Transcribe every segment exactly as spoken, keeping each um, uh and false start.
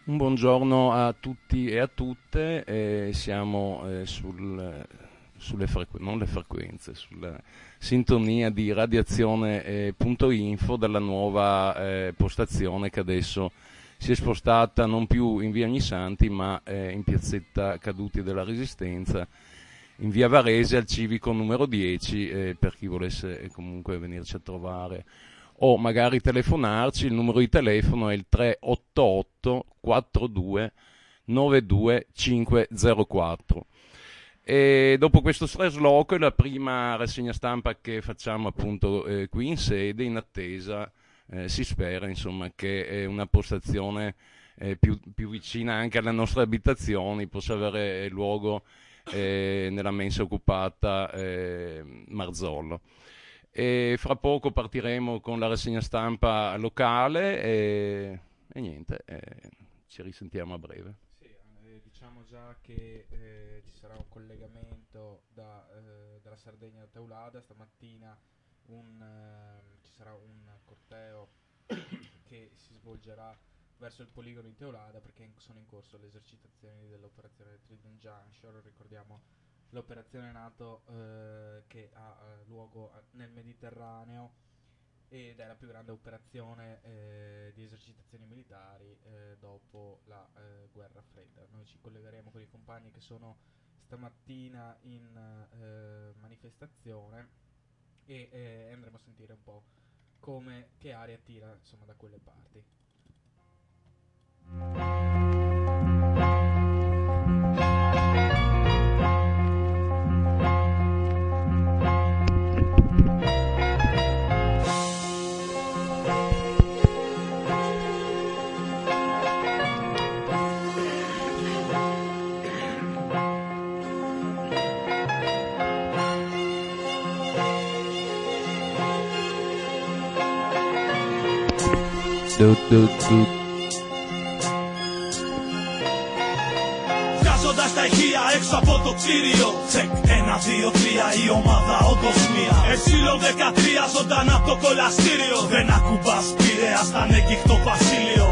Un buongiorno a tutti e a tutte, eh, siamo eh, sul, sulle frequ- non le frequenze, sulla sintonia di radiazione.info della nuova eh, postazione che adesso si è spostata non più in via Ognissanti ma eh, in piazzetta Caduti della Resistenza, in via Varese al civico numero dieci, eh, per chi volesse eh, comunque venirci a trovare o magari telefonarci. Il numero di telefono è il tre otto otto quattro due nove due cinque zero quattro. E dopo questo trasloco è la prima rassegna stampa che facciamo appunto eh, qui in sede, in attesa, eh, si spera insomma che eh, una postazione eh, più, più vicina anche alle nostre abitazioni possa avere luogo eh, nella mensa occupata eh, Marzollo. E fra poco partiremo con la rassegna stampa locale e, e niente, eh, ci risentiamo a breve. Sì, eh, diciamo già che eh, ci sarà un collegamento da, eh, dalla Sardegna a Teulada stamattina, un, eh, ci sarà un corteo che si svolgerà verso il poligono di Teulada perché in- sono in corso le esercitazioni dell'operazione Trident Juncture. Ricordiamo l'operazione NATO eh, che ha eh, luogo a- nel Mediterraneo ed è la più grande operazione eh, di esercitazioni militari eh, dopo la eh, guerra fredda. Noi ci collegheremo con i compagni che sono stamattina in eh, manifestazione e eh, andremo a sentire un po' come che aria tira insomma da quelle parti. Du, du, du. Βγάζοντας τα ηχεία έξω από το κτίριο. Τσεκ, ένα, δύο, τρία, η ομάδα όντως μία. Εψίλον δεκατρία, ζωντανά από το κολαστήριο. Δεν ακουμπάς Πειραιάς, θα ανέγκυχτο βασίλειο.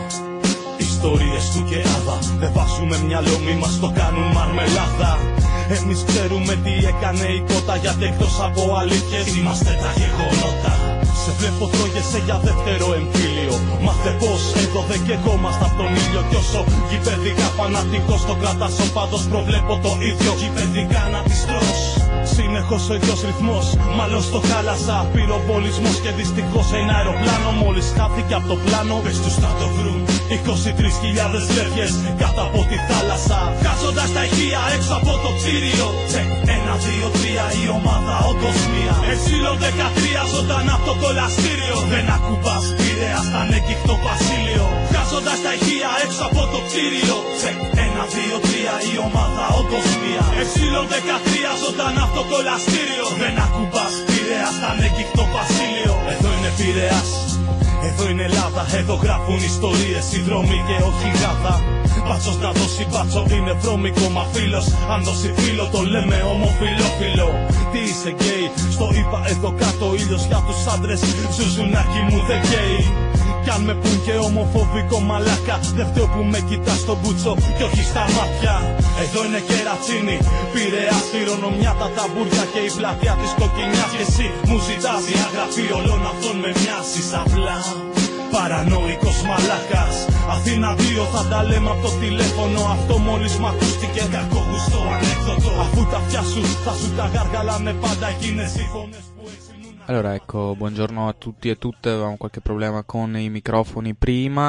Ιστορίες του και άδα. Δεν βάζουμε μυαλό, μη μας το κάνουν μαρμελάδα. Εμείς ξέρουμε τι έκανε η κότα, γιατί εκτός από αλήθειες είμαστε τα γεγονότα. Σε βλέπω τρώγεσαι για δεύτερο εμφύλιο. Μάθε πως εδώ δεν καιγόμαστε απ' τον ήλιο. Κι όσο γηπαιδικά φανατικός το κρατάς, ο πάντως προβλέπω το ίδιο. Γηπαιδικά να τις τρως. Συνεχώς ο ίδιος ρυθμός, μάλλον στο χάλασα. Πυροβολισμός και δυστυχώς ένα αεροπλάνο μόλις χάθηκε από το πλάνο. Πες τους θα το βρουν. είκοσι τρεις χιλιάδες λεύγες κάτω από τη θάλασσα. Βγάζοντας τα ηχεία έξω από το κτίριο. Τσεκ, ένα, δύο, τρία, η ομάδα όντως μία. Εψίλον δεκατρία, ζωντανά από το κολαστήριο. Δεν ακουμπάς Πειραιάς, θα ανέγκυχτο βασίλειο. Βγάζοντας τα ηχεία έξω από το κτίριο. Τσεκ, ένα, δύο, τρία, η ομάδα όντως μία. Εψίλον δεκατρία, ζωντανά από το κολαστήριο. Δεν ακουμπάς Πειραιάς, θα ανέγκυχτο βασίλειο. Εδώ είναι Πειραιάς. Εδώ είναι Ελλάδα, εδώ γράφουν ιστορίες, οι δρόμοι και όχι γάδα. Μπάτσος να δώσει μπάτσο είναι βρώμικο, μα φίλος αν δώσει φίλο το λέμε ομοφιλόφιλο. Τι είσαι γκέι, στο είπα εδώ κάτω, ήλιος για τους άντρες, ζουζουνάκι μου δεν καίει. Κι αν με πουν και ομοφοβικό μαλάκα, δεν φταίω που με κοιτάς στο μπούτσο κι όχι στα μάτια. Εδώ είναι κερατσίνη, Πειραιάς, χειρονομιά τα ταμπούρια και η πλατεία της κοκκινιάς. Και εσύ μου ζητάς διαγραφή όλων αυτών, με μοιάζεις απλά παρανοϊκός μαλάκας. Αθήνα δύο θα τα λέμε από το τηλέφωνο. Αυτό μόλις μ' ακούστηκε κακό γουστό ανέκδοτο. Αφού τα αυτιά σου θα σου τα γαργαλάνε πάντα εκείνες οι φωνές που εξυνούν. Allora ecco, buongiorno a tutti e tutte, avevamo qualche problema con i microfoni prima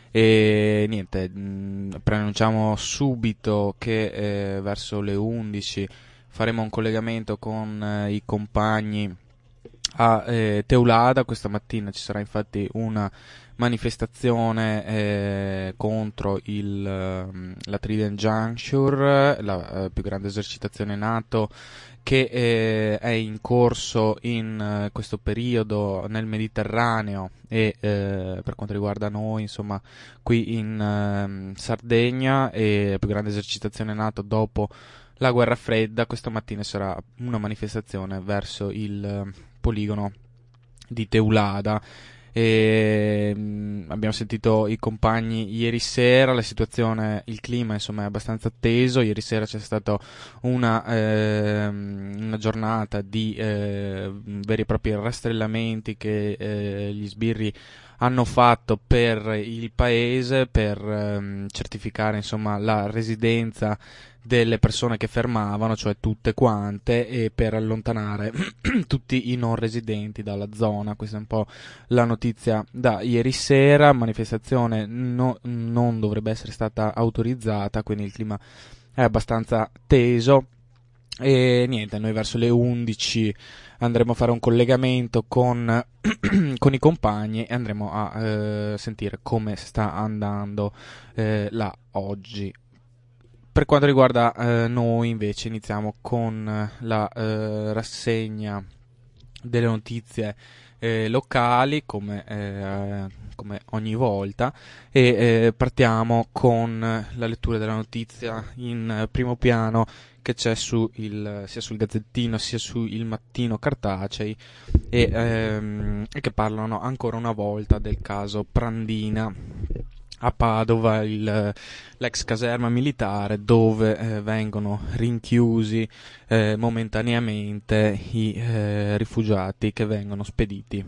e niente, mh, preannunciamo subito che eh, verso le undici faremo un collegamento con eh, i compagni a eh, Teulada. Questa mattina ci sarà infatti una manifestazione eh, contro il, la Trident Juncture, la eh, più grande esercitazione NATO che eh, è in corso in eh, questo periodo nel Mediterraneo e eh, per quanto riguarda noi, insomma, qui in eh, Sardegna, e la più grande esercitazione NATO dopo la guerra fredda. Questa mattina sarà una manifestazione verso il eh, poligono di Teulada. E, mh, abbiamo sentito i compagni ieri sera, la situazione, il clima insomma è abbastanza teso. Ieri sera c'è stata una, eh, una giornata di eh, veri e propri rastrellamenti che eh, gli sbirri hanno fatto per il paese, per ehm, certificare insomma la residenza delle persone che fermavano, cioè tutte quante, e per allontanare tutti i non residenti dalla zona. Questa è un po' la notizia da ieri sera. Manifestazione no, non dovrebbe essere stata autorizzata, quindi il clima è abbastanza teso. E niente, noi verso le undici andremo a fare un collegamento con, con i compagni e andremo a eh, sentire come sta andando eh, là oggi. Per quanto riguarda eh, noi invece iniziamo con la eh, rassegna delle notizie eh, locali come, eh, come ogni volta, e eh, partiamo con la lettura della notizia in eh, primo piano che c'è su il, sia sul Gazzettino sia su Il Mattino cartacei, e, ehm, e che parlano ancora una volta del caso Prandina a Padova, il, l'ex caserma militare dove eh, vengono rinchiusi eh, momentaneamente i eh, rifugiati che vengono spediti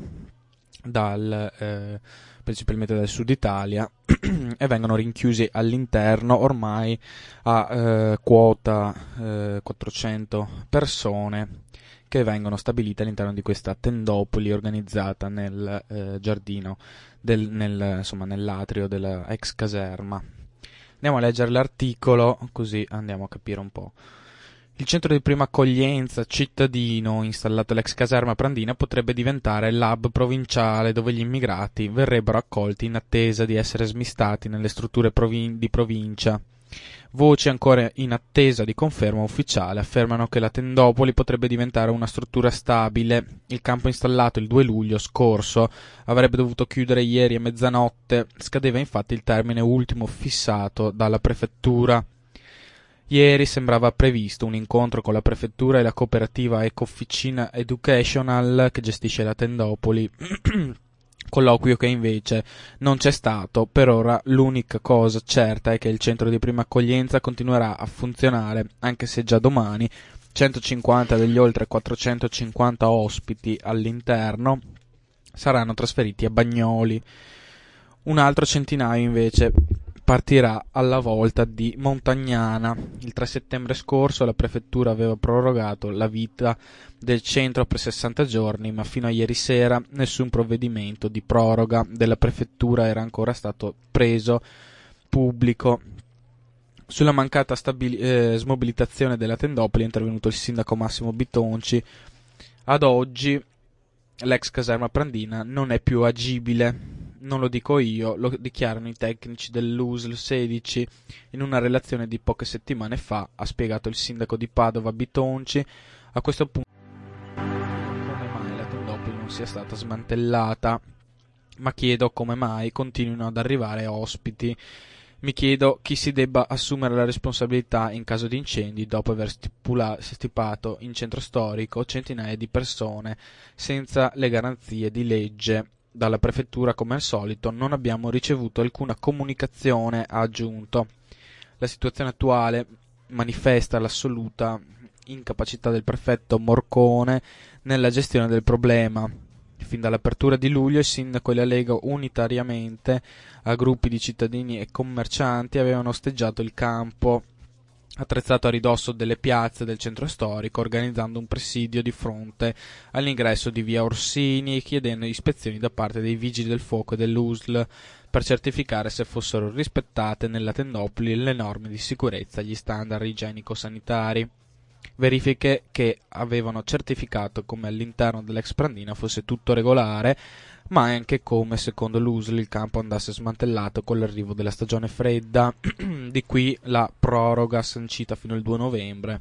dal, eh, principalmente dal sud Italia e vengono rinchiusi all'interno ormai a eh, quota eh, quattrocento persone che vengono stabilite all'interno di questa tendopoli organizzata nel eh, giardino, del, nel, insomma, nell'atrio della ex caserma. Andiamo a leggere l'articolo, così andiamo a capire un po'. Il centro di prima accoglienza cittadino installato all'ex caserma Prandina potrebbe diventare l'hub provinciale dove gli immigrati verrebbero accolti in attesa di essere smistati nelle strutture provin- di provincia. Voci ancora in attesa di conferma ufficiale affermano che la tendopoli potrebbe diventare una struttura stabile. Il campo installato il due luglio scorso avrebbe dovuto chiudere ieri a mezzanotte, scadeva infatti il termine ultimo fissato dalla prefettura. Ieri sembrava previsto un incontro con la prefettura e la cooperativa Ecofficina Educational che gestisce la tendopoli. Colloquio che invece non c'è stato. Per ora l'unica cosa certa è che il centro di prima accoglienza continuerà a funzionare, anche se già domani centocinquanta degli oltre quattrocentocinquanta ospiti all'interno saranno trasferiti a Bagnoli. Un altro centinaio invece partirà alla volta di Montagnana. Il tre settembre scorso la prefettura aveva prorogato la vita del centro per sessanta giorni, ma fino a ieri sera nessun provvedimento di proroga della prefettura era ancora stato preso pubblico. Sulla mancata stabili- eh, smobilitazione della tendopoli è intervenuto il sindaco Massimo Bitonci. Ad oggi l'ex caserma Prandina non è più agibile. Non lo dico io, lo dichiarano i tecnici dell'U S L sedici in una relazione di poche settimane fa, ha spiegato il sindaco di Padova Bitonci. A questo punto come mai la tendopoli non sia stata smantellata, ma chiedo come mai continuino ad arrivare ospiti. Mi chiedo chi si debba assumere la responsabilità in caso di incendi dopo aver stipula- stipato in centro storico centinaia di persone senza le garanzie di legge. Dalla prefettura, come al solito, non abbiamo ricevuto alcuna comunicazione, ha aggiunto. La situazione attuale manifesta l'assoluta incapacità del prefetto Morcone nella gestione del problema. Fin dall'apertura di luglio il sindaco e la Lega unitariamente a gruppi di cittadini e commercianti avevano osteggiato il campo attrezzato a ridosso delle piazze del centro storico, organizzando un presidio di fronte all'ingresso di via Orsini e chiedendo ispezioni da parte dei vigili del fuoco e dell'U S L per certificare se fossero rispettate nella tendopoli le norme di sicurezza e gli standard igienico-sanitari. Verifiche che avevano certificato come all'interno dell'ex Prandina fosse tutto regolare, ma anche come, secondo l'U S L, il campo andasse smantellato con l'arrivo della stagione fredda, di qui la proroga sancita fino al due novembre.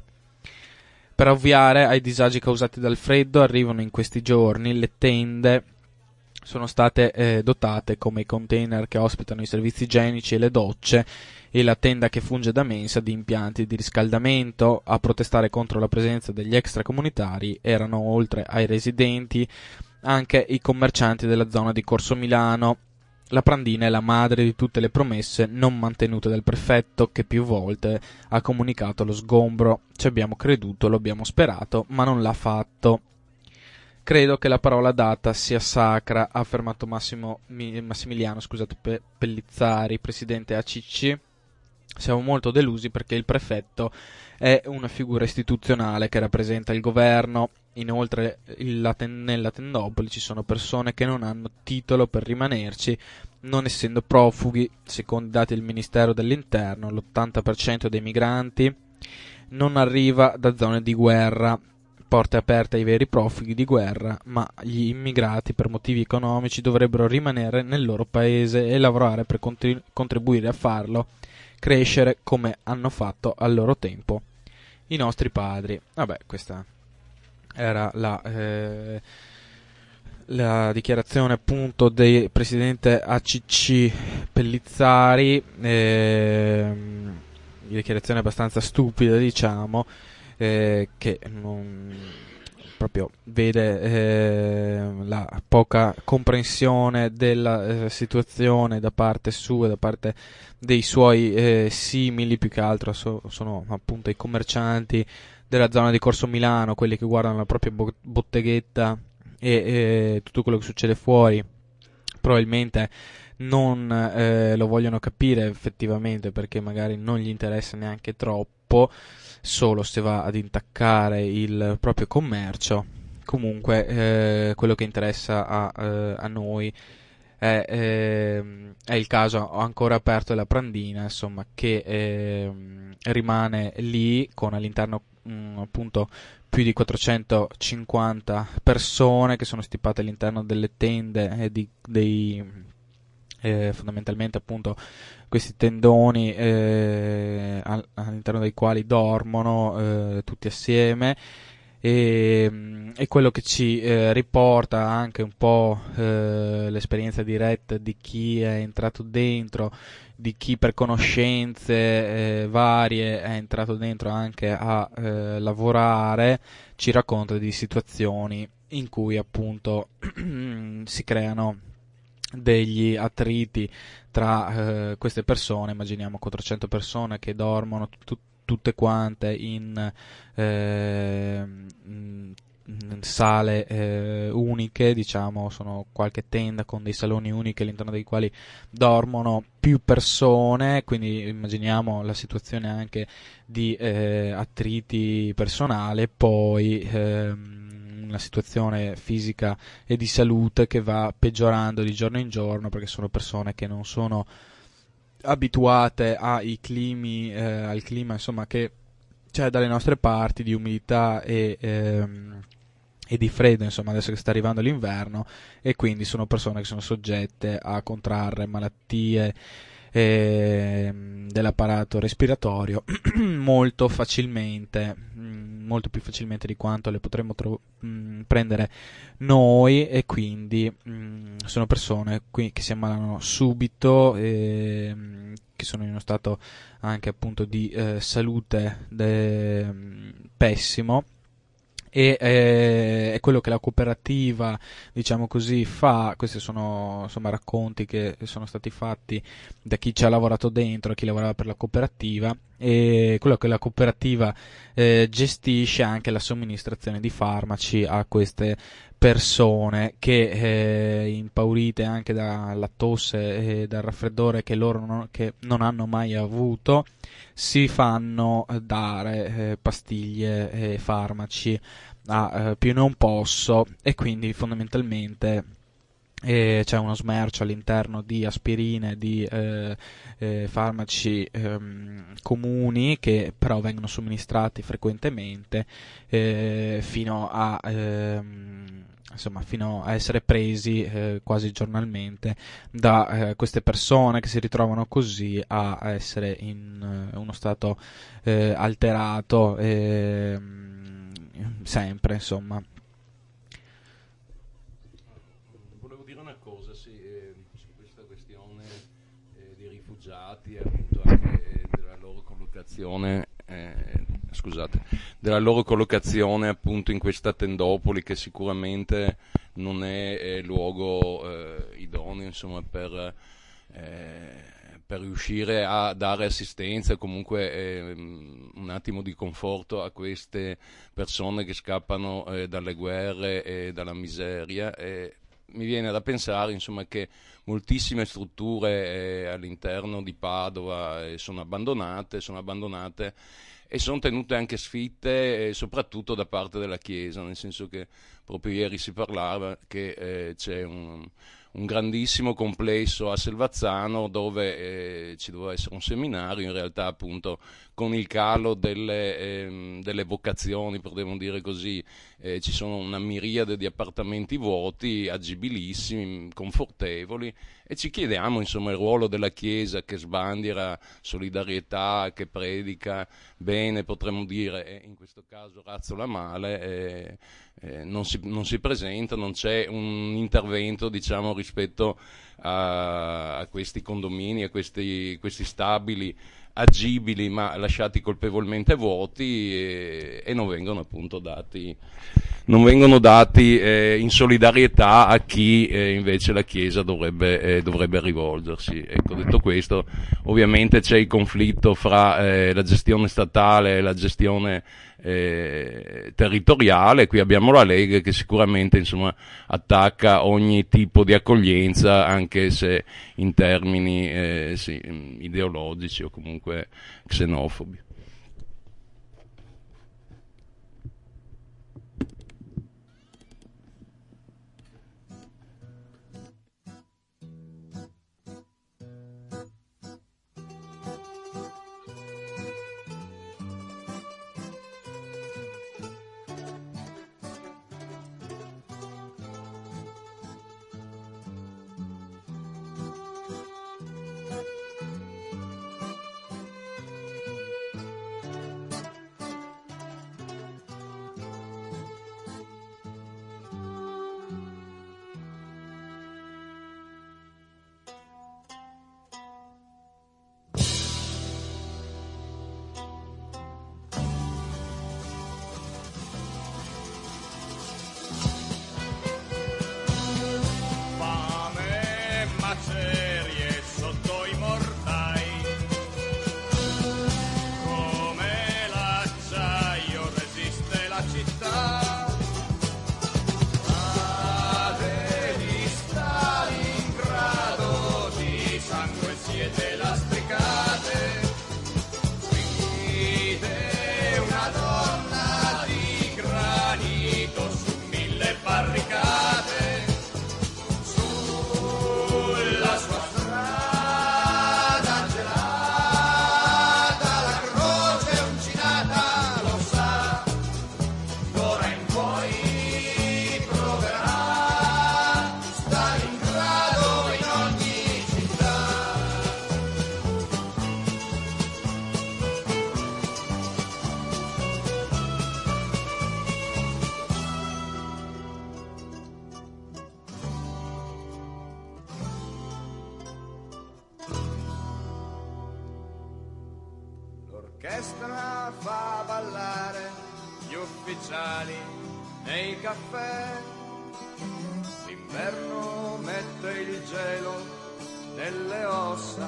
Per ovviare ai disagi causati dal freddo arrivano in questi giorni le tende. Sono state eh, dotate come i container che ospitano i servizi igienici e le docce e la tenda che funge da mensa di impianti di riscaldamento. A protestare contro la presenza degli extracomunitari erano, oltre ai residenti, anche i commercianti della zona di Corso Milano. La Prandina è la madre di tutte le promesse non mantenute dal prefetto, che più volte ha comunicato lo sgombro. Ci abbiamo creduto, lo abbiamo sperato, ma non l'ha fatto. Credo che la parola data sia sacra, ha affermato Massimo, Massimiliano scusate, Pellizzari, presidente A C C. Siamo molto delusi perché il prefetto è una figura istituzionale che rappresenta il governo. Inoltre il, nella tendopoli ci sono persone che non hanno titolo per rimanerci, non essendo profughi. Secondo i dati del Ministero dell'Interno, l'ottanta per cento dei migranti non arriva da zone di guerra. Porte aperte ai veri profughi di guerra, ma gli immigrati per motivi economici dovrebbero rimanere nel loro paese e lavorare per contri- contribuire a farlo crescere come hanno fatto al loro tempo i nostri padri. Vabbè, questa era la, eh, la dichiarazione appunto del presidente A C C Pellizzari, eh, dichiarazione abbastanza stupida, diciamo, eh, che non proprio vede eh, la poca comprensione della eh, situazione da parte sua, da parte dei suoi eh, simili, più che altro so, sono appunto i commercianti della zona di Corso Milano, quelli che guardano la propria bo- botteghetta e eh, tutto quello che succede fuori probabilmente non eh, lo vogliono capire effettivamente, perché magari non gli interessa neanche troppo, solo se va ad intaccare il proprio commercio. Comunque eh, quello che interessa a, eh, a noi è, eh, è il caso ancora aperto della Prandina, insomma, che eh, rimane lì con all'interno mh, appunto più di quattrocentocinquanta persone che sono stipate all'interno delle tende e di, dei eh, fondamentalmente appunto questi tendoni eh, all'interno dei quali dormono eh, tutti assieme, e, e quello che ci eh, riporta anche un po' eh, l'esperienza diretta di chi è entrato dentro, di chi per conoscenze eh, varie è entrato dentro anche a eh, lavorare, ci racconta di situazioni in cui appunto si creano degli attriti tra eh, queste persone. Immaginiamo quattrocento persone che dormono t- tutte quante in, eh, in sale eh, uniche, diciamo, sono qualche tenda con dei saloni unici all'interno dei quali dormono più persone, quindi immaginiamo la situazione anche di eh, attriti personale, poi ehm, una situazione fisica e di salute che va peggiorando di giorno in giorno, perché sono persone che non sono abituate ai climi, eh, al clima insomma che c'è dalle nostre parti, di umidità e, ehm, e di freddo, insomma, adesso che sta arrivando l'inverno, e quindi sono persone che sono soggette a contrarre malattie eh, dell'apparato respiratorio molto facilmente, molto più facilmente di quanto le potremmo tro- mh, prendere noi, e quindi mh, sono persone qui che si ammalano subito, eh, che sono in uno stato anche appunto di eh, salute de- pessimo. E eh, è quello che la cooperativa, diciamo così, fa. Questi sono insomma racconti che sono stati fatti da chi ci ha lavorato dentro, chi lavorava per la cooperativa, e quello che la cooperativa eh, gestisce anche la somministrazione di farmaci a queste persone che eh, impaurite anche dalla tosse e dal raffreddore che loro non, che non hanno mai avuto, si fanno dare eh, pastiglie e farmaci a eh, più non posso, e quindi fondamentalmente eh, c'è uno smercio all'interno di aspirine, di eh, eh, farmaci ehm, comuni, che però vengono somministrati frequentemente eh, fino a ehm, insomma fino a essere presi eh, quasi giornalmente da eh, queste persone, che si ritrovano così a essere in uh, uno stato eh, alterato eh, sempre, insomma. Volevo dire una cosa, sì, eh, su questa questione eh, dei rifugiati e appunto anche eh, della loro collocazione eh, scusate, della loro collocazione appunto in questa tendopoli, che sicuramente non è, è luogo eh, idoneo, insomma, per, eh, per riuscire a dare assistenza e comunque eh, un attimo di conforto a queste persone che scappano eh, dalle guerre e dalla miseria. E mi viene da pensare, insomma, che moltissime strutture eh, all'interno di Padova eh, sono abbandonate, sono abbandonate e sono tenute anche sfitte, eh, soprattutto da parte della Chiesa, nel senso che proprio ieri si parlava che eh, c'è un, un grandissimo complesso a Selvazzano dove eh, ci doveva essere un seminario, in realtà appunto con il calo delle, eh, delle vocazioni, potremmo dire così, eh, ci sono una miriade di appartamenti vuoti, agibilissimi, confortevoli, e ci chiediamo, insomma, il ruolo della Chiesa che sbandiera solidarietà, che predica bene, potremmo dire, e in questo caso razzola male, eh, eh, non, si, non si presenta, non c'è un intervento, diciamo, rispetto a, a questi condomini, a questi, questi stabili agibili ma lasciati colpevolmente vuoti, e, e non vengono appunto dati non vengono dati eh, in solidarietà a chi eh, invece la Chiesa dovrebbe, eh, dovrebbe rivolgersi. Ecco, detto questo, ovviamente c'è il conflitto fra eh, la gestione statale e la gestione eh, territoriale. Qui abbiamo la Lega che sicuramente, insomma, attacca ogni tipo di accoglienza, anche se in termini eh, sì, ideologici o comunque xenofobi. L'orchestra fa ballare gli ufficiali nei caffè, l'inverno mette il gelo nelle ossa,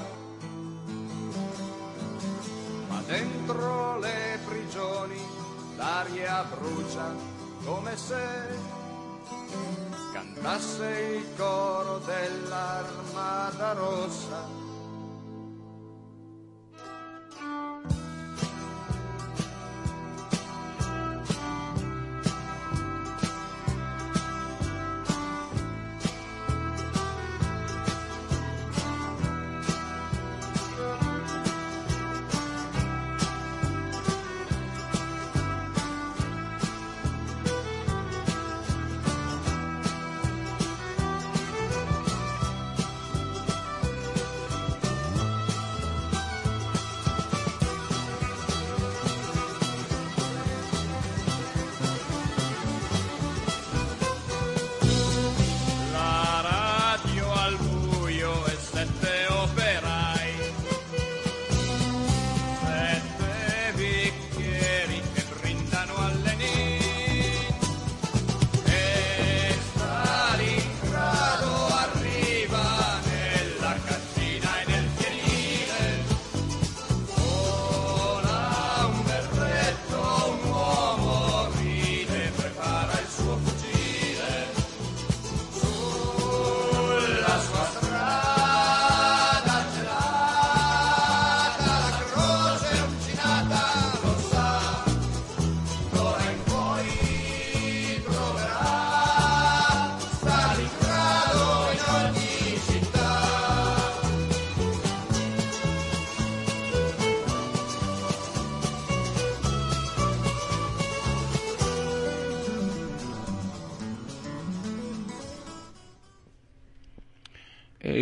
ma dentro le prigioni l'aria brucia come se cantasse il coro dell'Armata Rossa.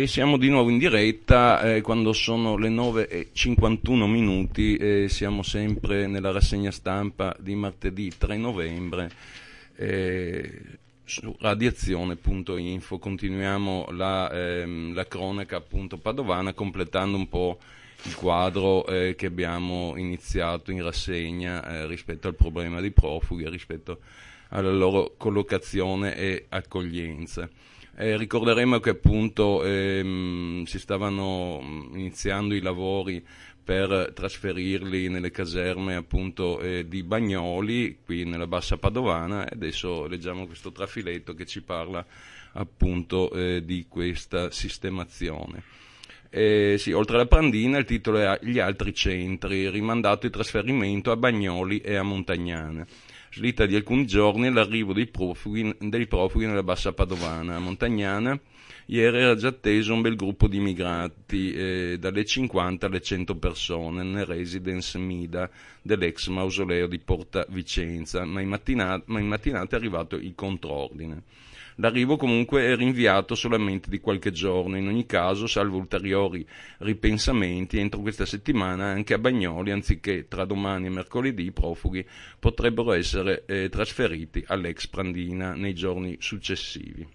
E siamo di nuovo in diretta eh, quando sono le nove e cinquantuno minuti, eh, siamo sempre nella rassegna stampa di martedì tre novembre eh, su radiazione punto info. Continuiamo la, ehm, la cronaca appunto padovana, completando un po' il quadro eh, che abbiamo iniziato in rassegna eh, rispetto al problema dei profughi, rispetto alla loro collocazione e accoglienza. Eh, ricorderemo che appunto ehm, si stavano iniziando i lavori per trasferirli nelle caserme appunto eh, di Bagnoli, qui nella Bassa Padovana, e adesso leggiamo questo trafiletto che ci parla appunto eh, di questa sistemazione. Eh, sì, oltre alla Prandina il titolo è Gli altri centri, rimandato il trasferimento a Bagnoli e a Montagnana. Slitta di alcuni giorni l'arrivo dei profughi, dei profughi nella Bassa Padovana. A Montagnana ieri era già atteso un bel gruppo di immigrati, eh, dalle cinquanta alle cento persone, nel residence Mida dell'ex mausoleo di Porta Vicenza, ma in mattinata, ma in mattinata è arrivato il contrordine. L'arrivo comunque è rinviato solamente di qualche giorno, in ogni caso, salvo ulteriori ripensamenti, entro questa settimana anche a Bagnoli, anziché tra domani e mercoledì, i profughi potrebbero essere eh, trasferiti all'ex Prandina nei giorni successivi.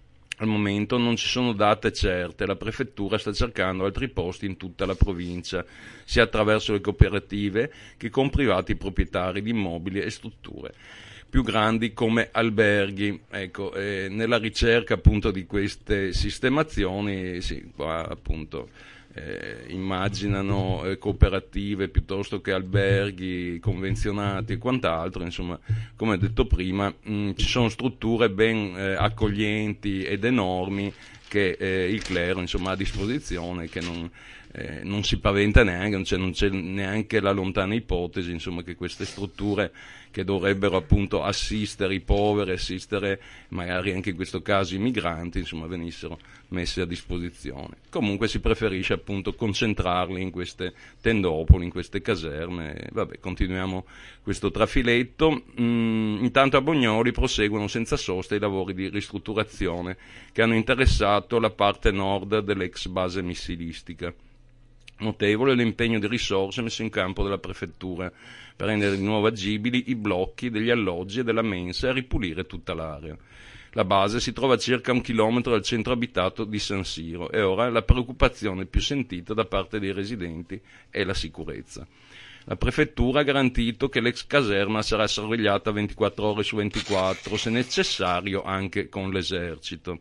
Al momento non ci sono date certe, la prefettura sta cercando altri posti in tutta la provincia, sia attraverso le cooperative che con privati proprietari di immobili e strutture più grandi come alberghi. Ecco, eh, nella ricerca appunto di queste sistemazioni, sì, qua appunto eh, immaginano eh, cooperative piuttosto che alberghi convenzionati e quant'altro. Insomma, come detto prima, mh, ci sono strutture ben eh, accoglienti ed enormi che eh, il clero insomma ha a disposizione, che non Eh, non si paventa neanche, non c'è, non c'è neanche la lontana ipotesi insomma, che queste strutture che dovrebbero appunto assistere i poveri, assistere magari anche in questo caso i migranti, insomma, venissero messe a disposizione. Comunque si preferisce appunto concentrarli in queste tendopoli, in queste caserme. Vabbè, continuiamo questo trafiletto. Mm, intanto a Bagnoli proseguono senza sosta i lavori di ristrutturazione che hanno interessato la parte nord dell'ex base missilistica. Notevole l'impegno di risorse messo in campo dalla prefettura per rendere di nuovo agibili i blocchi degli alloggi e della mensa e ripulire tutta l'area. La base si trova a circa un chilometro dal centro abitato di San Siro e ora la preoccupazione più sentita da parte dei residenti è la sicurezza. La prefettura ha garantito che l'ex caserma sarà sorvegliata ventiquattro ore su ventiquattro, se necessario anche con l'esercito.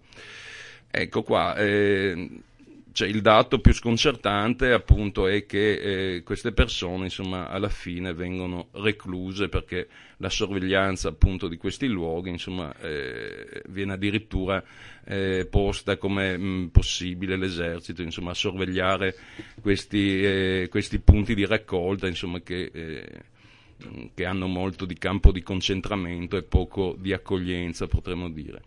Ecco qua, eh, cioè il dato più sconcertante appunto è che eh, queste persone insomma alla fine vengono recluse, perché la sorveglianza appunto di questi luoghi insomma eh, viene addirittura eh, posta come mh, possibile l'esercito insomma a sorvegliare questi, eh, questi punti di raccolta insomma che eh, che hanno molto di campo di concentramento e poco di accoglienza, potremmo dire.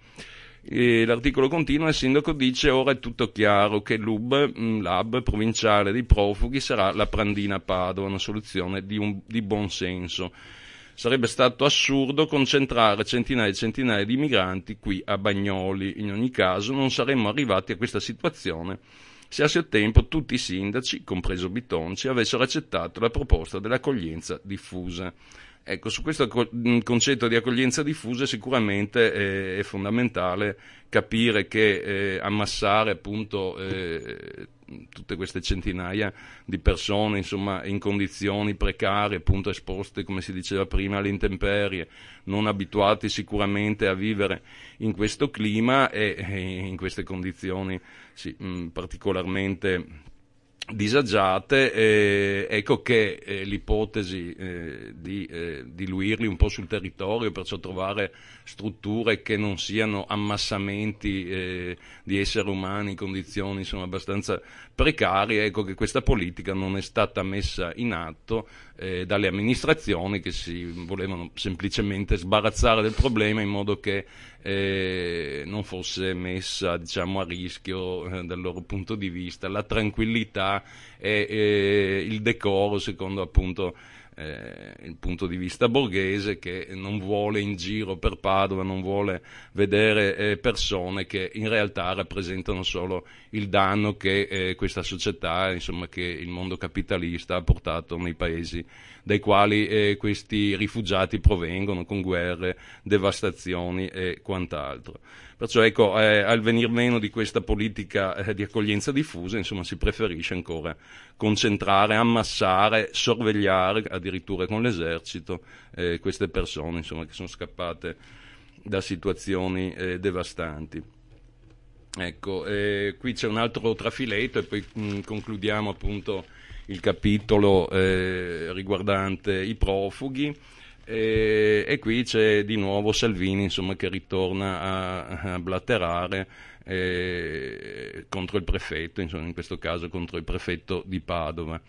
E l'articolo continua, il sindaco dice: ora è tutto chiaro che l'U B, l'Hub provinciale dei profughi sarà la Prandina Padova, una soluzione di, un, di buon senso. Sarebbe stato assurdo concentrare centinaia e centinaia di migranti qui a Bagnoli. In ogni caso non saremmo arrivati a questa situazione se a suo tempo tutti i sindaci, compreso Bitonci, avessero accettato la proposta dell'accoglienza diffusa. Ecco, su questo concetto di accoglienza diffusa sicuramente è, è fondamentale capire che eh, ammassare appunto eh, tutte queste centinaia di persone insomma in condizioni precarie, appunto esposte, come si diceva prima, alle intemperie, non abituati sicuramente a vivere in questo clima e, e in queste condizioni sì, mh, particolarmente disagiate, eh, ecco che eh, l'ipotesi eh, di eh, diluirli un po' sul territorio, perciò trovare strutture che non siano ammassamenti eh, di esseri umani in condizioni insomma abbastanza precarie, ecco che questa politica non è stata messa in atto eh, dalle amministrazioni, che si volevano semplicemente sbarazzare del problema in modo che eh, non fosse messa diciamo a rischio eh, dal loro punto di vista la tranquillità e eh, il decoro, secondo appunto eh, il punto di vista borghese, che non vuole in giro per Padova, non vuole vedere eh, persone che in realtà rappresentano solo il danno che eh, questa società, insomma, che il mondo capitalista ha portato nei paesi dai quali eh, questi rifugiati provengono, con guerre, devastazioni e quant'altro. Perciò ecco, eh, al venir meno di questa politica eh, di accoglienza diffusa, insomma, si preferisce ancora concentrare, ammassare, sorvegliare, addirittura con l'esercito, eh, queste persone, insomma, che sono scappate da situazioni eh, devastanti. Ecco, eh, qui c'è un altro trafiletto e poi mh, concludiamo appunto il capitolo eh, riguardante i profughi. E, e qui c'è di nuovo Salvini, insomma, che ritorna a, a blatterare eh, contro il prefetto, insomma, in questo caso contro il prefetto di Padova.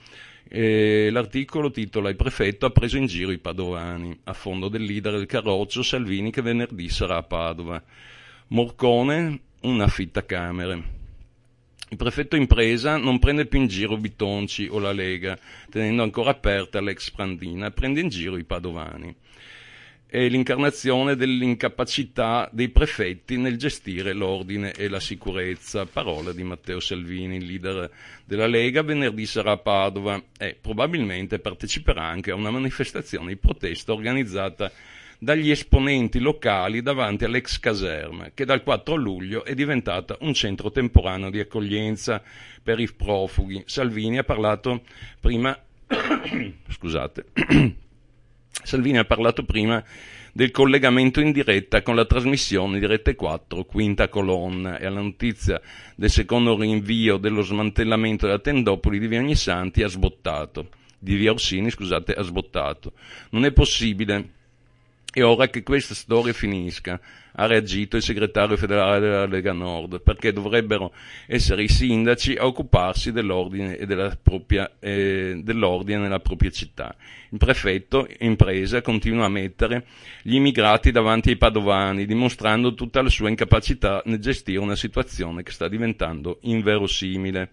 E l'articolo titola: "Il prefetto ha preso in giro i padovani, a fondo del leader del Carroccio Salvini che venerdì sarà a Padova. Morcone, un affittacamere. Il prefetto Impresa non prende più in giro Bitonci o la Lega, tenendo ancora aperta l'ex Prandina, prende in giro i padovani. È l'incarnazione dell'incapacità dei prefetti nel gestire l'ordine e la sicurezza." Parola di Matteo Salvini, il leader della Lega, venerdì sarà a Padova e probabilmente parteciperà anche a una manifestazione di protesta organizzata dagli esponenti locali davanti all'ex caserma, che dal quattro luglio è diventata un centro temporaneo di accoglienza per i profughi. Salvini ha parlato prima scusate Salvini ha parlato prima del collegamento in diretta con la trasmissione di Rete quattro, quinta colonna, e alla notizia del secondo rinvio dello smantellamento della tendopoli di Via Ognissanti ha sbottato, di Via Orsini, scusate, ha sbottato. Non è possibile. È ora che questa storia finisca, ha reagito il segretario federale della Lega Nord, perché dovrebbero essere i sindaci a occuparsi dell'ordine e della propria, eh, dell'ordine nella propria città. Il prefetto, Impresa, continua a mettere gli immigrati davanti ai padovani, dimostrando tutta la sua incapacità nel gestire una situazione che sta diventando inverosimile.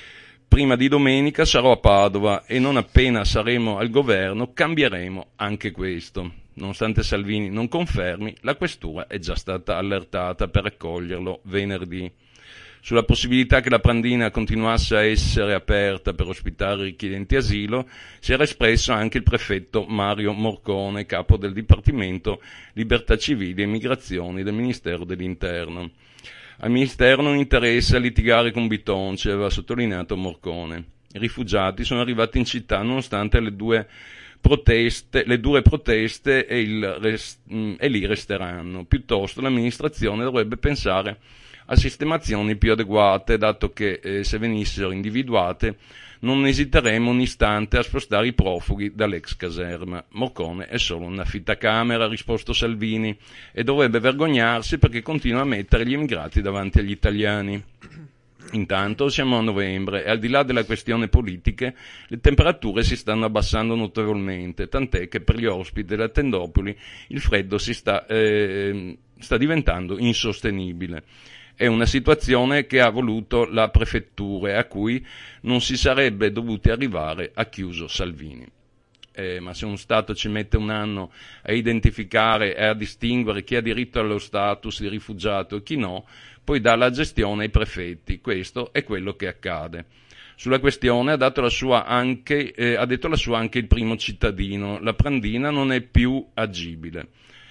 Prima di domenica sarò a Padova e non appena saremo al governo cambieremo anche questo. Nonostante Salvini non confermi, la questura è già stata allertata per accoglierlo venerdì. Sulla possibilità che la Prandina continuasse a essere aperta per ospitare i richiedenti asilo si era espresso anche il prefetto Mario Morcone, capo del Dipartimento Libertà Civili e Migrazioni del Ministero dell'Interno. Al Ministero non interessa litigare con Bitonci, aveva sottolineato Morcone. I rifugiati sono arrivati in città nonostante le due proteste, le dure proteste e, il rest, e lì resteranno. Piuttosto l'amministrazione dovrebbe pensare a sistemazioni più adeguate, dato che eh, se venissero individuate non esiteremo un istante a spostare i profughi dall'ex caserma. Morcone è solo un affittacamera, ha risposto Salvini, e dovrebbe vergognarsi perché continua a mettere gli immigrati davanti agli italiani. Intanto siamo a novembre e al di là delle questioni politiche le temperature si stanno abbassando notevolmente, tant'è che per gli ospiti della tendopoli il freddo si sta, eh, sta diventando insostenibile. È una situazione che ha voluto la prefettura e a cui non si sarebbe dovuti arrivare, ha chiuso Salvini. Eh, ma se uno Stato ci mette un anno a identificare e a distinguere chi ha diritto allo status di rifugiato e chi no, poi dà la gestione ai prefetti. Questo è quello che accade. Sulla questione ha, dato la sua anche, eh, ha detto la sua anche il primo cittadino: la Prandina non è più agibile.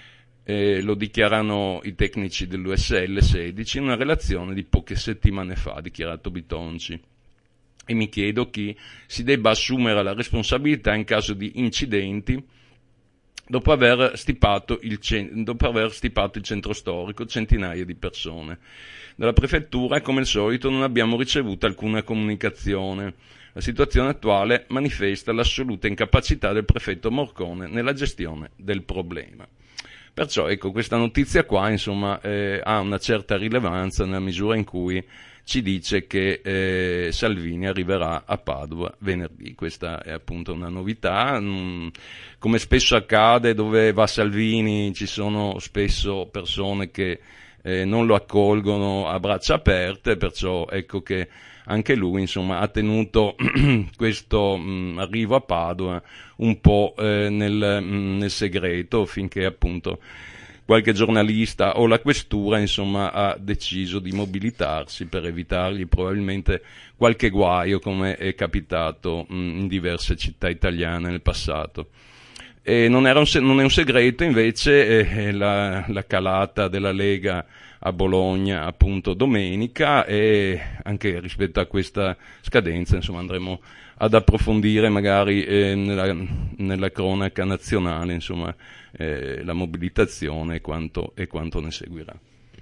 Eh, lo dichiarano i tecnici dell'U S L sedici in una relazione di poche settimane fa, ha dichiarato Bitonci. E mi chiedo chi si debba assumere la responsabilità in caso di incidenti dopo aver stipato il, dopo aver stipato il centro storico, centinaia di persone. Dalla prefettura, come al solito, non abbiamo ricevuto alcuna comunicazione. La situazione attuale manifesta l'assoluta incapacità del prefetto Morcone nella gestione del problema. Perciò, ecco, questa notizia qua, insomma, eh, ha una certa rilevanza nella misura in cui ci dice che eh, Salvini arriverà a Padova venerdì. Questa è appunto una novità. Mm, come spesso accade, dove va Salvini ci sono spesso persone che eh, non lo accolgono a braccia aperte, perciò ecco che anche lui insomma ha tenuto questo mh, arrivo a Padova un po' eh, nel, mh, nel segreto, finché appunto qualche giornalista o la questura insomma ha deciso di mobilitarsi per evitargli probabilmente qualche guaio, come è capitato mh, in diverse città italiane nel passato. E non, era un, non è un segreto invece eh, la, la calata della Lega a Bologna appunto domenica, e anche rispetto a questa scadenza insomma andremo ad approfondire magari eh, nella, nella cronaca nazionale insomma eh, la mobilitazione e quanto, e quanto ne seguirà.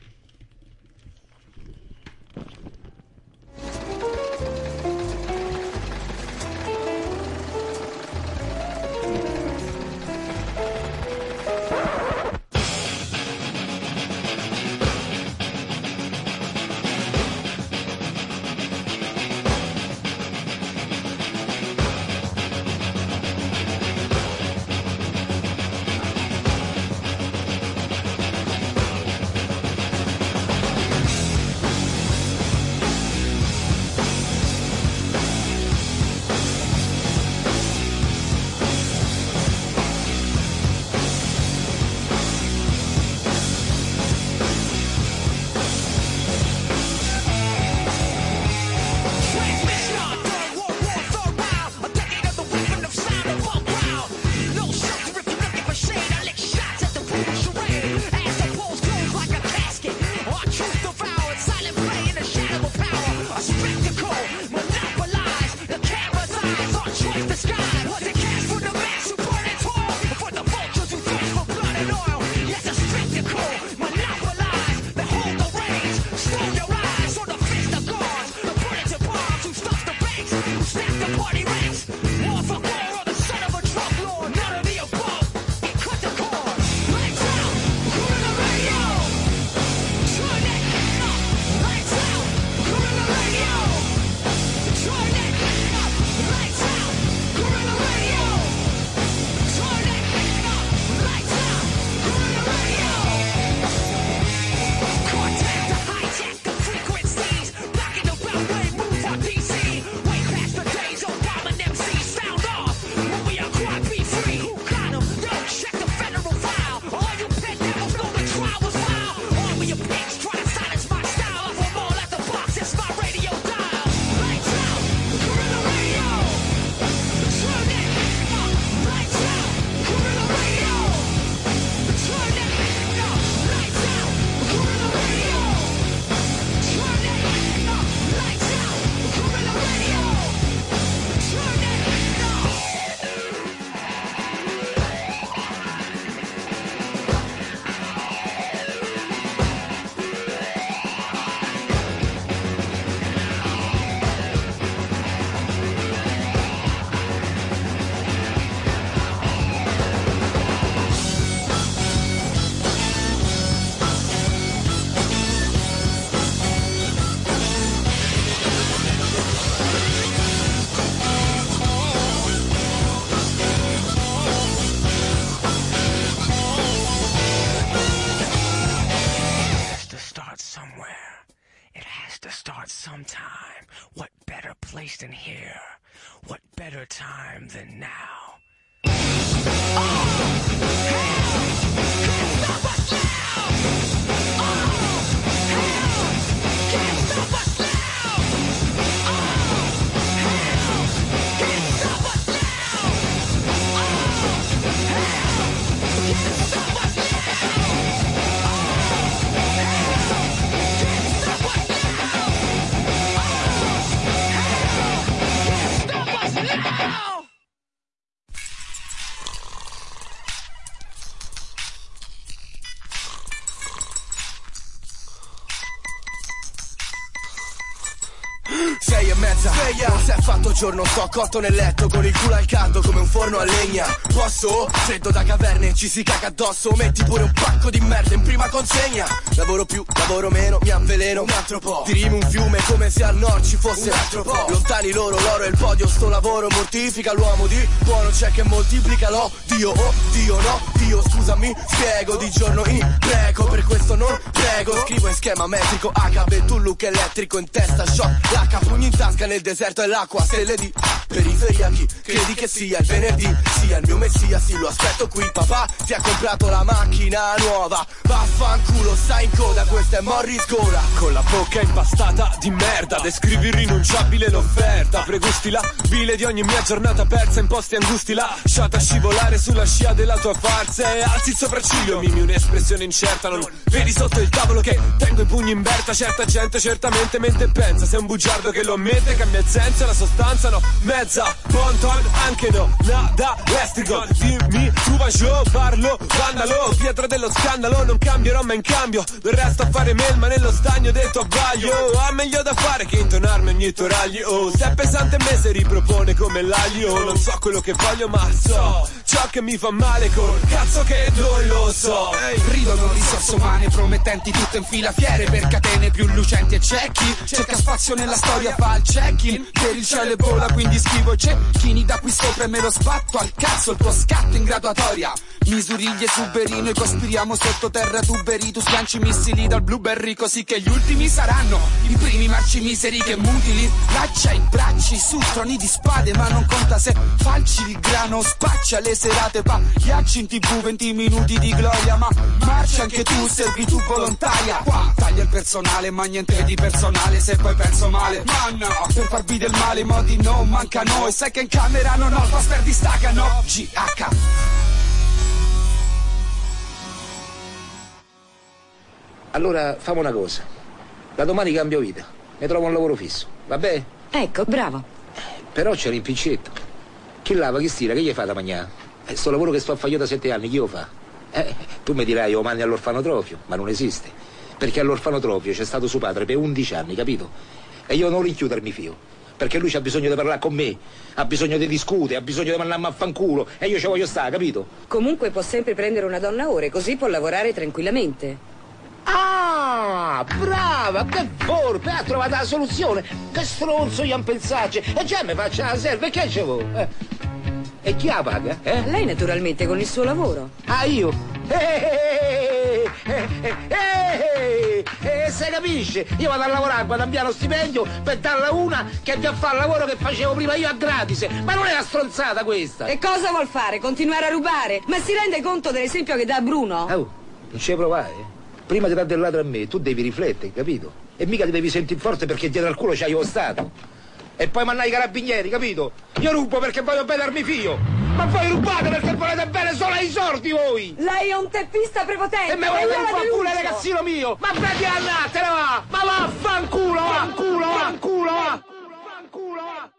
sometime. What better place than here? What better time than now? Oh, hell, can't stop us now! Oh, hell, can't stop us now! Oh, hell, can't stop us now! Oh, hell, can't stop us now! Say you're meant to sveglia. Non si è fatto giorno, sto cotto nel letto con il culo al caldo come un forno a legna. Posso? Freddo da caverne, ci si caga addosso. Metti pure un pacco di merda in prima consegna. Lavoro più, lavoro meno, mi avveleno un altro po'. Ti rimi un fiume come se al nord ci fosse un altro po'. Lontani loro, l'oro e il podio, sto lavoro mortifica l'uomo di buono, c'è che moltiplica l'odio. Oh Dio no, Dio scusami, spiego di giorno in prego. Per questo non prego, scrivo in schema metrico H B, tu look elettrico in testa, shock l'H, pugni in tasca nel deserto e l'acqua, stelle di periferia. Chi credi che sia il venerdì, sia il mio messia, sì lo aspetto qui. Papà ti ha comprato la macchina nuova, vaffanculo stai in coda, questa è Morris Gola. Con la bocca impastata di merda, descrivi irrinunciabile l'offerta. Pregusti la bile di ogni mia giornata persa in posti angusti, lasciata scivolare sulla scia della tua farsa. E alzi il sopracciglio, mimi un'espressione incerta. Non vedi sotto il tavolo che tengo i pugni in berta. Certa gente certamente mente e pensa, sei un bugiardo che lo ammette, cambia il senso e la sostanza no. Mezza, bon ton, anche no, nada, estrigo. Dimmi, tu vai giù, parlo, vandalo, pietra dello scandalo. Non cambierò ma in cambio del resto a fare melma nello stagno del tuo abbaglio. Ha meglio da fare che intonarmi ogni toraglio. Oh, se è pesante me si ripropone come l'aglio. Non so quello che voglio ma so ciò che mi fa male col cazzo che non lo so. Ehi, ridono risorse umane promettenti tutte in fila, fiere per catene più lucenti e cecchi. Cerca spazio nella storia, fa il check-in per il cielo e vola, quindi scrivo cecchini da qui sopra e me lo sbatto al cazzo il tuo scatto in graduatoria. Misuriglie su Berino e cospiriamo sottoterra tuberi, tu sganci missili dal Blueberry così che gli ultimi saranno i primi marci miseri che mutili. Laccia i bracci su troni di spade, ma non conta se falci il grano, spaccia le serate, pagliacci in tv, venti minuti di gloria, ma marcia anche tu, servitù volontaria. Qua taglia il personale ma niente di personale, se poi penso male, ma no, per farvi del male i modi non mancano. E sai che in camera non ho il poster di Stacano. G H Allora famo una cosa, da domani cambio vita, mi trovo un lavoro fisso, va bene? Ecco, bravo. Però c'è l'impicetto, chi lava, chi stira, che gli fa da mangiare? Eh, sto lavoro che sto a fare io da sette anni, chi lo fa? Eh, tu mi dirai, io mandi all'orfanotrofio, ma non esiste, perché all'orfanotrofio c'è stato suo padre per undici anni, capito? E io non rinchiudermi fio, perché lui c'ha bisogno di parlare con me, ha bisogno di discutere, ha bisogno di mandarmi a fanculo, e io ci voglio stare, capito? Comunque può sempre prendere una donna ore, così può lavorare tranquillamente. Ah, brava, che forte, ha trovato la soluzione. Che stronzo io a pensarci. E già mi faccio la serva, e che ce vuoi? Eh? E chi la paga? Eh? Lei naturalmente con il suo lavoro. Ah, io? Eh, eh, eh, eh, eh, se capisce? Io vado a lavorare, guadagnare lo stipendio per darla una che vi a fare il lavoro che facevo prima io a gratis. Ma non è una stronzata questa. E cosa vuol fare? Continuare a rubare? Ma si rende conto dell'esempio che dà Bruno? Oh, non ci provare? Prima di dare del ladro a me, tu devi riflettere, capito? E mica ti devi sentire forte perché dietro al culo c'hai lo Stato. E poi mannai i carabinieri, capito? Io rubo perché voglio prendermi fio. Ma voi rubate perché volete bene solo ai sordi voi! Lei è un teppista prepotente! E me volete un fanculo, ragazzino mio! Ma prendi a nattene, va! Ma vaffanculo, va! Fanculo, va! Fanculo, va! Fanculo, va!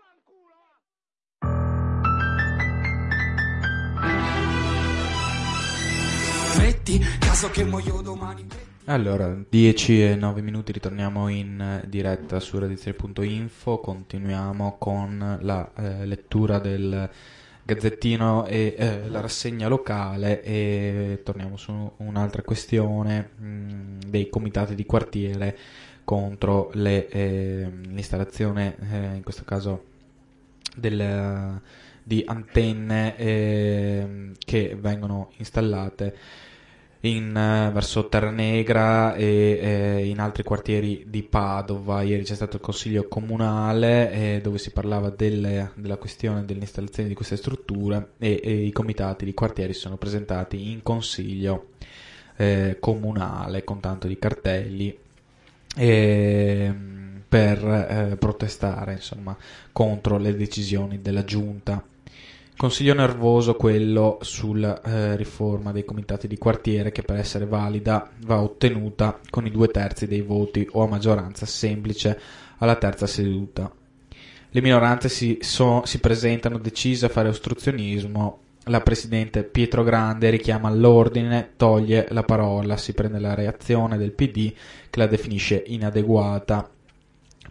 Metti caso che muoio domani. Allora, dieci e nove minuti, ritorniamo in diretta su radizione punto info, continuiamo con la eh, lettura del Gazzettino e eh, la rassegna locale e torniamo su un'altra questione mh, dei comitati di quartiere contro le, eh, l'installazione, eh, in questo caso del, di antenne eh, che vengono installate in, uh, verso Terranegra e eh, in altri quartieri di Padova. Ieri c'è stato il consiglio comunale eh, dove si parlava delle, della questione dell'installazione di queste strutture e, e i comitati di quartieri sono presentati in consiglio eh, comunale con tanto di cartelli eh, per eh, protestare insomma contro le decisioni della giunta. Consiglio nervoso quello sulla eh, riforma dei comitati di quartiere che per essere valida va ottenuta con i due terzi dei voti o a maggioranza semplice alla terza seduta. Le minoranze si, so, si presentano decise a fare ostruzionismo. La presidente Pietro Grande richiama all'ordine, toglie la parola, si prende la reazione del P D che la definisce inadeguata.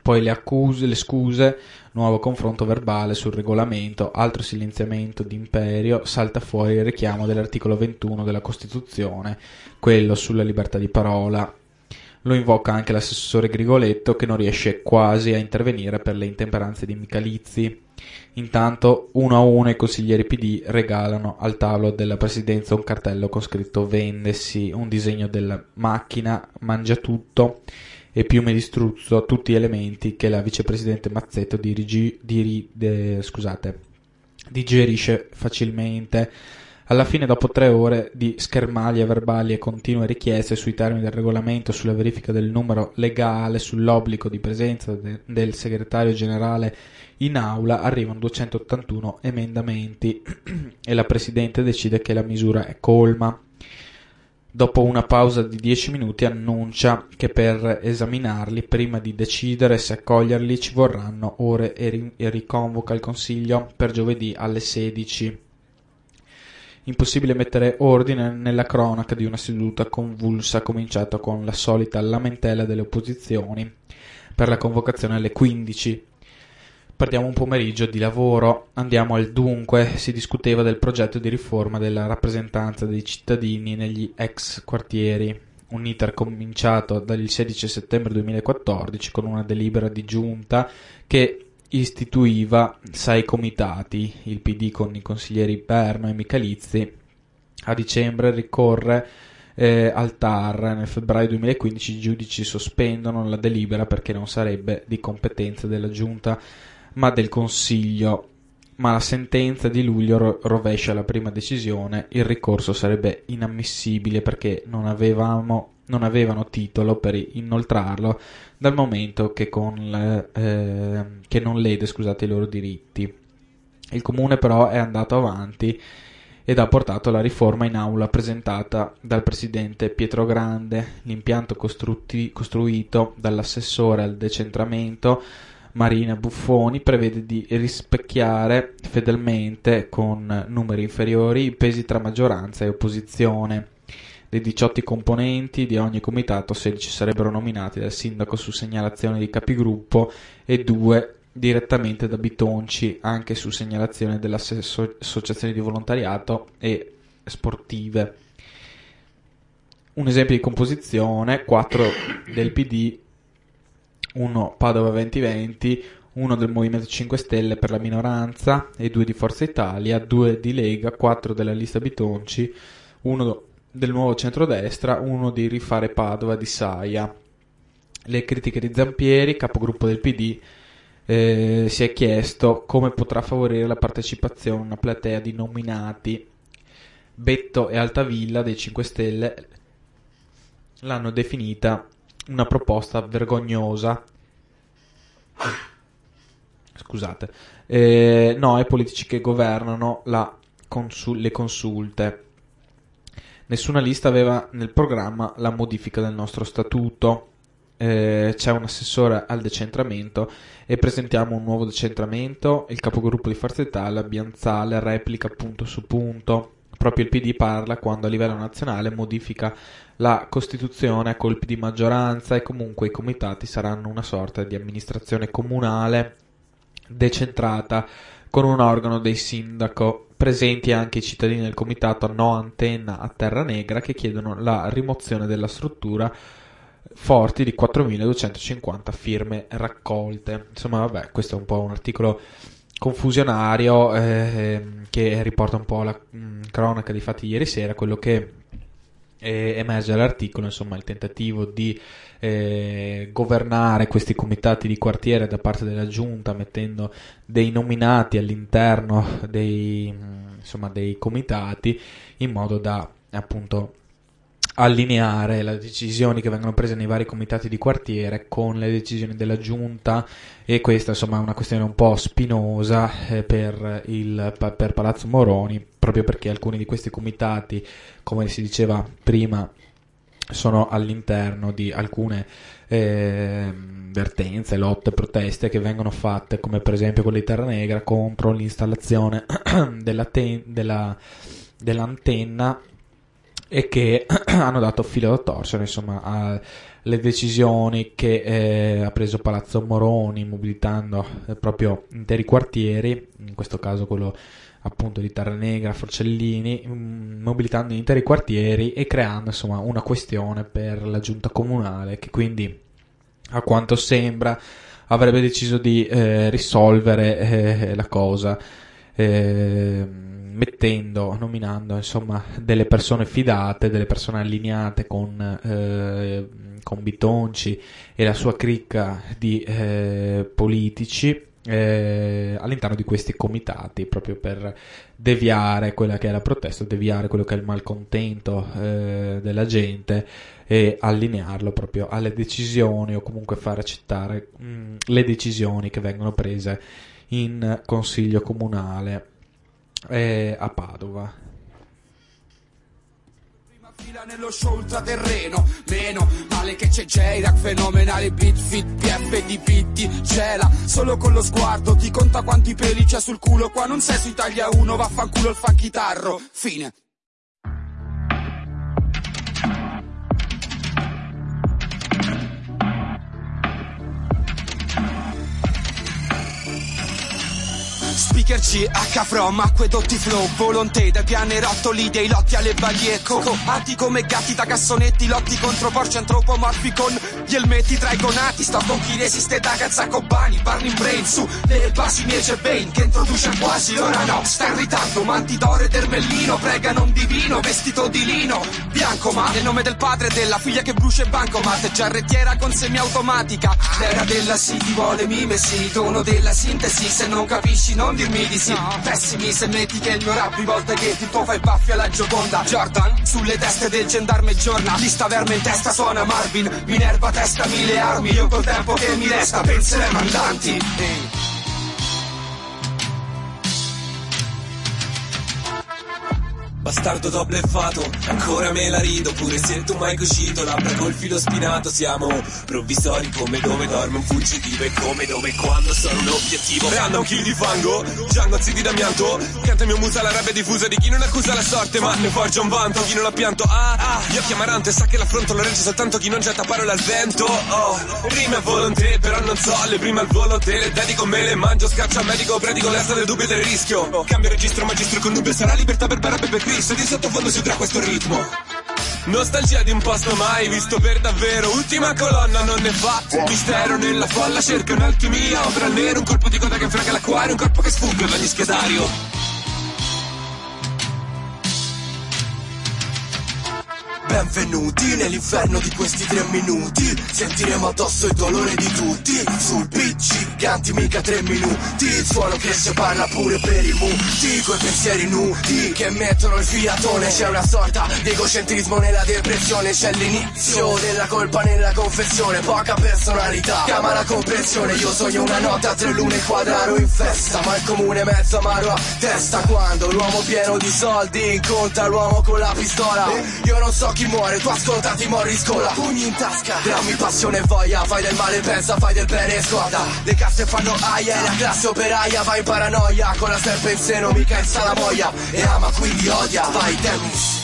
Poi le accuse, le scuse, nuovo confronto verbale sul regolamento, altro silenziamento d'imperio, salta fuori il richiamo dell'articolo ventuno della Costituzione, quello sulla libertà di parola. Lo invoca anche l'assessore Grigoletto, che non riesce quasi a intervenire per le intemperanze di Micalizzi. Intanto, uno a uno, i consiglieri P D regalano al tavolo della presidenza un cartello con scritto "Vendesi", un disegno della macchina mangia tutto e piume di struzzo, tutti elementi che la vicepresidente Mazzetto dirigi, diri, de, scusate, digerisce facilmente. Alla fine, dopo tre ore di schermaglie verbali e continue richieste sui termini del regolamento, sulla verifica del numero legale, sull'obbligo di presenza de- del segretario generale in aula, arrivano duecentottantuno emendamenti e la Presidente decide che la misura è colma. Dopo una pausa di dieci minuti annuncia che per esaminarli, prima di decidere se accoglierli, ci vorranno ore e, ri- e riconvoca il Consiglio per giovedì alle sedici. Impossibile mettere ordine nella cronaca di una seduta convulsa, cominciata con la solita lamentela delle opposizioni per la convocazione alle quindici. Perdiamo un pomeriggio di lavoro, andiamo al dunque. Si discuteva del progetto di riforma della rappresentanza dei cittadini negli ex quartieri, un iter cominciato dal sedici settembre duemilaquattordici con una delibera di giunta che istituiva sei comitati, il P D con i consiglieri Perno e Micalizzi. A dicembre ricorre eh, al T A R. Nel febbraio duemilaquindici i giudici sospendono la delibera perché non sarebbe di competenza della giunta ma del Consiglio, ma la sentenza di luglio ro- rovescia la prima decisione. Il ricorso sarebbe inammissibile perché non avevamo non avevano titolo per inoltrarlo, dal momento che, con le, eh, che non lede scusate, i loro diritti. Il Comune però è andato avanti ed ha portato la riforma in aula presentata dal presidente Pietro Grande. L'impianto costruti, costruito dall'assessore al decentramento Marina Buffoni prevede di rispecchiare fedelmente, con numeri inferiori, i pesi tra maggioranza e opposizione. Dei diciotto componenti di ogni comitato, sedici sarebbero nominati dal sindaco su segnalazione di capigruppo e due direttamente da Bitonci, anche su segnalazione delle associazioni di volontariato e sportive. Un esempio di composizione: quattro del P D, uno Padova venti venti, uno del Movimento cinque Stelle per la minoranza e due di Forza Italia, due di Lega, quattro della lista Bitonci, uno del Nuovo Centrodestra, uno di Rifare Padova di Saia. Le critiche di Zampieri, capogruppo del P D, eh, si è chiesto come potrà favorire la partecipazione a una platea di nominati. Betto e Altavilla dei cinque Stelle l'hanno definita una proposta vergognosa. Scusate. Eh, no, ai politici che governano la consul- le consulte. Nessuna lista aveva nel programma la modifica del nostro statuto. Eh, c'è un assessore al decentramento e presentiamo un nuovo decentramento. Il capogruppo di Forza Italia, Bianzale, replica punto su punto. Proprio il P D parla quando a livello nazionale modifica la Costituzione a colpi di maggioranza, e comunque i comitati saranno una sorta di amministrazione comunale decentrata con un organo dei sindaco. Presenti anche i cittadini del comitato No Antenna a Terra Negra, che chiedono la rimozione della struttura, forti di quattromiladuecentocinquanta firme raccolte. Insomma, vabbè, questo è un po' un articolo confusionario eh, che riporta un po' la mh, cronaca dei fatti di ieri sera. Quello che eh, emerge dall'articolo, insomma, il tentativo di eh, governare questi comitati di quartiere da parte della giunta, mettendo dei nominati all'interno dei, insomma, dei comitati, in modo da appunto allineare le decisioni che vengono prese nei vari comitati di quartiere con le decisioni della giunta. E questa, insomma, è una questione un po' spinosa eh, per, il, per Palazzo Moroni, proprio perché alcuni di questi comitati, come si diceva prima, sono all'interno di alcune eh, vertenze, lotte, proteste che vengono fatte, come per esempio quella di Terra Negra contro l'installazione della ten- della, dell'antenna e che hanno dato filo da torcere, insomma, alle decisioni che eh, ha preso Palazzo Moroni, mobilitando eh, proprio interi quartieri, in questo caso quello appunto di Terranegra, Forcellini, mh, mobilitando interi quartieri e creando, insomma, una questione per la giunta comunale, che quindi, a quanto sembra, avrebbe deciso di eh, risolvere eh, la cosa, eh, mettendo, nominando, insomma, delle persone fidate, delle persone allineate con, eh, con Bitonci e la sua cricca di eh, politici eh, all'interno di questi comitati, proprio per deviare quella che è la protesta, deviare quello che è il malcontento eh, della gente e allinearlo proprio alle decisioni, o comunque far accettare mh, le decisioni che vengono prese in consiglio comunale eh, a Padova. Fila nello show ultraterreno, meno male che c'è J-Rack, fenomenale beat fit, P F di pitti, cela, solo con lo sguardo ti conta quanti peli c'è sul culo, qua non sei su Italia uno, vaffanculo il fan chitarro, fine. Speaker C, H from, acquedotti flow, volontà dai pianerottoli, dei lotti alle baglie coco, atti come gatti da cassonetti, lotti contro Porsche antropomorfi con gli elmetti tra i conati, sto con chi resiste da Gazzacobani, Burning Brain su le basi Miece Bane che introduce quasi, ora no, sta in ritardo, manti d'oro ed ermellino, pregano un divino, vestito di lino, bianco ma nel nome del padre e della figlia che brucia il bancomat, giarrettiera con semiautomatica, l'era della City vuole mimesi, tono della sintesi, se non capisci non dirmi di sì, no. Pessimi se metti che il mio rap rivolta che ti fa i baffi alla Gioconda, Jordan sulle teste del gendarme giorna, lista verme in testa suona Marvin, Minerva testa mille armi, io col tempo che mi resta penserei mandanti, ehi. Bastardo t'ho bleffato, ancora me la rido, pure se tu mai cucito, labbra col filo spinato, siamo provvisori come dove dorme un fuggitivo e come dove e quando sono un obiettivo. Random kill di fango, Django ziti d'amianto, canta mio musa la rabbia diffusa di chi non accusa la sorte ma ne forgia un vanto, chi non l'ha pianto, ah, ah, gli occhi amarante, sa che l'affronto lo regge soltanto chi non getta parole al vento, oh, rime a volontà, però non so, le prime al volo te le dedico, me le mangio, scaccio a medico, predico l'esta del dubbio e del rischio, oh, cambio registro, magistro con dubbio, sarà libertà per barabbe per Cristo, di sottofondo si udrà questo ritmo. Nostalgia di un posto mai visto per davvero, ultima colonna non ne fa mistero, nella folla cerca un'alchimia, ombra al nero, un colpo di coda che frega l'acquario, un corpo che sfugge ad ogni schedario. Benvenuti nell'inferno di questi tre minuti, sentiremo addosso il dolore di tutti, sul beat giganti mica tre minuti, il suono cresce parla pure per i muti, coi pensieri nudi che mettono il fiatone, c'è una sorta di egocentrismo nella depressione, c'è l'inizio della colpa nella confessione, poca personalità, chiama la comprensione, io sogno una notte a tre lune quadraro in festa, ma il comune mezzo amaro a testa, quando l'uomo pieno di soldi incontra l'uomo con la pistola, io non so chi muore, tu ascolta ti morri scola, pugni in tasca, drammi, passione e voglia, fai del male pensa, fai del bene scorda, le casse fanno aia e la classe operaia va in paranoia, con la serpe in seno mica in salamoia, e ama quindi odia, vai Demis.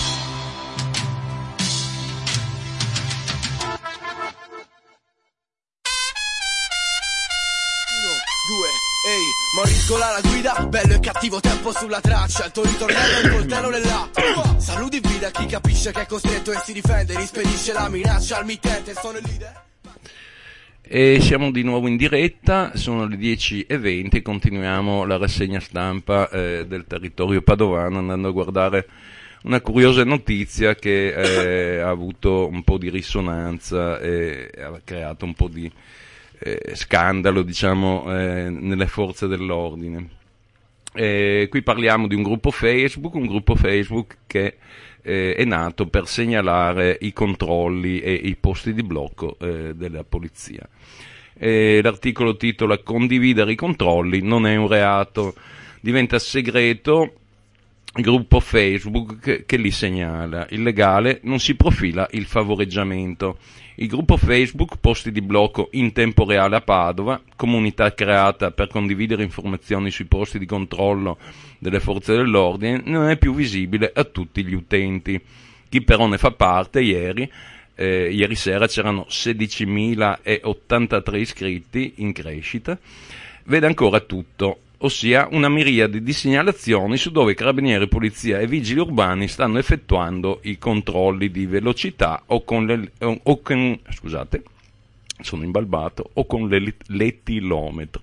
Ehi, Moriscola la guida, bello e cattivo tempo sulla traccia, il tuo ritornello è il coltello nell'acqua. Saluti vida chi capisce che è costretto e si difende, rispedisce la minaccia al mittente, sono il leader. E siamo di nuovo in diretta, sono le dieci e venti, continuiamo la rassegna stampa eh, del territorio padovano andando a guardare una curiosa notizia che eh, ha avuto un po' di risonanza e ha creato un po' di Eh, scandalo, diciamo, eh, nelle forze dell'ordine. Eh, qui parliamo di un gruppo Facebook, un gruppo Facebook che eh, è nato per segnalare i controlli e i posti di blocco eh, della polizia. Eh, l'articolo titola "Condividere i controlli non è un reato", diventa segreto il gruppo Facebook che, che li segnala, illegale, non si profila il favoreggiamento. Il gruppo Facebook Posti di blocco in tempo reale a Padova, comunità creata per condividere informazioni sui posti di controllo delle forze dell'ordine, non è più visibile a tutti gli utenti. Chi però ne fa parte ieri, eh, ieri sera c'erano sedicimilaottantatré iscritti in crescita, vede ancora tutto, ossia una miriade di segnalazioni su dove carabinieri, polizia e vigili urbani stanno effettuando i controlli di velocità o con le, o con, scusate, sono imbalbato, o con le, l'etilometro.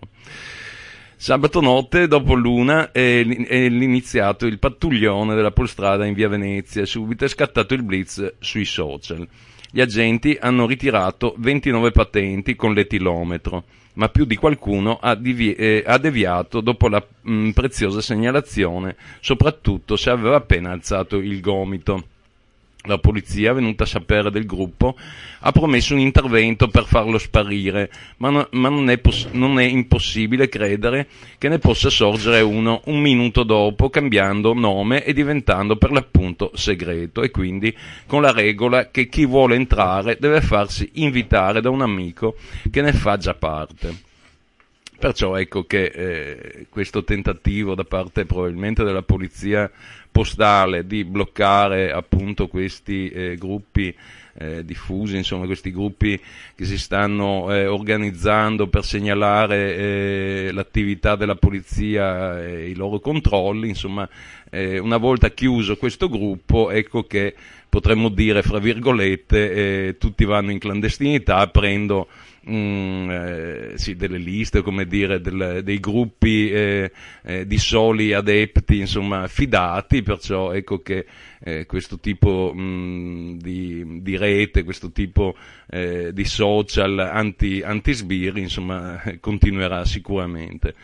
Sabato notte, dopo l'una, è, è iniziato il pattuglione della Polstrada in via Venezia e subito è scattato il blitz sui social. Gli agenti hanno ritirato ventinove patenti con l'etilometro, ma più di qualcuno ha, divi- eh, ha deviato dopo la mh, preziosa segnalazione, soprattutto se aveva appena alzato il gomito. La polizia, venuta a sapere del gruppo, ha promesso un intervento per farlo sparire, ma, no, ma non, è poss- non è impossibile credere che ne possa sorgere uno un minuto dopo, cambiando nome e diventando per l'appunto segreto, e quindi con la regola che chi vuole entrare deve farsi invitare da un amico che ne fa già parte. Perciò ecco che eh, questo tentativo da parte probabilmente della polizia postale di bloccare appunto questi eh, gruppi eh, diffusi, insomma questi gruppi che si stanno eh, organizzando per segnalare eh, l'attività della polizia e i loro controlli, insomma eh, una volta chiuso questo gruppo, ecco che potremmo dire fra virgolette eh, tutti vanno in clandestinità aprendo Mm, eh, sì, delle liste, come dire, del, dei gruppi eh, eh, di soli adepti, insomma, fidati, perciò ecco che eh, questo tipo mh, di, di rete, questo tipo eh, di social anti, anti-sbirri, insomma, continuerà sicuramente.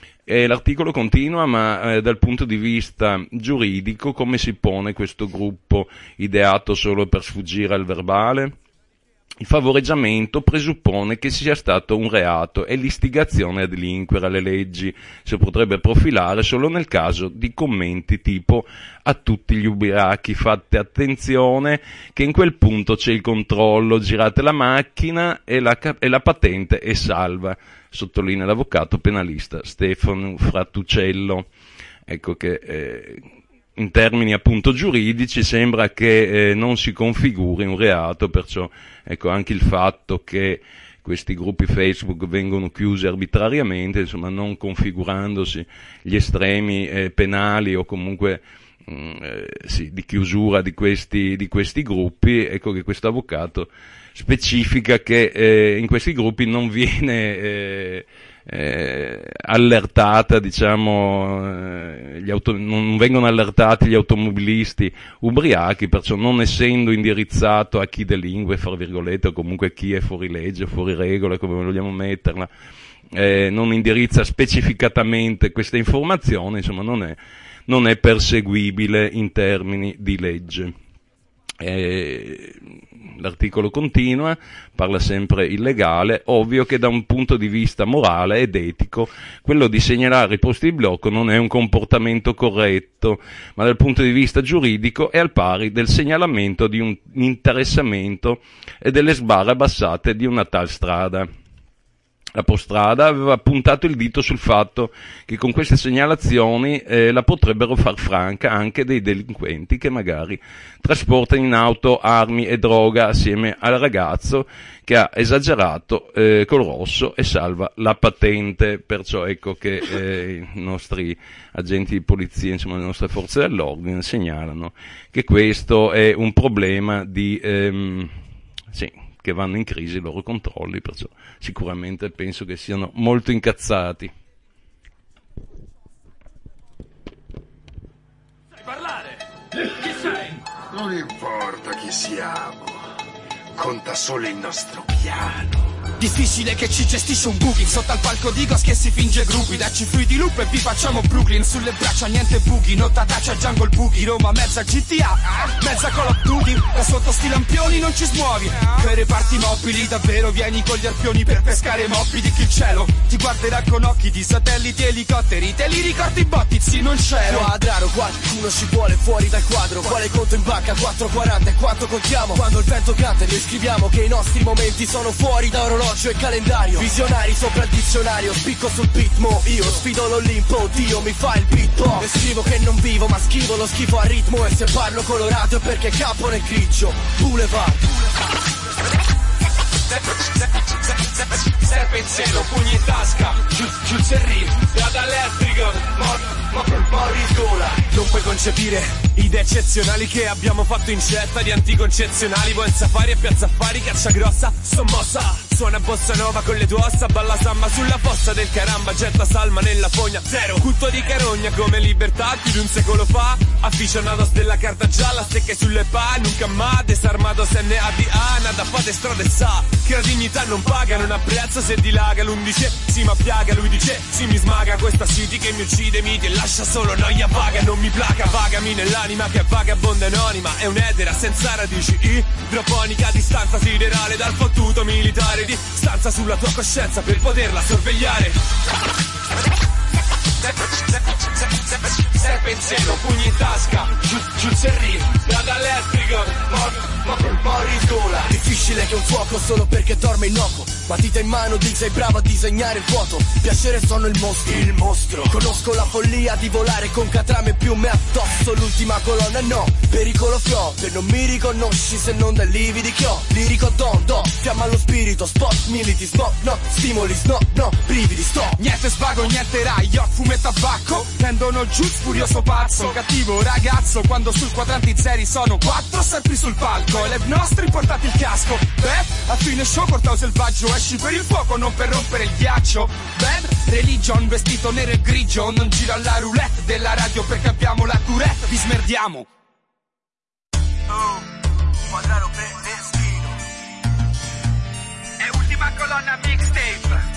E l'articolo continua, ma eh, dal punto di vista giuridico, come si pone questo gruppo ideato solo per sfuggire al verbale? Il favoreggiamento presuppone che sia stato un reato e l'istigazione a delinquere alle leggi si potrebbe profilare solo nel caso di commenti tipo "a tutti gli ubriachi fate attenzione che in quel punto c'è il controllo, girate la macchina e la, e la patente è salva", sottolinea l'avvocato penalista Stefano Frattucello. Ecco che eh, in termini appunto giuridici sembra che eh, non si configuri un reato, perciò ecco anche il fatto che questi gruppi Facebook vengono chiusi arbitrariamente, insomma non configurandosi gli estremi eh, penali o comunque mh, eh, sì, di chiusura di questi, di questi gruppi, ecco che questo avvocato specifica che eh, in questi gruppi non viene eh, Eh, allertata, diciamo, eh, gli auto, non vengono allertati gli automobilisti ubriachi, perciò non essendo indirizzato a chi delinque, fra virgolette, o comunque chi è fuori legge, fuori regola, come vogliamo metterla, eh, non indirizza specificatamente queste informazioni, insomma non è, non è perseguibile in termini di legge. Eh, l'articolo continua, parla sempre il legale, ovvio che da un punto di vista morale ed etico quello di segnalare i posti di blocco non è un comportamento corretto, ma dal punto di vista giuridico è al pari del segnalamento di un interessamento e delle sbarre abbassate di una tal strada. La Postrada aveva puntato il dito sul fatto che con queste segnalazioni eh, la potrebbero far franca anche dei delinquenti che magari trasportano in auto armi e droga assieme al ragazzo che ha esagerato eh, col rosso e salva la patente. Perciò ecco che eh, i nostri agenti di polizia, insomma le nostre forze dell'ordine segnalano che questo è un problema di ehm, sì, che vanno in crisi i loro controlli, perciò sicuramente penso che siano molto incazzati. Sai parlare? Chi sei? Non importa chi siamo, conta solo il nostro piano. Difficile che ci gestisce un booking sotto al palco di Ghost che si finge gruppi. Dacci fluidi loop e vi facciamo Brooklyn. Sulle braccia niente buchi, notataccia Jungle Boogie. Roma mezza G T A, mezza Call of Duty. Da sotto sti lampioni non ci smuovi. Per reparti mobili davvero vieni con gli arpioni per pescare mobili. Di chi il cielo ti guarderà con occhi di satelliti e elicotteri. Te li ricordi botti, sì non c'ero. Quadraro, qualcuno ci vuole fuori dal quadro. Quale conto in banca? quattro quaranta e quanto contiamo? Quando il vento canta e noi scriviamo che i nostri momenti sono fuori da orologio. orologio e calendario, visionari sopra il dizionario, spicco sul ritmo, io sfido l'Olimpo, Dio mi fa il beatbox. E scrivo che non vivo ma schivo lo schifo a ritmo, e se parlo colorato è perché campo nel grigio. Boulevard. Serpe in cielo, pugni in tasca, giù, giù il serrino, strada elettrica, mor, mor, mori in gola. Non puoi concepire idee eccezionali che abbiamo fatto in certa di anticoncezionali. Buon safari e piazza affari, caccia grossa, sommossa. Suona bossa nova con le tue ossa, balla samba sulla fossa del caramba, getta salma nella fogna. Zero, culto di carogna come libertà, più di un secolo fa. Aficionados della carta gialla, stecche sulle pa, nunca mai desarmados N A D A, nada fate strade sa. Che la dignità non paga, non apprezza se dilaga l'undice, si ma piaga, lui dice, si mi smaga questa city che mi uccide miti e lascia solo noia vaga, non mi placa, vagami nell'anima che è vagabonda anonima, è un'edera senza radici, idroponica, distanza siderale dal fottuto militare, di stanza sulla tua coscienza per poterla sorvegliare. Serpe in cielo, pugni in tasca, giù, giù il serrino, strada elettrica, mor, mori in gola. Difficile che un fuoco solo perché dorme innocuo, matita in mano di sei bravo a disegnare il vuoto. Piacere sono il mostro, il mostro. Conosco la follia di volare con catrame più me addosso. L'ultima colonna no, pericolo fio, che non mi riconosci se non dai lividi che ho. Lirico don, do, fiamma allo spirito, spot, militi, smoke, no, stimoli, no, no, brividi, sto. Niente svago, niente raio, fumo e tabacco, tendono giù furioso pazzo, cattivo ragazzo, quando sul quadranti zeri sono quattro, sempre sul palco, e le nostre portate il casco. Beh, a fine show portavo selvaggio, esci per il fuoco, non per rompere il ghiaccio. Bad religion, vestito nero e grigio, non giro alla roulette della radio perché abbiamo la tourette, vi smerdiamo. Oh, quadraro predestino. E ultima colonna mixtape.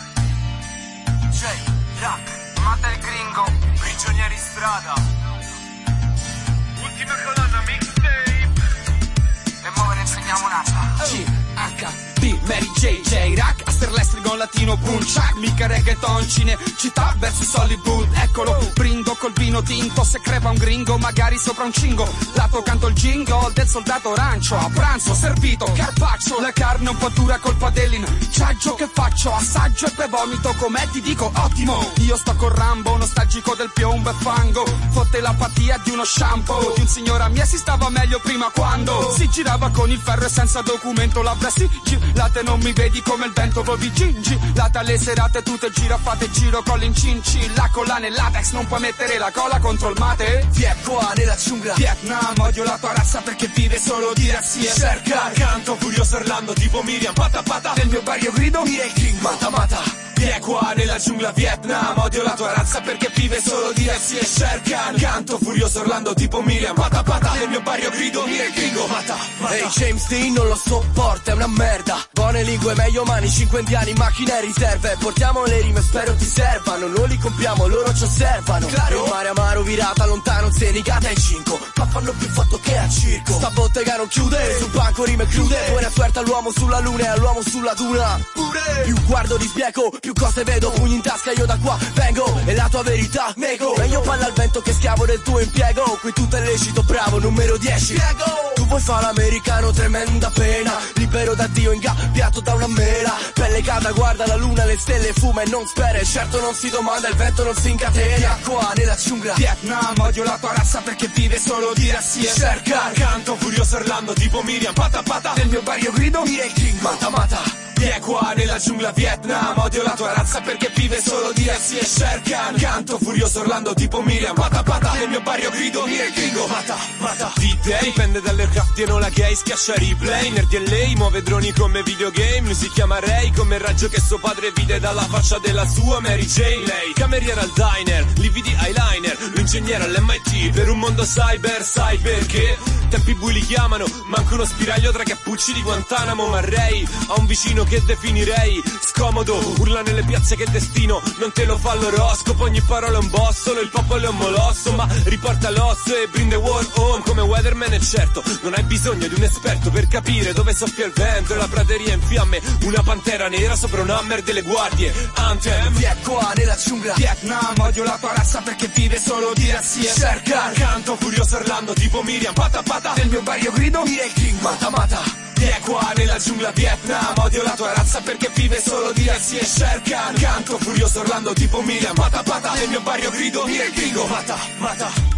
J, Rack, Mata il gringo, prigionieri strada. Ultima colonna mixtape. E mo ve ne insegniamo un'altra. G, H, D, Mary J, J, Rack, Aster Lestrigon, Latino, Boom, Chuck, mica reggaeton, cinecittà versus Hollywood, eccolo, bringo col vino tinto, se crepa un gringo, magari sopra un cingo, lato canto il jingle del soldato arancio, a pranzo servito, carpaccio, la carne un po' dura colpa dell'inciaggio, che faccio, assaggio e poi vomito, com'è ti dico, ottimo, io sto con Rambo, nostalgico del piombo e fango, fotte l'apatia di uno shampoo, di un signora mia si stava meglio prima quando si girava con il ferro e senza documento, labbra si late non mi vedi come il vento, voi gingi, lata le serate tutte gira, fate giro con l'incinci, la colla nell'atex, non puoi mettere la cola contro il mate, Viet qua nella giungla, Vietnam, odio la tua razza perché vive solo di razzie, cerca, canto furioso Orlando tipo Miriam, pata pata, del mio barrio grido, mira il king, mata mata. Vieni qua nella giungla Vietnam, odio la tua razza perché vive solo di razzie e cercan, canto furioso Orlando tipo Miriam, pata pata, nel mio barrio grido, mira il gringo, mata mata. Ehi, hey, James Dean non lo sopporta, è una merda. Buone lingue, meglio mani, cinque indiani, macchine e riserve. Portiamo le rime, spero ti servano. Non li compriamo, loro ci osservano. Claro. Il mare amaro virata lontano, zenigata e cinco. Ma fanno più fatto che a circo. Sta bottega non chiude, sul banco rime crude. Buona suerte all'uomo sulla luna e all'uomo sulla duna. Pure. Più guardo di spiego, più cose vedo. Pugni in tasca, io da qua vengo. E la tua verità nego. Meglio palla al vento che schiavo del tuo impiego. Qui tutto è lecito, bravo, numero dieci. Piego. Tu vuoi fare l'americano, tremenda pena. Libero da Dio, ingabbiato da una mela. Pelle calda, guarda la luna, le stelle fuma e non spera. E certo non si domanda, il vento non si incatena. Qua nella giungla Vietnam, odio la tua razza perché vive solo di razzie. Cerca, canto furioso Orlando tipo Miriam, pata pata, del mio barrio grido, mira il king, mata mata. Vieni qua nella giungla Vietnam, odio la tua razza perché vive solo di razzie e cercan, canto furioso Orlando tipo Miriam, pata pata, nel mio barrio grido, mira il gringo, mata mata. D-Day, dipende dall'aircraft e non la gay, schiaccia replay, nerd e lei, muove droni come videogame, lui si chiama Ray, come il raggio che suo padre vide dalla faccia della sua Mary Jane. Lei, cameriera al diner, lividi eyeliner, l'ingegnere all'M I T, per un mondo cyber, sai perché? Tempi bui li chiamano, manca uno spiraglio tra cappucci di Guantanamo, ma Ray ha un vicino che definirei scomodo, urla nelle piazze che il destino non te lo fa l'oroscopo, ogni parola è un boss, solo il popolo è un molosso, ma riporta l'osso e bring the war home come Weatherman, e certo non hai bisogno di un esperto per capire dove soffia il vento e la prateria in fiamme, una pantera nera sopra un hammer delle guardie, Anthem. Vieni qua nella giungla Vietnam, odio la tua razza perché vive solo di razzie. Cerca, canto furioso Orlando tipo Miriam, pata pata, del mio barrio grido, mira il king, mata mata. Vieni qua nella giungla Vietnam, odio la tua razza perché vive solo di razzi e Sher Khan. Canto furioso urlando tipo Mila, mata pata, nel mio barrio grido, mira il gringo, mata, mata.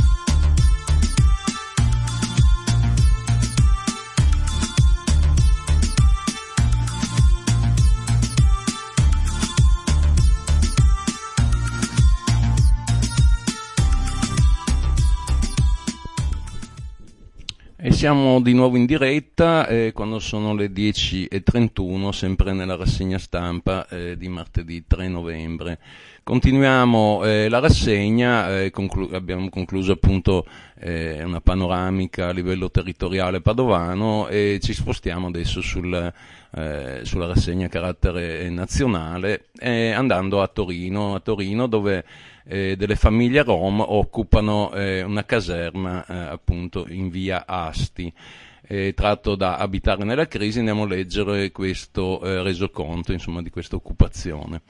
E siamo di nuovo in diretta eh, quando sono le dieci e trentuno, sempre nella rassegna stampa eh, di martedì tre novembre. Continuiamo eh, la rassegna, eh, conclu- abbiamo concluso appunto eh, una panoramica a livello territoriale padovano e ci spostiamo adesso sul, eh, sulla rassegna a carattere nazionale, eh, andando a Torino, a Torino dove Eh, delle famiglie rom occupano eh, una caserma eh, appunto in via Asti. Eh, tratto da Abitare nella crisi, andiamo a leggere questo eh, resoconto insomma di questa occupazione.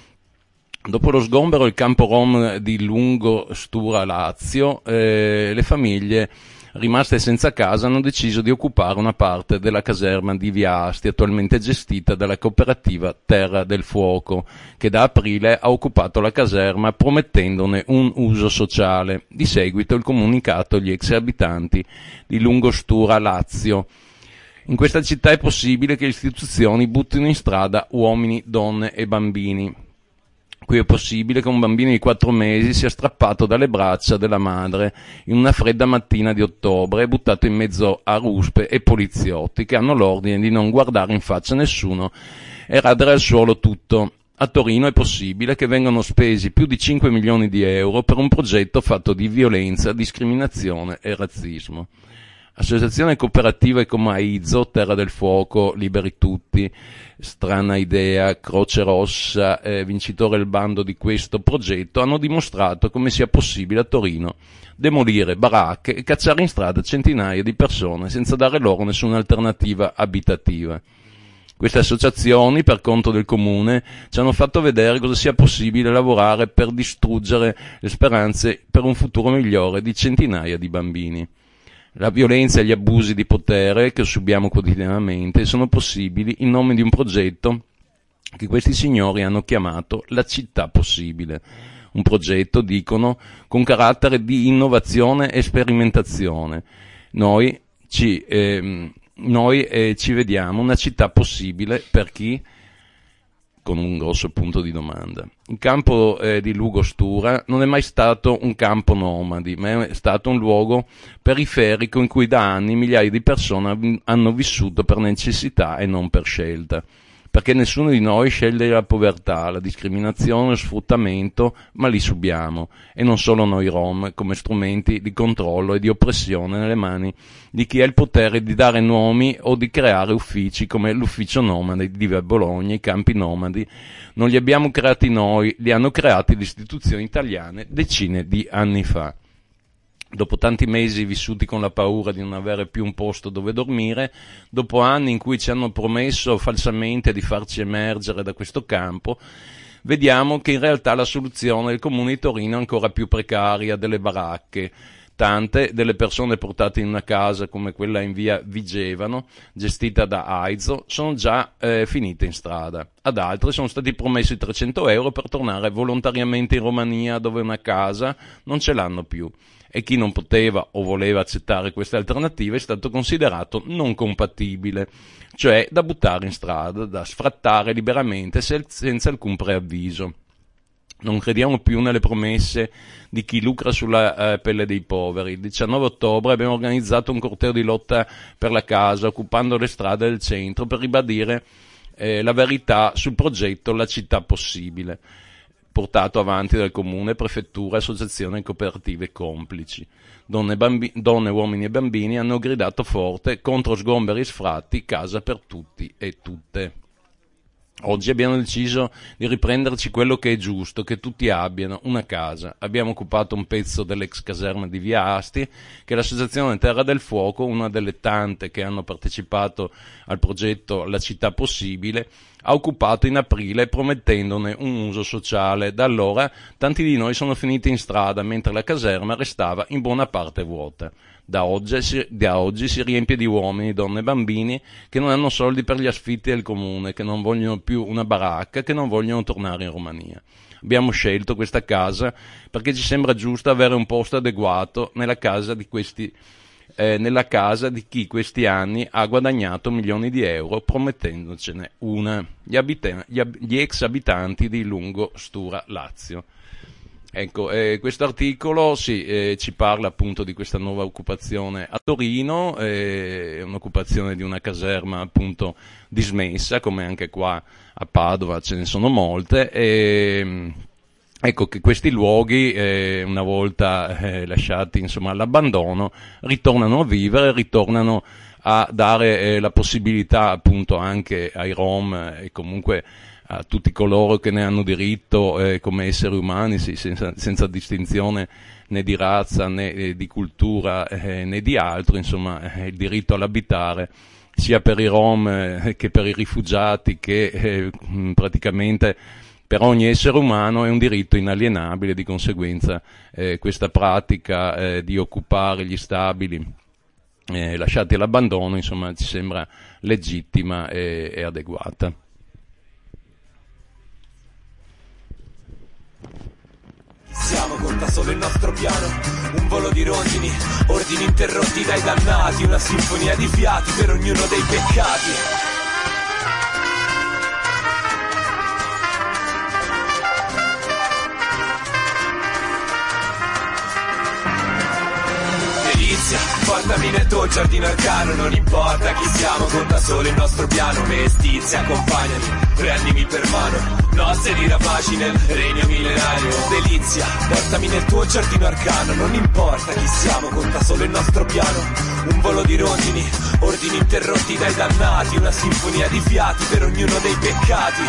Dopo lo sgombero il campo rom di Lungo Stura Lazio, eh, le famiglie rimaste senza casa hanno deciso di occupare una parte della caserma di via Asti, attualmente gestita dalla cooperativa Terra del Fuoco, che da aprile ha occupato la caserma promettendone un uso sociale. Di seguito il comunicato agli ex abitanti di Lungostura Lazio. In questa città è possibile che le istituzioni buttino in strada uomini, donne e bambini. Qui è possibile che un bambino di quattro mesi sia strappato dalle braccia della madre in una fredda mattina di ottobre e buttato in mezzo a ruspe e poliziotti che hanno l'ordine di non guardare in faccia nessuno e radere al suolo tutto. A Torino è possibile che vengano spesi più di cinque milioni di euro per un progetto fatto di violenza, discriminazione e razzismo. Associazione cooperativa come Aizzo, Terra del Fuoco, Liberi Tutti, Strana Idea, Croce Rossa, eh, vincitore del bando di questo progetto, hanno dimostrato come sia possibile a Torino demolire baracche e cacciare in strada centinaia di persone senza dare loro nessuna alternativa abitativa. Queste associazioni, per conto del comune, ci hanno fatto vedere cosa sia possibile lavorare per distruggere le speranze per un futuro migliore di centinaia di bambini. La violenza e gli abusi di potere che subiamo quotidianamente sono possibili in nome di un progetto che questi signori hanno chiamato la città possibile. Un progetto, dicono, con carattere di innovazione e sperimentazione. Noi ci, eh, noi eh, ci vediamo una città possibile per chi? Con un grosso punto di domanda. Il campo eh, di Lungostura non è mai stato un campo nomadi, ma è stato un luogo periferico in cui da anni migliaia di persone hanno vissuto per necessità e non per scelta. Perché nessuno di noi sceglie la povertà, la discriminazione, lo sfruttamento, ma li subiamo, e non solo noi rom, come strumenti di controllo e di oppressione nelle mani di chi ha il potere di dare nomi o di creare uffici come l'ufficio nomade di Via Bologna, i campi nomadi. Non li abbiamo creati noi, li hanno creati le istituzioni italiane decine di anni fa. Dopo tanti mesi vissuti con la paura di non avere più un posto dove dormire, dopo anni in cui ci hanno promesso falsamente di farci emergere da questo campo, vediamo che in realtà la soluzione del Comune di Torino è ancora più precaria delle baracche. Tante delle persone portate in una casa come quella in via Vigevano, gestita da Aizzo, sono già eh, finite in strada. Ad altre sono stati promessi trecento euro per tornare volontariamente in Romania, dove una casa non ce l'hanno più. E chi non poteva o voleva accettare queste alternative è stato considerato non compatibile, cioè da buttare in strada, da sfrattare liberamente senza alcun preavviso. Non crediamo più nelle promesse di chi lucra sulla eh, pelle dei poveri. Il diciannove ottobre abbiamo organizzato un corteo di lotta per la casa, occupando le strade del centro per ribadire eh, la verità sul progetto La città possibile, portato avanti dal comune, prefettura, associazioni cooperative complici. Donne, bambi- donne, uomini e bambini hanno gridato forte contro sgomberi e sfratti, casa per tutti e tutte. Oggi abbiamo deciso di riprenderci quello che è giusto, che tutti abbiano una casa. Abbiamo occupato un pezzo dell'ex caserma di Via Asti, che l'associazione Terra del Fuoco, una delle tante che hanno partecipato al progetto La città possibile, ha occupato in aprile promettendone un uso sociale. Da allora tanti di noi sono finiti in strada mentre la caserma restava in buona parte vuota. Da oggi, si, da oggi si riempie di uomini, donne e bambini che non hanno soldi per gli affitti del comune, che non vogliono più una baracca, che non vogliono tornare in Romania. Abbiamo scelto questa casa perché ci sembra giusto avere un posto adeguato nella casa di questi eh, nella casa di chi questi anni ha guadagnato milioni di euro promettendocene una, gli, abita- gli, ab- gli ex abitanti di Lungo Stura Lazio. Ecco, eh, questo articolo sì, eh, ci parla appunto di questa nuova occupazione a Torino, eh, un'occupazione di una caserma appunto dismessa, come anche qua a Padova ce ne sono molte, e ecco che questi luoghi, eh, una volta eh, lasciati insomma all'abbandono, ritornano a vivere, ritornano a dare eh, la possibilità appunto anche ai Rom e eh, comunque a tutti coloro che ne hanno diritto eh, come esseri umani, sì, senza, senza distinzione né di razza né eh, di cultura eh, né di altro, insomma eh, il diritto all'abitare sia per i Rom eh, che per i rifugiati che eh, praticamente per ogni essere umano è un diritto inalienabile. Di conseguenza eh, questa pratica eh, di occupare gli stabili eh, lasciati all'abbandono insomma ci sembra legittima e, e adeguata. Siamo, conta solo il nostro piano, un volo di rondini, ordini interrotti dai dannati, una sinfonia di fiati per ognuno dei peccati. Delizia, portami nel tuo giardino arcano, non importa chi siamo, conta solo il nostro piano. Mestizia, accompagnami, prendimi per mano, notte di rapaci nel regno millenario. Delizia, portami nel tuo giardino arcano, non importa chi siamo, conta solo il nostro piano. Un volo di rondini, ordini interrotti dai dannati, una sinfonia di fiati per ognuno dei peccati.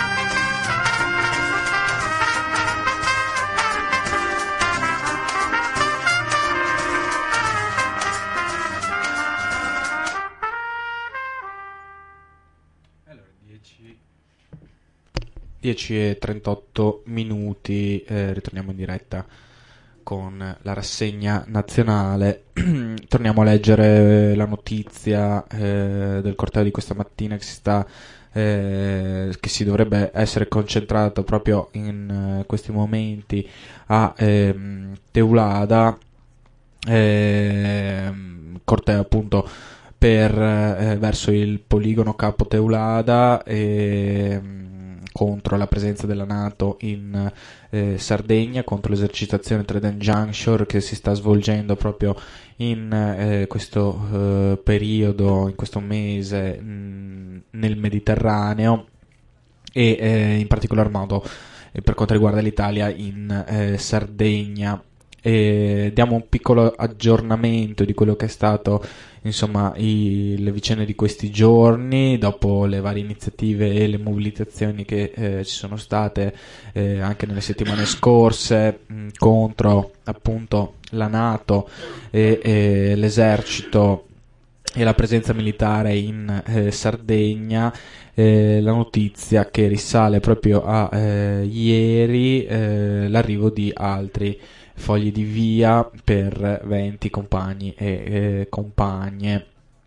dieci e trentotto minuti, eh, ritorniamo in diretta con la rassegna nazionale. Torniamo a leggere la notizia eh, del corteo di questa mattina che si sta eh, che si dovrebbe essere concentrato proprio in eh, questi momenti a eh, Teulada, eh, corteo appunto per eh, verso il poligono Capo Teulada e contro la presenza della NATO in eh, Sardegna, contro l'esercitazione Trident Juncture che si sta svolgendo proprio in eh, questo eh, periodo, in questo mese mh, nel Mediterraneo e eh, in particolar modo eh, per quanto riguarda l'Italia in eh, Sardegna. E diamo un piccolo aggiornamento di quello che è stato insomma i, le vicende di questi giorni dopo le varie iniziative e le mobilitazioni che eh, ci sono state eh, anche nelle settimane scorse mh, contro appunto la NATO e, e l'esercito e la presenza militare in eh, Sardegna. Eh, la notizia che risale proprio a eh, ieri, eh, l'arrivo di altri fogli di via per venti compagni e eh, compagne.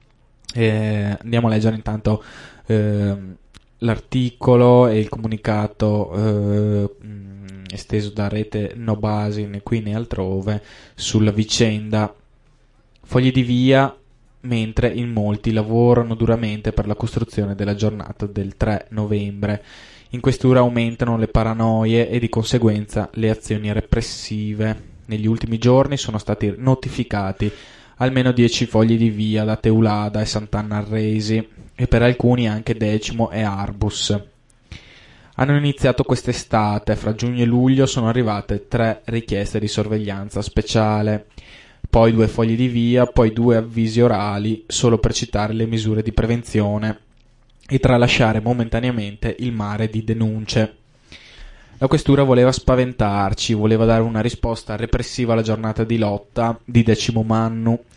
Eh, andiamo a leggere intanto eh, l'articolo e il comunicato eh, mh, esteso da Rete No Basi né qui né altrove sulla vicenda. Fogli di via mentre in molti lavorano duramente per la costruzione della giornata del tre novembre. In questura aumentano le paranoie e di conseguenza le azioni repressive. Negli ultimi giorni sono stati notificati almeno dieci fogli di via da Teulada e Sant'Anna al Resi e per alcuni anche Decimo e Arbus. Hanno iniziato quest'estate, fra giugno e luglio sono arrivate tre richieste di sorveglianza speciale, poi due fogli di via, poi due avvisi orali solo per citare le misure di prevenzione e tralasciare momentaneamente il mare di denunce. La questura voleva spaventarci, voleva dare una risposta repressiva alla giornata di lotta di Decimo Mannu.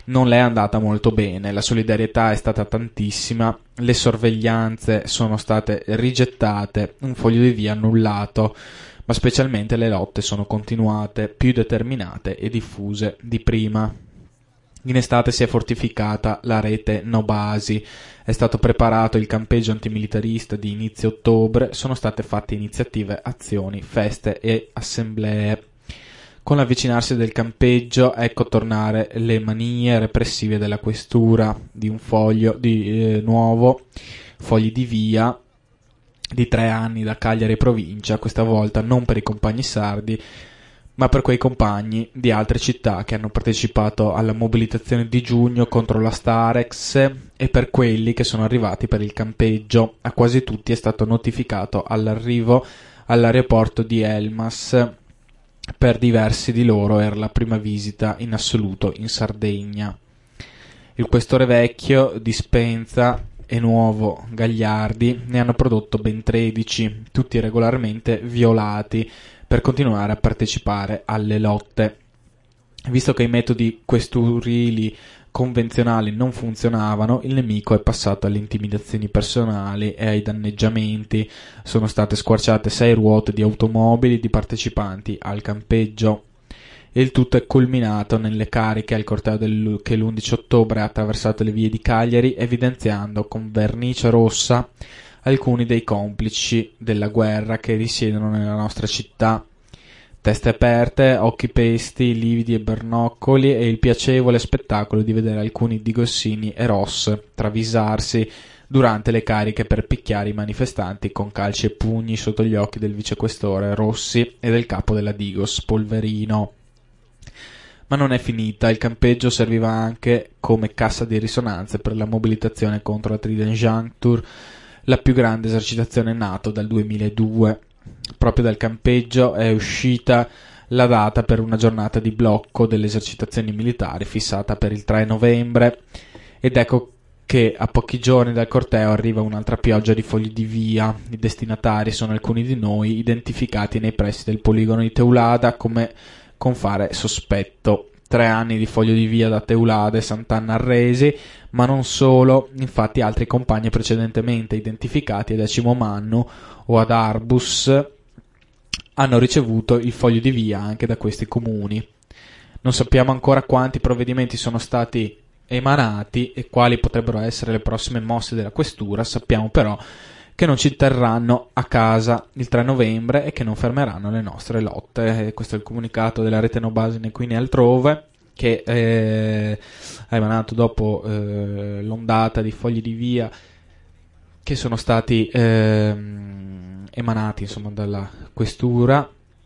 non le è andata molto bene. La solidarietà è stata tantissima, le sorveglianze sono state rigettate, un foglio di via annullato, ma specialmente le lotte sono continuate, più determinate e diffuse di prima. In estate si è fortificata la rete no basi, è stato preparato il campeggio antimilitarista di inizio ottobre, sono state fatte iniziative, azioni, feste e assemblee. Con l'avvicinarsi del campeggio, ecco tornare le manie repressive della questura di un foglio di eh, nuovo, fogli di via di tre anni da Cagliari e provincia, questa volta non per i compagni sardi, ma per quei compagni di altre città che hanno partecipato alla mobilitazione di giugno contro la Starex e per quelli che sono arrivati per il campeggio. A quasi tutti è stato notificato all'arrivo all'aeroporto di Elmas. Per diversi di loro era la prima visita in assoluto in Sardegna. Il questore vecchio di Spenza e nuovo Gagliardi ne hanno prodotto ben tredici, tutti regolarmente violati, per continuare a partecipare alle lotte. Visto che i metodi questurili convenzionali non funzionavano, il nemico è passato alle intimidazioni personali e ai danneggiamenti. Sono state squarciate sei ruote di automobili di partecipanti al campeggio. Il tutto è culminato nelle cariche al corteo del, che l'undici ottobre ha attraversato le vie di Cagliari, evidenziando con vernice rossa alcuni dei complici della guerra che risiedono nella nostra città. Teste aperte, occhi pesti, lividi e bernoccoli e il piacevole spettacolo di vedere alcuni di Gossini e Ross travisarsi durante le cariche per picchiare i manifestanti con calci e pugni sotto gli occhi del vicequestore Rossi e del capo della Digos Polverino. Ma non è finita, il campeggio serviva anche come cassa di risonanze per la mobilitazione contro la Trident Juncture, la più grande esercitazione NATO dal duemiladue. Proprio dal campeggio è uscita la data per una giornata di blocco delle esercitazioni militari fissata per il tre novembre, ed ecco che a pochi giorni dal corteo arriva un'altra pioggia di fogli di via. I destinatari sono alcuni di noi identificati nei pressi del poligono di Teulada come con fare sospetto. Tre anni di foglio di via da Teulada e Sant'Anna Arresi, ma non solo, infatti altri compagni precedentemente identificati a Decimo Mannu o ad Arbus hanno ricevuto il foglio di via anche da questi comuni. Non sappiamo ancora quanti provvedimenti sono stati emanati e quali potrebbero essere le prossime mosse della questura, sappiamo però che non ci terranno a casa il tre novembre e che non fermeranno le nostre lotte. E questo è il comunicato della rete no base né qui né altrove, che eh, ha emanato dopo eh, l'ondata di fogli di via che sono stati eh, emanati insomma dalla questura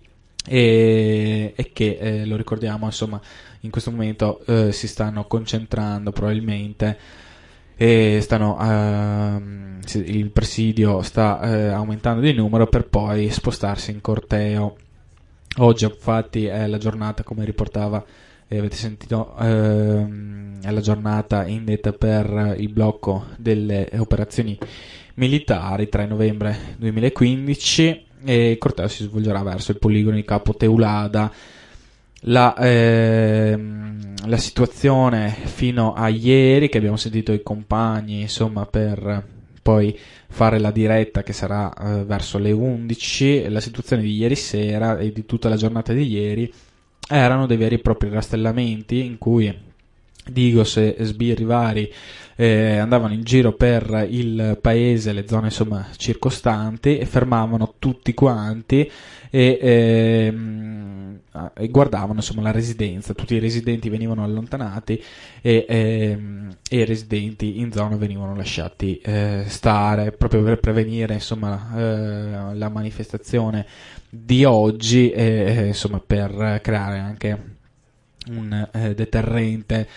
e, e che eh, lo ricordiamo insomma in questo momento eh, si stanno concentrando probabilmente e stanno uh, il presidio sta uh, aumentando di numero per poi spostarsi in corteo. Oggi infatti è la giornata, come riportava e avete sentito, uh, è la giornata indetta per il blocco delle operazioni militari, tre novembre duemilaquindici, e il corteo si svolgerà verso il poligono di Capo Teulada. La, ehm, la situazione fino a ieri, che abbiamo sentito i compagni insomma per poi fare la diretta che sarà eh, verso le undici, la situazione di ieri sera e di tutta la giornata di ieri erano dei veri e propri rastellamenti in cui Digos e sbirri vari eh, andavano in giro per il paese, le zone insomma circostanti, e fermavano tutti quanti e, ehm, e guardavano insomma la residenza. Tutti i residenti venivano allontanati e, ehm, e i residenti in zona venivano lasciati eh, stare, proprio per prevenire insomma eh, la manifestazione di oggi e eh, insomma per creare anche un eh, deterrente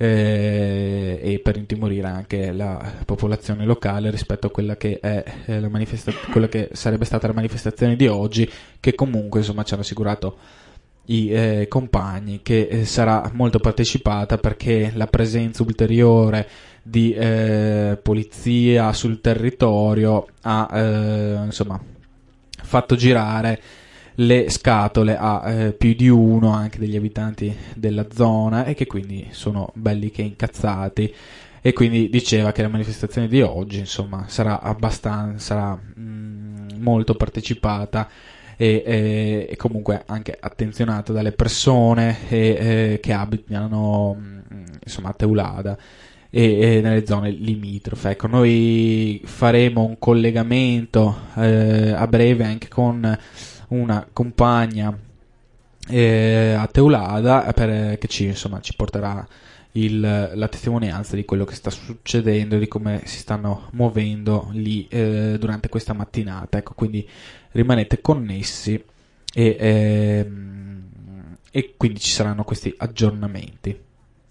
eh, e per intimorire anche la popolazione locale rispetto a quella che è eh, la manifesta- quella che sarebbe stata la manifestazione di oggi, che comunque insomma ci hanno assicurato i eh, compagni che eh, sarà molto partecipata, perché la presenza ulteriore di eh, polizia sul territorio ha eh, insomma fatto girare le scatole a eh, più di uno anche degli abitanti della zona, e che quindi sono belli che incazzati, e quindi diceva che la manifestazione di oggi insomma sarà abbastanza sarà mh, molto partecipata e, e, e comunque anche attenzionata dalle persone e, e, che abitano mh, insomma a Teulada e, e nelle zone limitrofe. Ecco, noi faremo un collegamento eh, a breve anche con una compagna eh, a Teulada per, che ci, insomma, ci porterà il, la testimonianza di quello che sta succedendo e di come si stanno muovendo lì eh, durante questa mattinata. Ecco, quindi rimanete connessi e, eh, e quindi ci saranno questi aggiornamenti.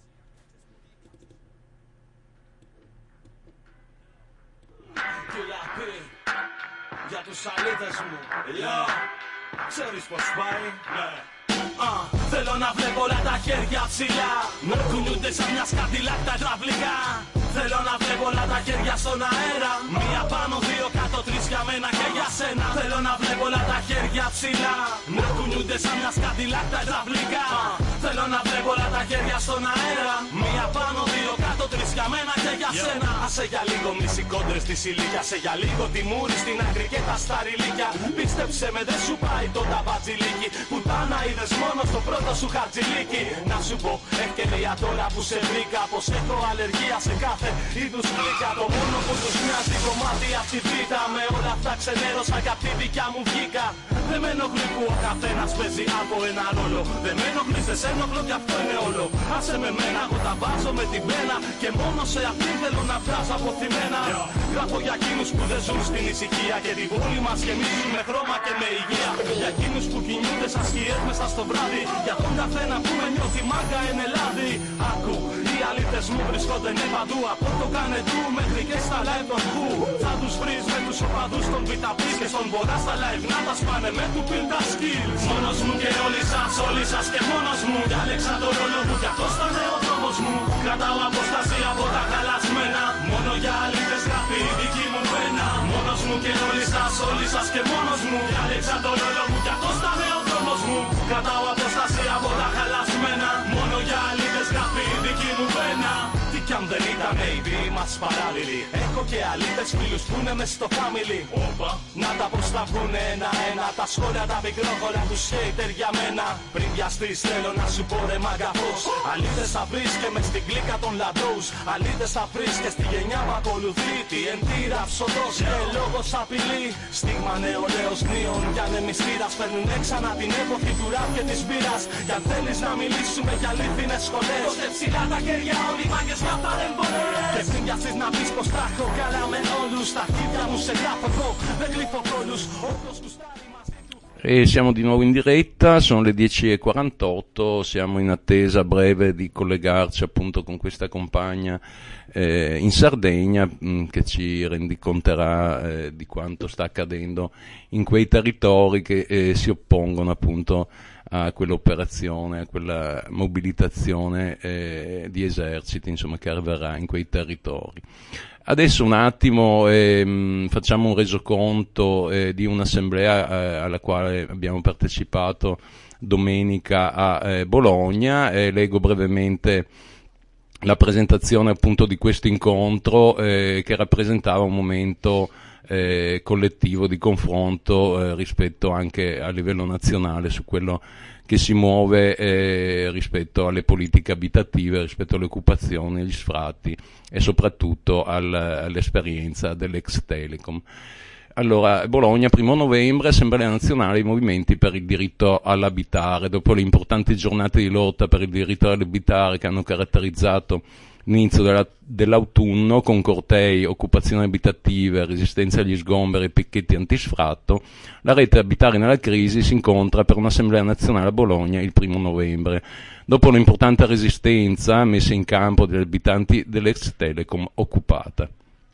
Ξέρεις πως πάει, ναι. Uh, θέλω να βλέπω όλα τα χέρια ψηλά, να κουνιούνται σαν μια σκατιλάκτα υδραυλικά. Θέλω να βλέπω όλα τα χέρια στον αέρα, μία πάνω, δύο κάτω, τρεις για μένα και για σένα. Θέλω να βλέπω όλα τα χέρια ψηλά, να κουνιούνται σαν μια σκατιλάκτα υδραυλικά. uh, Θέλω να βλέπω όλα τα χέρια στον αέρα, μία πάνω, δύο κάτω, τρεις για μένα και για yeah. σένα. Άσε για λίγο μισικόντρες της ηλικίας, σε για λίγο τιμούρι στην άκρη και τα σταριλίκια. Πίστεψε με, δεν σου πάει το ταμπατζιλίκι, πουτάνα είδες μόνο στο πρώτο σου χαρτζιλίκι. Να σου πω ευκαιρία τώρα που σε βρήκα, πως έχω αλλεργία σε κάθε είδους γλύκα. Το μόνο που τους μοιάζει κομμάτι απ' τη βήτα, με όλα αυτά ξενέρωσα κι απ' τη δικιά μου βγήκα. Δεν με ενοχλεί που ο καθένας παίζει από ένα ρόλο, δεν με ενοχλείς, δεν σε ενοχλώ κι αυτό είναι όλο. Άσε με μένα, εγώ τα βάζω με την πένα και μόνο σε αυτή θέλω να βγάζω αποθυμένα. Γράφω για εκείνους που δεν ζουν στην ησυχία και την πόλη μας γεμίζουν με χρώμα και με υγεία. Για εκείνους που κινούνται σαν σκιές μέσα στο βράδυ, για τον καθένα που με νιώθει μάγκα είναι λάδι. Άκου, οι αλήτες μου βρισκόνται ναι παντού, από το Κανεντού μέχρι και στα live των Who. Θα τους βρεις με τους οπαδούς των Πιταπής και στον Βορρά στα live να τα σπάνε με του Build τα skills. Μόνος μου και όλοι σας, όλοι σας και μόνος μου, διάλεξα το ρόλο μου κι αυτός θα είναι ο δρόμος μου. Κρατάω απόσταση από τα χαλασμένα, μόνο για αλήτες γράφει η δική μου πένα. Μόνος μου και όλοι σας, όλοι σας και μόνος μου, διάλεξα το ρόλο μου κι αυτός θα είναι ο δρόμος μου. Κρατάω απόσταση από τα χαλασμένα, μόνο για αλήτες γράφει η δική μου πένα. Τι κι αν δεν ήταν οι βίοι μας παράλληλοι, έχω και αλήτες φίλους που είναι μες στο family. Όπα. Να τα πως θα βγουνε ένα-ένα, τα σχόλια τα μικρόχωρα του skater για μένα. Πριν βιαστείς θέλω να σου πω ρε μάγκα πως αλήτες θα βρεις και μες στην κλίκα των λαντούς. Αλήτες θα βρεις και στη γενιά που ακολουθεί, τι εν τι ραψοδός και λόγος απειλή. Στίγμα νεολαίος γνίων κι αν εμιστήρας, φέρνουνε ξανά την εποχή του ραπ και της μπύρας. Κι αν θέλεις να μιλήσουμε για αλήθινες σχολές, τότε ψηλά τα χέρια όλοι οι μάγκες να παρεμβολές. Και πριν βιαστείς να πεις πως τα έχω καλά με όλους, τα αρχίδια μου σε γράφω εγώ, δεν γλύφω κόλους. Όποιος κουστάρει μαζί του. E siamo di nuovo in diretta, sono le dieci e quarantotto, siamo in attesa a breve di collegarci appunto con questa compagna eh, in Sardegna mh, che ci rendiconterà eh, di quanto sta accadendo in quei territori che eh, si oppongono appunto a quell'operazione, a quella mobilitazione eh, di eserciti insomma che arriverà in quei territori. Adesso un attimo ehm, facciamo un resoconto eh, di un'assemblea eh, alla quale abbiamo partecipato domenica a eh, Bologna e leggo brevemente la presentazione appunto di questo incontro eh, che rappresentava un momento eh, collettivo di confronto eh, rispetto anche a livello nazionale su quello che si muove eh, rispetto alle politiche abitative, rispetto alle occupazioni, agli sfratti e soprattutto al, all'esperienza dell'ex Telecom. Allora, Bologna, primo novembre, Assemblea Nazionale dei Movimenti per il diritto all'abitare. Dopo le importanti giornate di lotta per il diritto all'abitare che hanno caratterizzato l'inizio della, dell'autunno, con cortei, occupazioni abitative, resistenza agli sgomberi e picchetti antisfratto, la rete Abitare nella crisi si incontra per un'assemblea nazionale a Bologna il primo novembre. Dopo l'importante resistenza messa in campo dagli abitanti dell'ex Telecom occupata.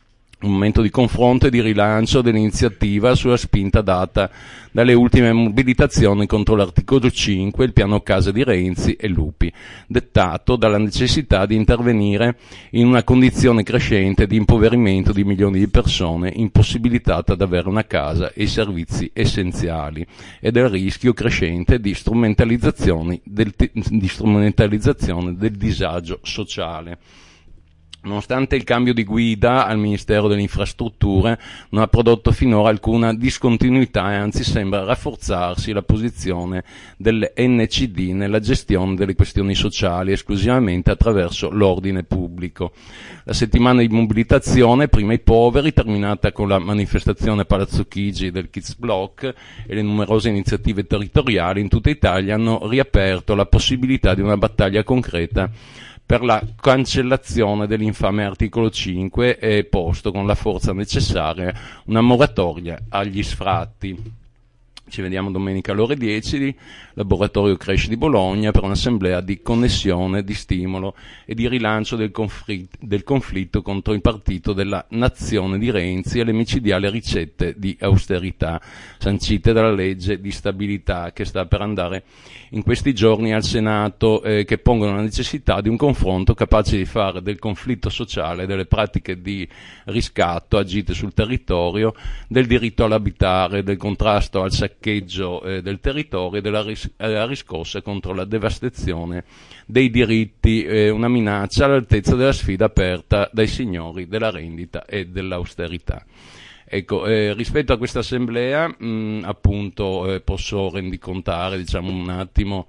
un momento di confronto e di rilancio dell'iniziativa sulla spinta data dalle ultime mobilitazioni contro l'articolo cinque, il piano casa di Renzi e Lupi, dettato dalla necessità di intervenire in una condizione crescente di impoverimento di milioni di persone impossibilitate ad avere una casa e i servizi essenziali e del rischio crescente di strumentalizzazione del, di strumentalizzazione del disagio sociale. Nonostante il cambio di guida al Ministero delle Infrastrutture, non ha prodotto finora alcuna discontinuità e anzi sembra rafforzarsi la posizione delle N C D nella gestione delle questioni sociali esclusivamente attraverso l'ordine pubblico. La settimana di mobilitazione, prima i poveri, terminata con la manifestazione a Palazzo Chigi del Kids Block e le numerose iniziative territoriali in tutta Italia, hanno riaperto la possibilità di una battaglia concreta per la cancellazione dell'infame articolo cinque e posto con la forza necessaria una moratoria agli sfratti. Ci vediamo domenica alle ore dieci, Laboratorio Cresci di Bologna, per un'assemblea di connessione, di stimolo e di rilancio del, conflitto, del conflitto contro il partito della nazione di Renzi e le micidiali ricette di austerità sancite dalla legge di stabilità che sta per andare in questi giorni al Senato, eh, che pongono la necessità di un confronto capace di fare del conflitto sociale, delle pratiche di riscatto agite sul territorio, del diritto all'abitare, del contrasto al saccheggio eh, del territorio e della ris- la riscossa contro la devastazione dei diritti, eh, una minaccia all'altezza della sfida aperta dai signori della rendita e dell'austerità. Ecco, eh, rispetto a questa assemblea, mh, appunto, eh, posso rendicontare, diciamo, un attimo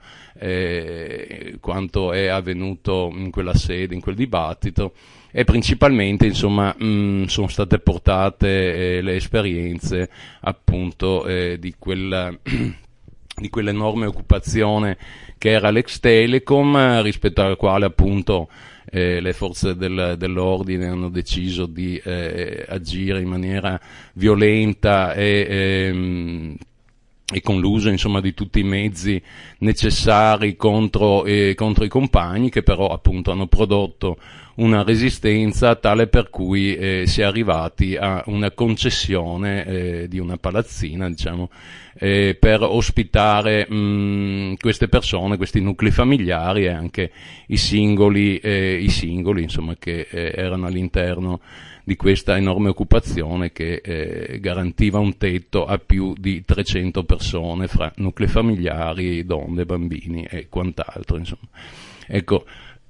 eh, quanto è avvenuto in quella sede, in quel dibattito, e principalmente, insomma, mh, sono state portate eh, le esperienze, appunto, eh, di quella di quell'enorme occupazione che era l'ex Telecom, rispetto alla quale, appunto, Eh, le forze del, dell'ordine hanno deciso di eh, agire in maniera violenta e, ehm, e con l'uso, insomma, di tutti i mezzi necessari contro, eh, contro i compagni, che però, appunto, hanno prodotto una resistenza tale per cui eh, si è arrivati a una concessione eh, di una palazzina, diciamo, eh, per ospitare mh, queste persone, questi nuclei familiari e anche i singoli, eh, i singoli, insomma, che eh, erano all'interno di questa enorme occupazione che eh, garantiva un tetto a più di trecento persone fra nuclei familiari, donne, bambini e quant'altro, insomma. Ecco,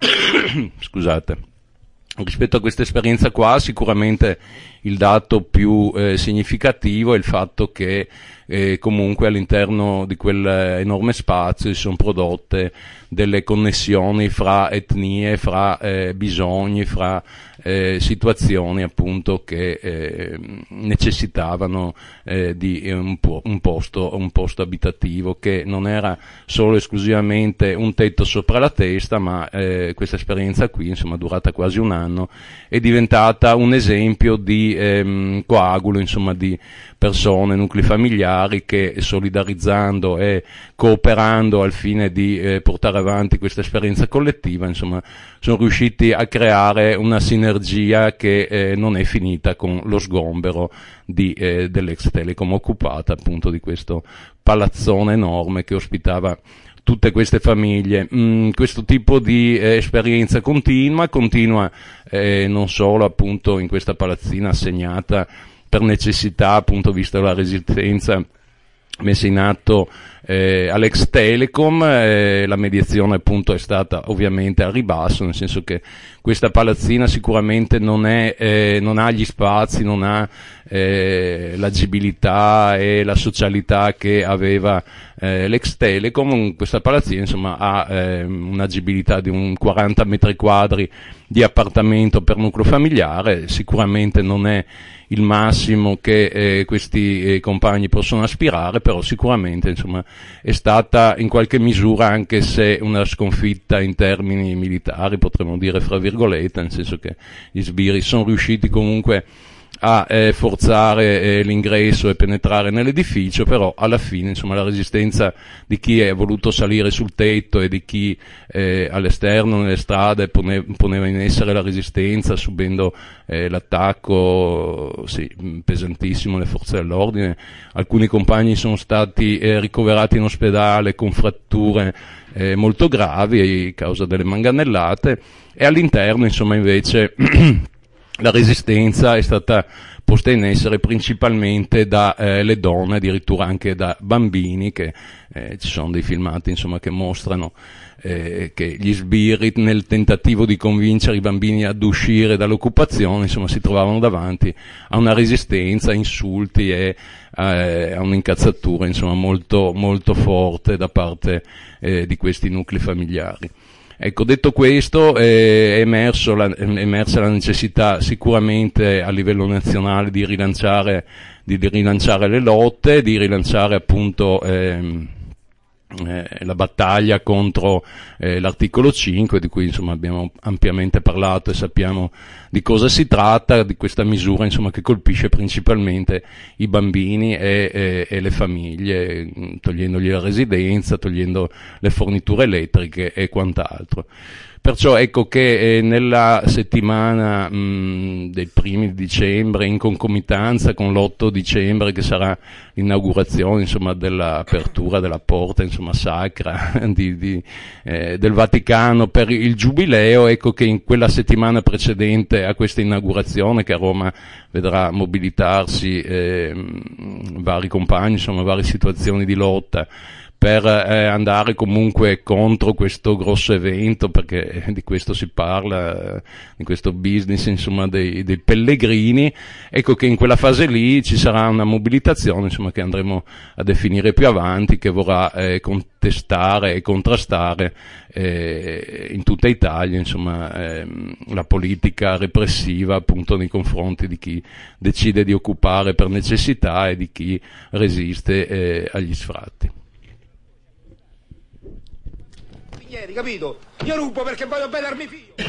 scusate. Rispetto a questa esperienza qua, sicuramente il dato più eh, significativo è il fatto che eh, comunque all'interno di quell'enorme spazio si sono prodotte delle connessioni fra etnie, fra eh, bisogni, fra eh, situazioni, appunto, che eh, necessitavano eh, di un, po- un posto un posto abitativo, che non era solo esclusivamente un tetto sopra la testa, ma eh, questa esperienza qui, insomma, durata quasi un anno, è diventata un esempio di ehm, coagulo, insomma, di persone, nuclei familiari che, solidarizzando e cooperando al fine di eh, portare avanti questa esperienza collettiva, insomma, sono riusciti a creare una sinergia che eh, non è finita con lo sgombero di, eh, dell'ex Telecom occupata, appunto, di questo palazzone enorme che ospitava tutte queste famiglie. Mm, questo tipo di eh, esperienza continua, continua eh, non solo, appunto, in questa palazzina assegnata per necessità, appunto, vista la resistenza messa in atto eh, all'ex Telecom, eh, la mediazione, appunto, è stata ovviamente al ribasso, nel senso che questa palazzina sicuramente non è, eh, non ha gli spazi, non ha eh, l'agibilità e la socialità che aveva eh, l'ex Telecom. Questa palazzina, insomma, ha eh, un'agibilità di un quaranta metri quadri di appartamento per nucleo familiare, sicuramente non è il massimo che eh, questi eh, compagni possono aspirare, però sicuramente, insomma, è stata in qualche misura, anche se una sconfitta in termini militari, potremmo dire fra virgolette, nel senso che gli sbirri sono riusciti comunque a eh, forzare eh, l'ingresso e penetrare nell'edificio, però alla fine insomma la resistenza di chi è voluto salire sul tetto e di chi eh, all'esterno nelle strade pone, poneva in essere la resistenza subendo eh, l'attacco sì, pesantissimo delle forze dell'ordine. Alcuni compagni sono stati eh, ricoverati in ospedale con fratture eh, molto gravi a causa delle manganellate, e all'interno insomma invece la resistenza è stata posta in essere principalmente da eh, le donne, addirittura anche da bambini, che eh, ci sono dei filmati insomma che mostrano eh, che gli sbirri, nel tentativo di convincere i bambini ad uscire dall'occupazione, insomma si trovavano davanti a una resistenza, a insulti e eh, a un'incazzatura insomma molto molto forte da parte eh, di questi nuclei familiari. Ecco, detto questo, è, emerso la, è emersa la necessità sicuramente a livello nazionale di rilanciare, di, di rilanciare le lotte, di rilanciare appunto ehm, eh, la battaglia contro eh, l'articolo cinque, di cui insomma abbiamo ampiamente parlato e sappiamo di cosa si tratta, di questa misura insomma che colpisce principalmente i bambini e, e, e le famiglie, togliendogli la residenza, togliendo le forniture elettriche e quant'altro. Perciò ecco che eh, nella settimana mh, dei primi di dicembre, in concomitanza con l'otto dicembre, che sarà l'inaugurazione insomma dell'apertura della porta insomma sacra di, di, eh, del Vaticano per il Giubileo, ecco che in quella settimana precedente a questa inaugurazione, che a Roma vedrà mobilitarsi eh, vari compagni, insomma varie situazioni di lotta, per eh, andare comunque contro questo grosso evento, perché di questo si parla, di questo business insomma dei, dei pellegrini. Ecco che in quella fase lì ci sarà una mobilitazione insomma che andremo a definire più avanti, che vorrà eh, contestare e contrastare eh, in tutta Italia insomma eh, la politica repressiva appunto nei confronti di chi decide di occupare per necessità e di chi resiste eh, agli sfratti. Capito? Io rubo perché voglio bene darmi figlio.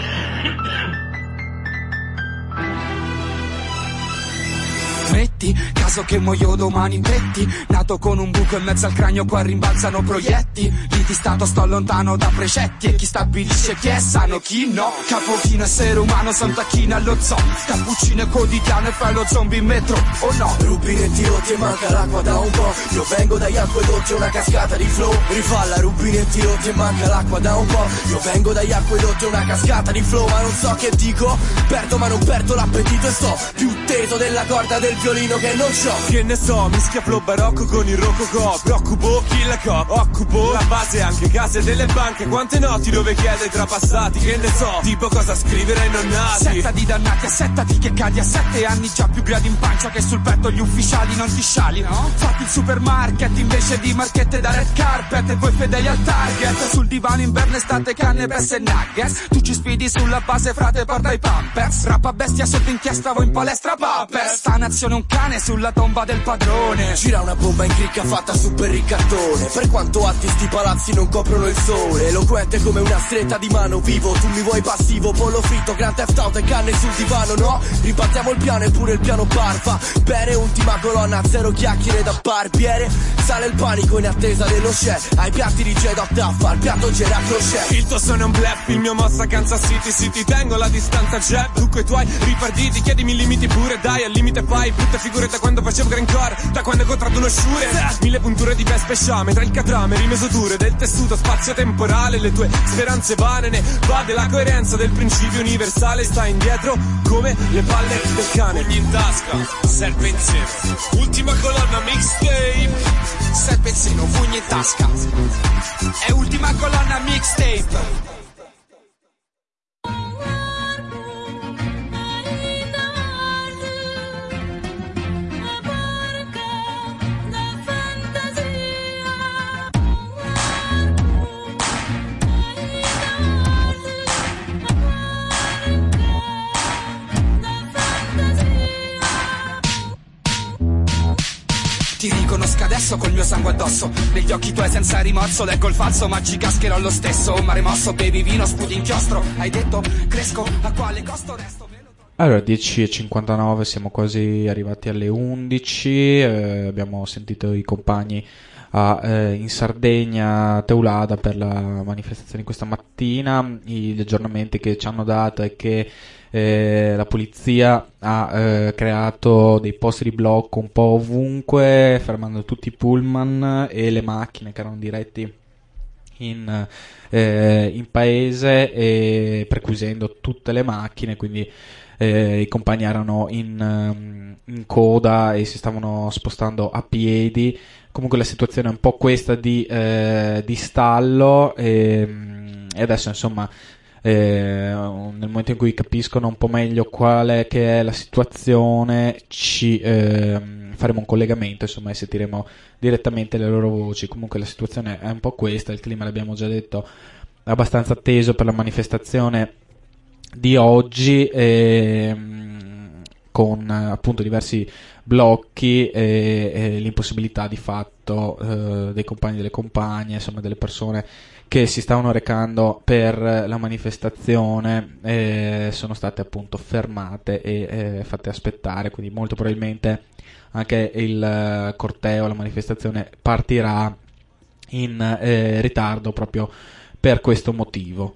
Metti caso che muoio domani tretti, nato con un buco in mezzo al cranio, qua rimbalzano proiettili. Lì di stato sto lontano da precetti, e chi stabilisce chi è sano, chi no. Capochino essere umano, son tacchino allo zoo, cappuccino e quotidiano e fai lo zombie in metro, o no? Rubinetti rotti e manca l'acqua da un po'. Io vengo dagli acquedotti, una cascata di flow. Rifalla, rubinetti rotti e manca l'acqua da un po'. Io vengo dagli acquedotti, una cascata di flow. Ma non so che dico, perdo ma non perdo l'appetito, e sto più teso della corda del violino che non c'ho. Che ne so, mischia flow barocco con il rococò. Preoccupo chi la co, occupo la base, anche case delle banche. Quante noti dove chiede trapassati, che ne so, tipo cosa scrivere ai non nati. Setta di dannati, assettati che cadi a sette anni, già più gradi in pancia che sul petto gli ufficiali non ti sciali, no? Fatti il supermarket invece di marchette da red carpet, e voi fedeli al target. Sul divano inverno estate, canne, pesse e nuggets. Tu ci sfidi sulla base, frate, porta i pampers. Rappa bestia sotto inchiesta, voi in palestra pampers. Sta nazione un cane sulla tomba del padrone. Gira una bomba in cricca fatta su per il cartone. Per quanto alti sti palazzi non coprono il sole. Eloquente come una stretta di mano, vivo. Tu mi vuoi passivo, pollo fritto, Grand Theft Auto e canne sul divano, no? Ribattiamo il piano eppure il piano barba. Bene, ultima colonna, zero chiacchiere da barbiere. Sale il panico in attesa dello chef. Ai piatti di J. Taffa, al piatto gira crochet. Il tuo sono è un bluff, il mio mossa Kansas City. Se ti tengo la distanza jab, tu coi tuoi riparditi. Chiedimi i limiti pure, dai, al limite fai brutte figure da quando facevo grindcore, da quando ho incontrato uno sciure. Mille punture di vespe sciame, tra il catrame, rimesoture del tessuto spazio-temporale. Le tue speranze vane, ne va della coerenza del principio universale. Stai indietro come le palle del cane. Pugni in tasca, serpe insieme. Ultima colonna mixtape. Serpe insieme, pugni in tasca. E ultima colonna mixtape. Ti riconosco adesso col mio sangue addosso, negli occhi tuoi senza rimorso leggo il falso, ma ci cascherò lo stesso. Mare mosso, bevi vino, sputi inchiostro. Hai detto cresco, a quale costo resto? Allora, dieci e cinquantanove, siamo quasi arrivati alle undici, eh, abbiamo sentito i compagni a, eh, in Sardegna, Teulada, per la manifestazione di questa mattina. Gli aggiornamenti che ci hanno dato è che eh, la polizia ha eh, creato dei posti di blocco un po' ovunque, fermando tutti i pullman e le macchine che erano diretti in, eh, in paese e preclusendo tutte le macchine, quindi Eh, i compagni erano in, um, in coda e si stavano spostando a piedi. Comunque la situazione è un po' questa di, eh, di stallo e, e adesso insomma eh, nel momento in cui capiscono un po' meglio qual è che è la situazione ci eh, faremo un collegamento insomma e sentiremo direttamente le loro voci. Comunque la situazione è un po' questa, il clima l'abbiamo già detto è abbastanza teso per la manifestazione di oggi, eh, con appunto diversi blocchi e, e l'impossibilità di fatto eh, dei compagni e delle compagne, insomma delle persone che si stavano recando per la manifestazione, eh, sono state appunto fermate e eh, fatte aspettare, quindi molto probabilmente anche il corteo, la manifestazione partirà in eh, ritardo proprio per questo motivo.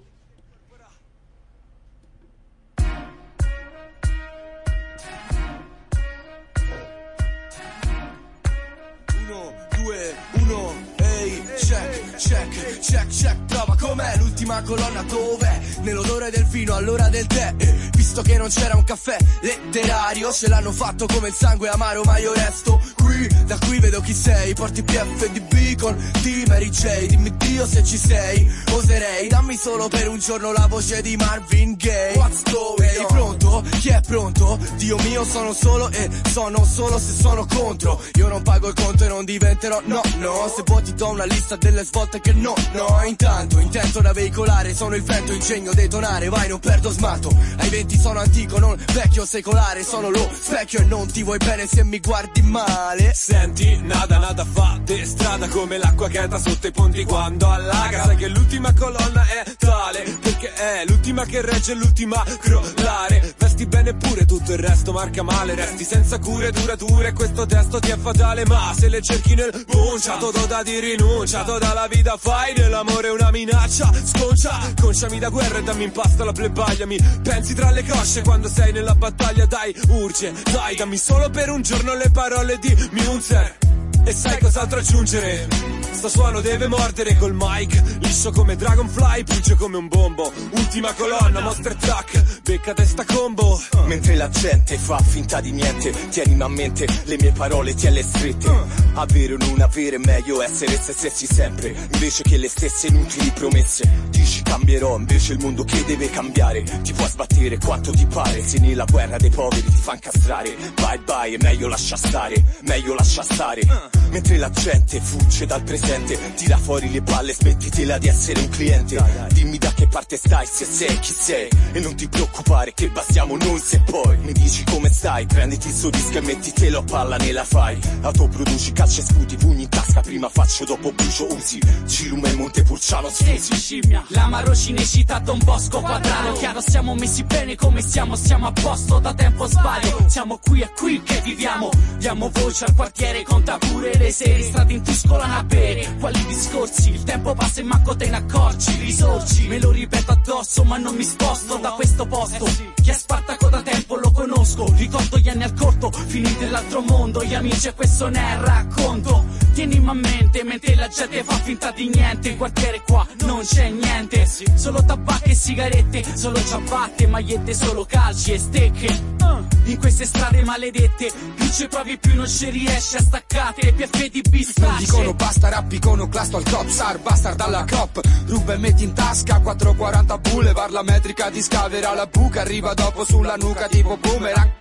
Check, check, check, check, prova com'è l'ultima colonna dov'è? Nell'odore del vino, all'ora del tè, eh, visto che non c'era un caffè letterario, ce l'hanno fatto come il sangue amaro, ma io resto qui, da qui vedo chi sei, porti P F D B con T Mary J, dimmi Dio se ci sei, oserei, dammi solo per un giorno la voce di Marvin Gaye. What's going on? Ehi pronto? Chi è pronto? Dio mio sono solo e sono solo se sono contro, io non pago il conto e non diventerò, no, no, se vuoi ti do una lista delle svolte che no, no, intanto intento da veicolare, sono il vento, ingegno detonare, vai non perdo smato, ai venti sono antico, non vecchio secolare, sono lo specchio e non ti vuoi bene se mi guardi male. Senti, nada nada fa de strada come l'acqua che entra sotto i ponti quando allaga, sai che l'ultima colonna è tale, perché è l'ultima che regge l'ultima crollare, vesti bene pure tutto il resto marca male, resti senza cure durature, questo testo ti è fatale, ma se le cerchi nel bunciato do da di rinunciato dalla vita fai dell'amore una minaccia, sconcia, conciami da guerra e dammi in pasto la plebaglia, mi pensi tra le cosce quando sei nella battaglia, dai, urge, dai, dammi solo per un giorno le parole di Münzer, e sai cos'altro aggiungere? Sto suono deve mordere col mic, liscio come Dragonfly, pugge come un bombo, ultima colonna, monster track, becca testa combo. Mentre la gente fa finta di niente, tienimi a mente le mie parole, tielle strette. Avere o non avere, meglio essere se stessi sempre, invece che le stesse inutili promesse. Dici cambierò, invece il mondo che deve cambiare, ti può sbattere quanto ti pare, se nella guerra dei poveri ti fa incastrare. Bye bye, è meglio lascia stare, meglio lascia stare. Mentre la gente fugge dal presente, tira fuori le palle, smettitela di essere un cliente. Dimmi da che parte stai, se sei chi sei, e non ti preoccupare che bastiamo noi se poi mi dici come stai. Prenditi il suo disco e mettitelo a palla nella fai, autoproduci calci e sputi, pugni in tasca, prima faccio dopo brucio usi, Cirume e Montepulciano scusi. Scimmia, l'amaro cinecittà Don Bosco quadrato, chiaro siamo messi bene come siamo, siamo a posto da tempo sbaglio, siamo qui e qui che viviamo, diamo voce al quartiere, conta pure le sere, strade in tuscolana a bere, quali discorsi, il tempo passa e manco te ne accorgi, risorgi, me lo ripeto addosso ma non mi sposto da questo posto, chi è Spartaco da tempo lo conosco, ricordo gli anni al corto, finiti nell'altro mondo, gli amici e questo ne è racconto, tienimi a mente mentre la gente fa finta di niente, il quartiere qua non c'è niente, solo tabacco e sigarette, solo ciabatte, magliette, solo calci e stecche, in queste strade maledette, più ci provi più non ci riesci a staccare, P F di pistace. Non dicono basta rap iconoclasto al copsar, bastard dalla cop, ruba e metti in tasca quattrocentoquaranta boulevard, la metrica di scavera la buca, arriva dopo sulla nuca tipo boomerang. Ah,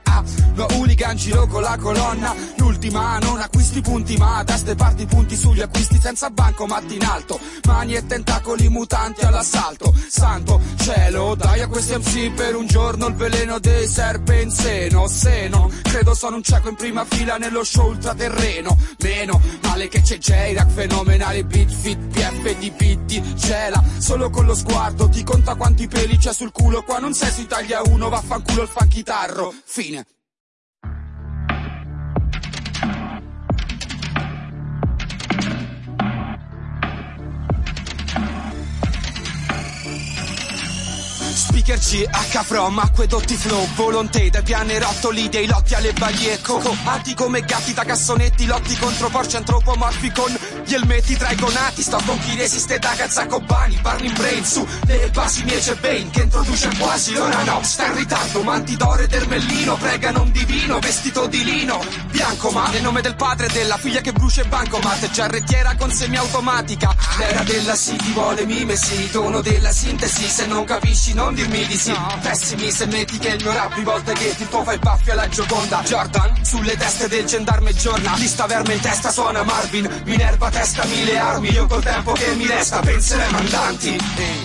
No hooligan, giro con la colonna, l'ultima, non acquisti punti ma da ste parti punti sugli acquisti senza bancomat in alto, mani e tentacoli mutanti all'assalto. Santo cielo, dai a questi M C per un giorno il veleno dei serpe in seno. Se no, credo sono un cieco in prima fila nello show ultraterreno. Meno male che c'è J-Rack, fenomenale beat, fit, P F di beat, cela. Solo con lo sguardo ti conta quanti peli c'è sul culo. Qua non sei su Italia uno, vaffanculo il fanchitarro. Fine. Speaker C, H from, acquedotti flow, volontà dai pianerottoli, dei lotti alle baglie e coco, alti come gatti da cassonetti, lotti contro porci antropomorfi con gli elmetti tra i conati, sto con chi resiste da Cazzacobani, Burning Brain su le basi miei c'è Bane che introduce quasi, ora no, sta in ritardo, manti d'oro ed ermellino, pregano un divino, vestito di lino, bianco ma nel nome del padre e della figlia che brucia il bancomat, giarrettiera con semiautomatica, l'era della City vuole mimesi, dono della sintesi, se non capisci non dirmi di sì, pessimi se metti che il mio rap rivolta che ti fa il baffio alla Gioconda. Jordan sulle teste del gendarme giorna, lista verme in testa suona Marvin, Minerva testa mille armi, io col tempo che mi resta penserei ai mandanti. Ehi.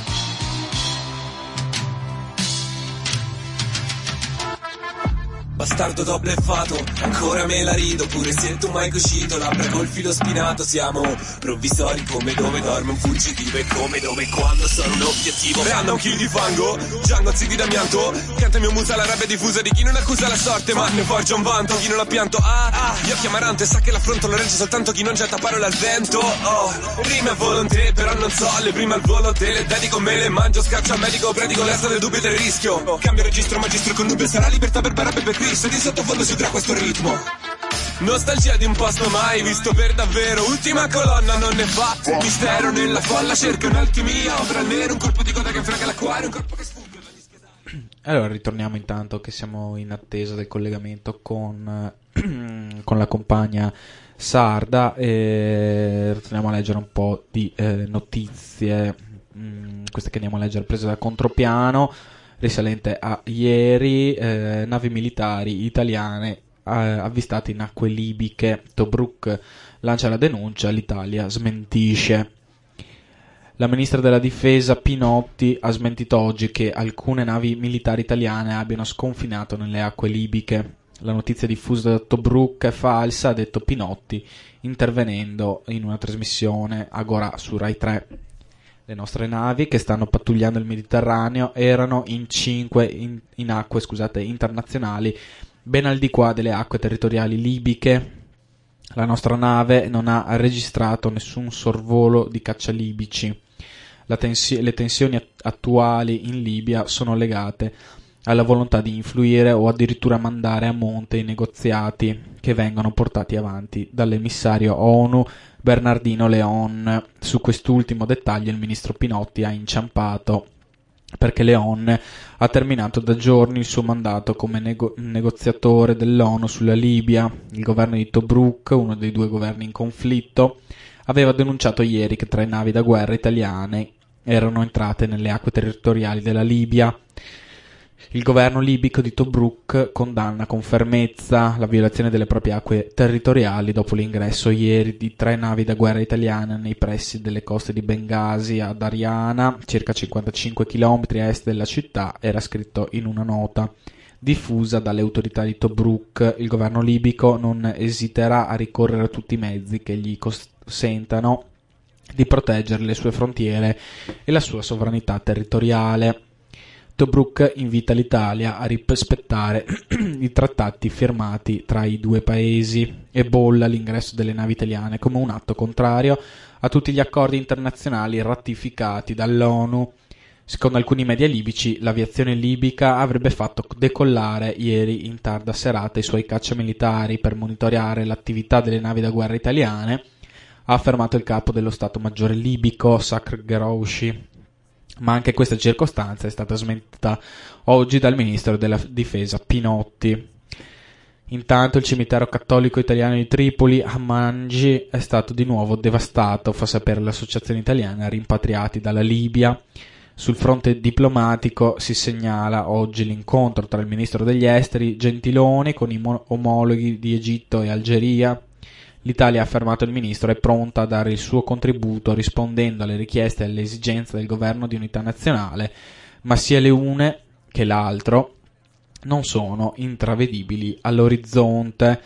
Bastardo t'ho bleffato, ancora me la rido, pure se tu mai cucito, labbra col filo spinato, siamo provvisori come dove dorme un fuggitivo e come dove e quando sono un obiettivo. Random kill di fango, Django ziti d'amianto, canta il mio musa la rabbia diffusa di chi non accusa la sorte ma ne forgia un vanto, chi non l'ha pianto, ah, ah, gli occhi amarante sa che l'affronto lo regge soltanto chi non getta parole al vento, oh, rime a volontà però non so, le prime al volo te le dedico, me le mangio, scaccio al medico, predico l'esta del dubbio e del rischio, oh, cambio registro, magistro con dubbio sarà libertà per barabbe per Cristo, di sottofondo si usa questo ritmo. Nostalgia di un posto mai visto per davvero, ultima colonna non ne fa mistero, nella folla cerca un'alchimia, opera nero, un colpo di coda che frega l'acquario, un corpo che sfugge la discheda. Allora ritorniamo intanto che siamo in attesa del collegamento con, con la compagna sarda e torniamo a leggere un po' di eh, notizie, mh, queste che andiamo a leggere prese da Contropiano, risalente a ieri, eh, navi militari italiane eh, avvistate in acque libiche. Tobruk lancia la denuncia, l'Italia smentisce. La ministra della difesa Pinotti ha smentito oggi che alcune navi militari italiane abbiano sconfinato nelle acque libiche. La notizia diffusa da Tobruk è falsa, ha detto Pinotti, intervenendo in una trasmissione Agora su Rai tre. Le nostre navi che stanno pattugliando il Mediterraneo erano in cinque in, in acque scusate, internazionali, ben al di qua delle acque territoriali libiche. La nostra nave non ha registrato nessun sorvolo di caccia libici. La tensi- le tensioni attuali in Libia sono legate alla volontà di influire o addirittura mandare a monte i negoziati che vengono portati avanti dall'emissario ONU Bernardino Leon. Su quest'ultimo dettaglio il ministro Pinotti ha inciampato perché Leon ha terminato da giorni il suo mandato come nego- negoziatore dell'ONU sulla Libia. Il governo di Tobruk, uno dei due governi in conflitto, aveva denunciato ieri che tre navi da guerra italiane erano entrate nelle acque territoriali della Libia. Il governo libico di Tobruk condanna con fermezza la violazione delle proprie acque territoriali dopo l'ingresso ieri di tre navi da guerra italiane nei pressi delle coste di Bengasi ad Ariana, circa cinquantacinque chilometri a est della città, era scritto in una nota diffusa dalle autorità di Tobruk. Il governo libico non esiterà a ricorrere a tutti i mezzi che gli consentano di proteggere le sue frontiere e la sua sovranità territoriale. Tobruk invita l'Italia a rispettare i trattati firmati tra i due paesi e bolla l'ingresso delle navi italiane come un atto contrario a tutti gli accordi internazionali ratificati dall'ONU. Secondo alcuni media libici, l'aviazione libica avrebbe fatto decollare ieri in tarda serata i suoi cacciamilitari per monitorare l'attività delle navi da guerra italiane, ha affermato il capo dello Stato Maggiore libico Sakr Geroushi. Ma anche questa circostanza è stata smentita oggi dal ministro della difesa Pinotti. Intanto il cimitero cattolico italiano di Tripoli, a Mangi, è stato di nuovo devastato, fa sapere l'associazione italiana rimpatriati dalla Libia. Sul fronte diplomatico si segnala oggi l'incontro tra il ministro degli esteri Gentiloni con i mo- omologhi di Egitto e Algeria. L'Italia, ha affermato il ministro, è pronta a dare il suo contributo rispondendo alle richieste e alle esigenze del governo di unità nazionale, ma sia l'une che l'altro non sono intravedibili all'orizzonte.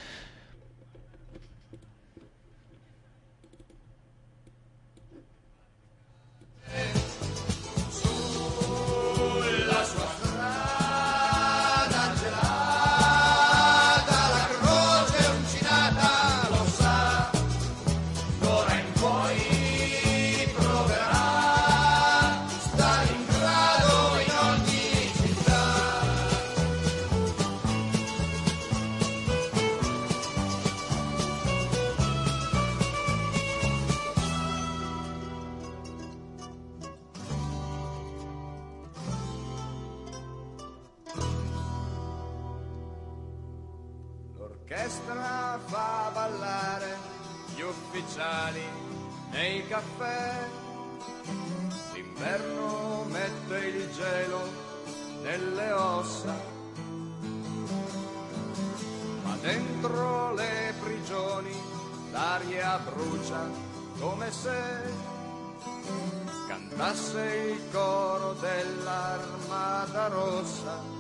L'orchestra fa ballare gli ufficiali nei caffè, l'inverno mette il gelo nelle ossa, ma dentro le prigioni l'aria brucia come se cantasse il coro dell'Armata Rossa.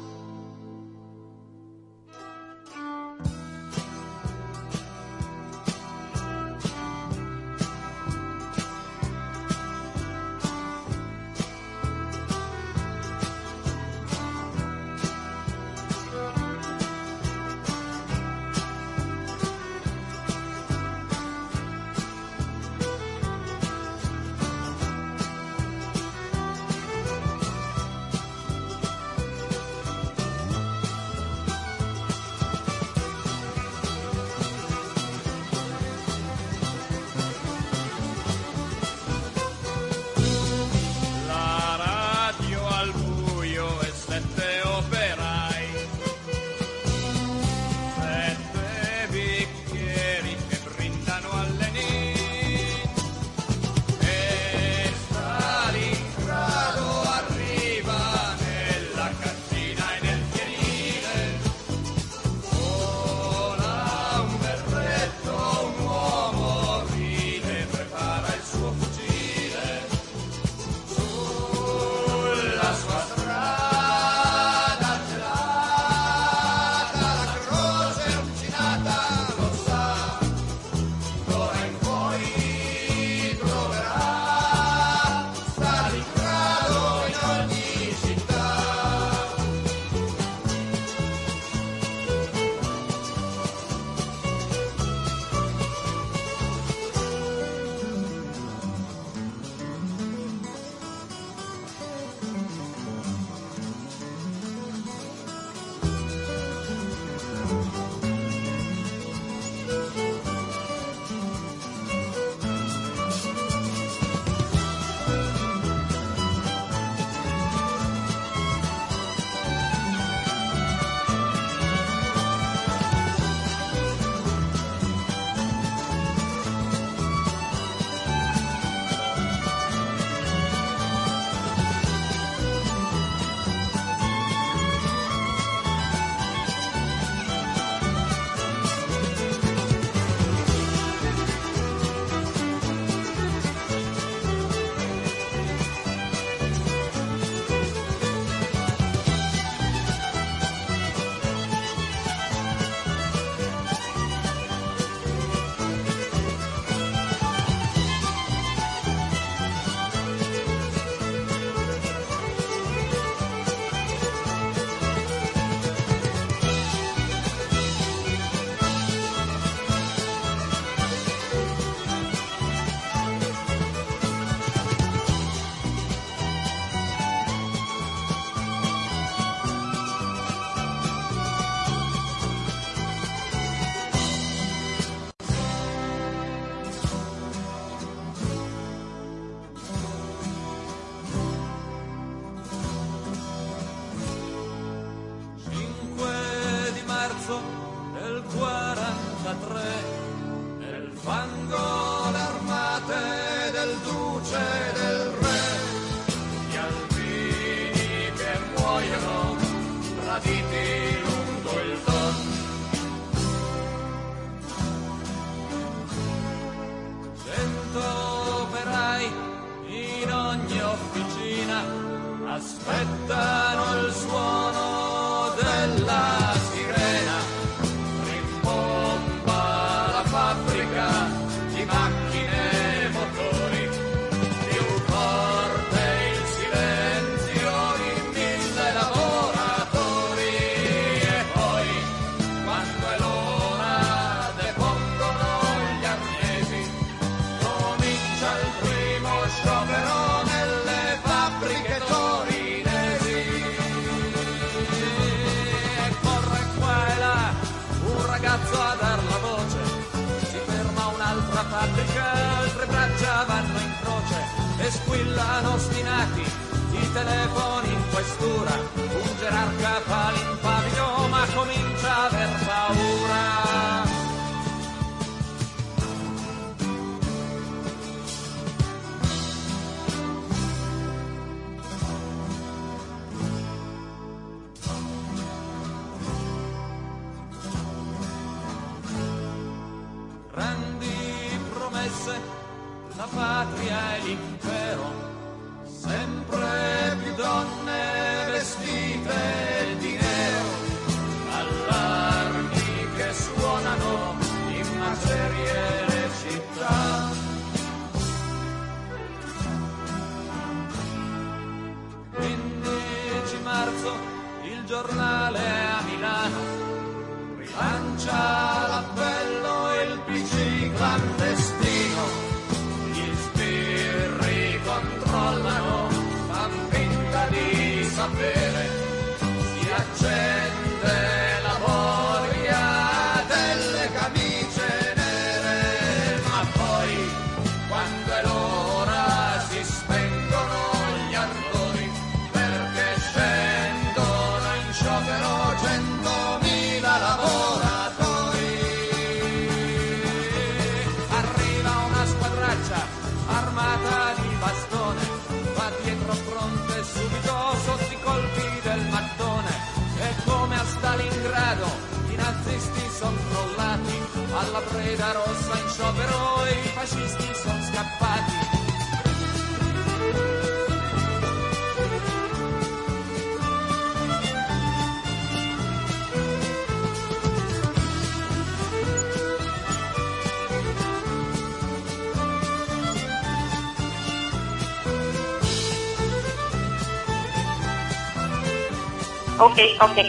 matiti lungo il Don. Cento operai in ogni officina aspettano il suono della sirena, rimbomba la fabbrica di macchine e motori, più forte il silenzio in mille lavoratori, e poi quando è l'ora depongono gli arnesi, comincia il primo sciopero nelle fabbriche torinesi, e corre qua e là un ragazzo a dar la voce, si ferma un'altra fabbrica, altre braccia vanno in croce e squillano ostinati i telefoni in questura, un gerarca fa l'impavido ma comincia a aver paura. Grandi promesse, la patria e l'impero, sempre più donne vestite di nero, allarmi che suonano in macerie le città. quindici marzo il giornale a Milano rilancia l'appello e il P C clandestino, gli sbirri controllano, fan finta di sapere, si accende la voglia delle camicie nere, ma poi quando è l'ora si spengono gli ardori, perché scendono in sciopero centomila lavoratori. Arriva una squadraccia armata di bastone, va dietro fronte subito sotto i colpi del mattone, e come a Stalingrado i nazisti sono crollati, alla Breda Rossa in sciopero e i fascisti sono scappati. Ok, ok.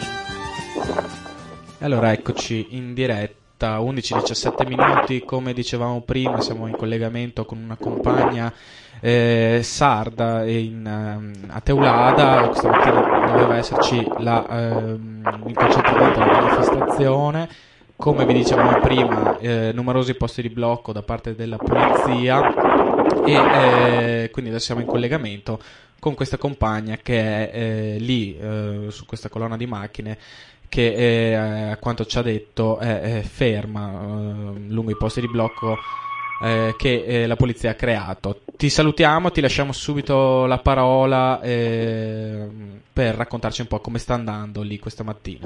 Allora eccoci in diretta, undici e diciassette minuti, come dicevamo prima siamo in collegamento con una compagna eh, sarda in, um, a Teulada. Questa mattina doveva esserci la, um, il concentramento della manifestazione, come vi dicevamo prima eh, numerosi posti di blocco da parte della polizia, e eh, quindi adesso siamo in collegamento con questa compagna che è eh, lì eh, su questa colonna di macchine che eh, a quanto ci ha detto è, è ferma eh, lungo i posti di blocco eh, che eh, la polizia ha creato. Ti salutiamo, ti lasciamo subito la parola eh, per raccontarci un po' come sta andando lì questa mattina.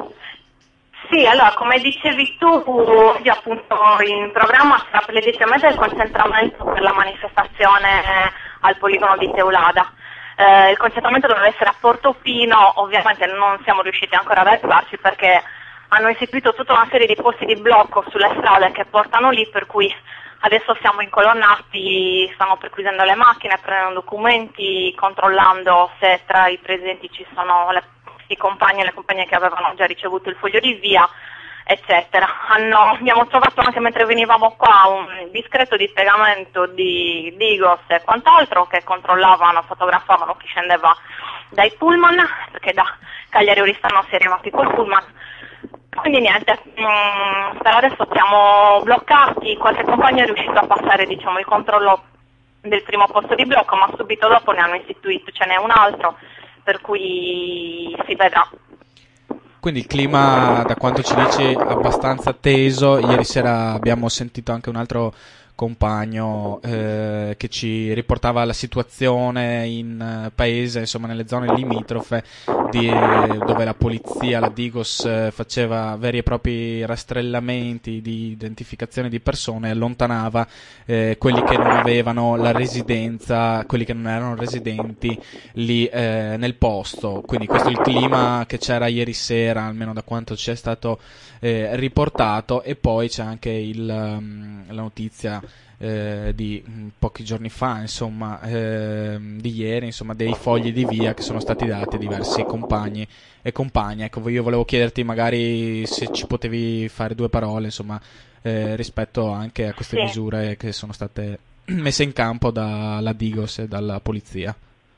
Sì, allora come dicevi tu, io appunto in programma c'era precisamente il concentramento per la manifestazione al poligono di Teulada. Eh, il concentramento doveva essere a Portofino, ovviamente non siamo riusciti ancora ad arrivarci perché hanno istituito tutta una serie di posti di blocco sulle strade che portano lì, per cui adesso siamo incolonnati, stanno perquisendo le macchine, prendendo documenti, controllando se tra i presenti ci sono le, i compagni e le compagne che avevano già ricevuto il foglio di via, eccetera. Hanno, abbiamo trovato anche mentre venivamo qua un discreto dispiegamento di Digos e quant'altro che controllavano, fotografavano chi scendeva dai pullman, perché da Cagliari Oristano si è arrivati col pullman. Quindi niente, mh, per adesso siamo bloccati, qualche compagno è riuscito a passare, diciamo, il controllo del primo posto di blocco, ma subito dopo ne hanno istituito, ce n'è un altro, per cui si vedrà. Quindi il clima, da quanto ci dici, abbastanza teso. Ieri sera abbiamo sentito anche un altro compagno eh, che ci riportava la situazione in uh, paese, insomma nelle zone limitrofe di, dove la polizia, la Digos eh, faceva veri e propri rastrellamenti di identificazione di persone e allontanava eh, quelli che non avevano la residenza, quelli che non erano residenti lì eh, nel posto. Quindi questo è il clima che c'era ieri sera, almeno da quanto ci è stato eh, riportato. E poi c'è anche il, um, la notizia eh, di mh, pochi giorni fa, insomma, eh, di ieri, insomma, dei fogli di via che sono stati dati a diversi compagni e compagne. Ecco, io volevo chiederti magari se ci potevi fare due parole, insomma, eh, rispetto anche a queste sì. misure che sono state messe in campo dalla Digos e dalla polizia.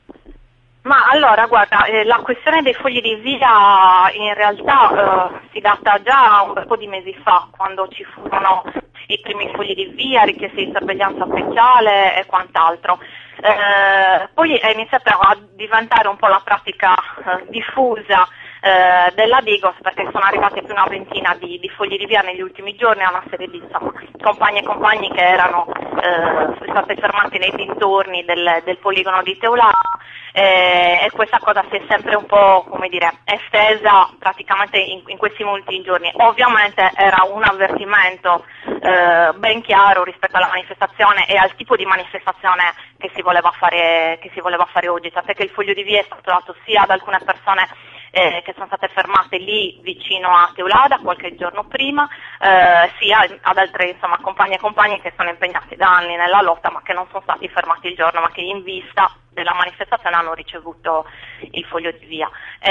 Ma allora, guarda, eh, la questione dei fogli di via in realtà eh, si data già un bel po' di mesi fa, quando ci furono i primi fogli di via, richieste di sorveglianza speciale e quant'altro. Eh, poi è iniziata a diventare un po' la pratica eh, diffusa eh, della Digos, perché sono arrivate più una ventina di, di fogli di via negli ultimi giorni a una serie di insomma, compagni e compagni che erano eh, state fermati nei dintorni del, del poligono di Teulada. Eh, e questa cosa si è sempre un po', come dire, estesa praticamente in, in questi ultimi giorni. Ovviamente era un avvertimento eh, ben chiaro rispetto alla manifestazione e al tipo di manifestazione che si voleva fare, che si voleva fare oggi, tant'è che il foglio di via è stato dato sia ad alcune persone eh, che sono state fermate lì vicino a Teulada qualche giorno prima, eh, sia ad altre insomma compagni e compagni che sono impegnati da anni nella lotta ma che non sono stati fermati il giorno, ma che in vista della manifestazione hanno ricevuto il foglio di via.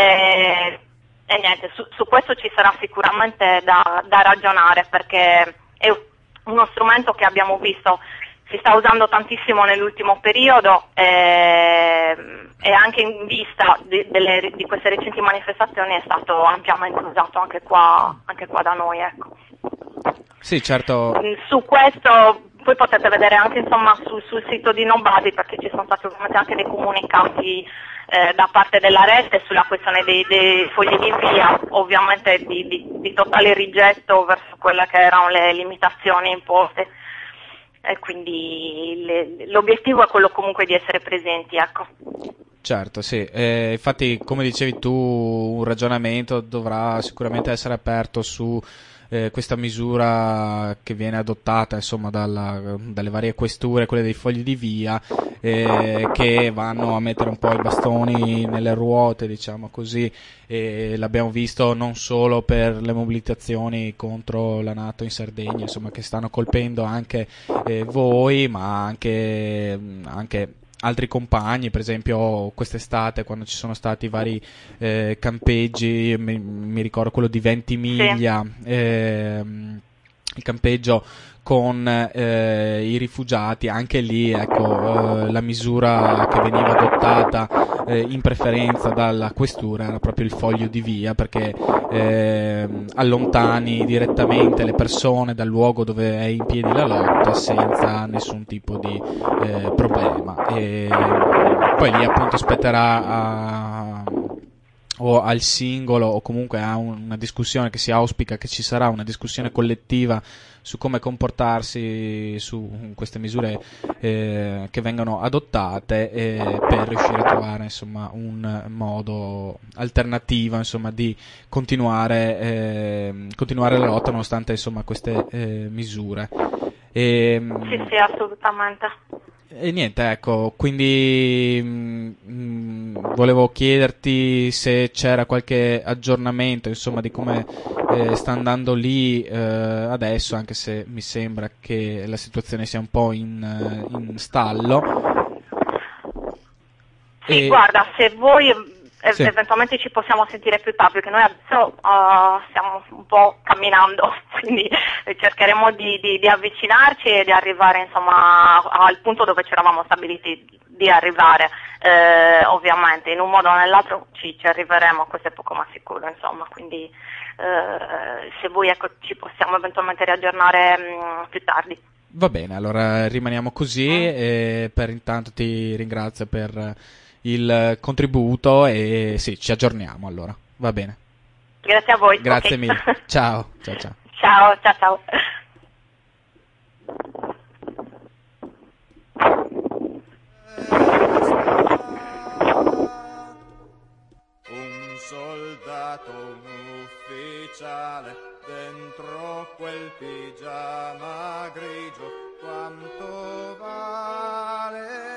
E, e niente, su, su questo ci sarà sicuramente da, da ragionare, perché è uno strumento che abbiamo visto si sta usando tantissimo nell'ultimo periodo e, e anche in vista di, delle, di queste recenti manifestazioni è stato ampiamente usato anche qua, anche qua da noi. Ecco. Sì, certo. Su questo poi potete vedere anche insomma sul, sul sito di Nobody, perché ci sono stati ovviamente anche dei comunicati eh, da parte della rete sulla questione dei, dei fogli di via, ovviamente di, di, di totale rigetto verso quelle che erano le limitazioni imposte, e quindi le, l'obiettivo è quello comunque di essere presenti, ecco. Certo, sì. Eh, infatti, come dicevi tu, un ragionamento dovrà sicuramente essere aperto su Eh, questa misura che viene adottata insomma dalla, dalle varie questure, quelle dei fogli di via, eh, che vanno a mettere un po' i bastoni nelle ruote, diciamo così, e l'abbiamo visto non solo per le mobilitazioni contro la NATO in Sardegna, insomma, che stanno colpendo anche eh, voi, ma anche, anche altri compagni, per esempio quest'estate quando ci sono stati vari eh, campeggi, mi, mi ricordo quello di Ventimiglia, sì. eh, il campeggio con eh, i rifugiati, anche lì ecco eh, la misura che veniva adottata eh, in preferenza dalla questura era proprio il foglio di via, perché eh, allontani direttamente le persone dal luogo dove è in piedi la lotta senza nessun tipo di eh, problema, e poi lì appunto spetterà a o al singolo o comunque a una discussione che si auspica che ci sarà una discussione collettiva su come comportarsi su queste misure eh, che vengono adottate eh, per riuscire a trovare insomma un modo alternativo insomma di continuare eh, continuare la lotta nonostante insomma queste eh, misure. E, sì sì assolutamente. E niente, ecco, quindi mh, volevo chiederti se c'era qualche aggiornamento, insomma, di come eh, sta andando lì eh, adesso, anche se mi sembra che la situazione sia un po' in, in stallo. Sì, e... guarda, se voi e- Sì. eventualmente ci possiamo sentire più tardi, perché noi adesso uh, stiamo un po' camminando, quindi cercheremo di, di, di avvicinarci e di arrivare insomma al punto dove ci eravamo stabiliti di arrivare. Eh, ovviamente in un modo o nell'altro ci, ci arriveremo, questo è poco ma sicuro, insomma, quindi eh, se voi ecco, ci possiamo eventualmente riaggiornare mh, più tardi. Va bene, allora rimaniamo così e per intanto ti ringrazio per il contributo e sì, ci aggiorniamo allora, va bene. Grazie a voi. Grazie okay. mille, ciao, ciao ciao. Ciao, ciao ciao. ufficiale, dentro quel pigiama grigio, quanto vale?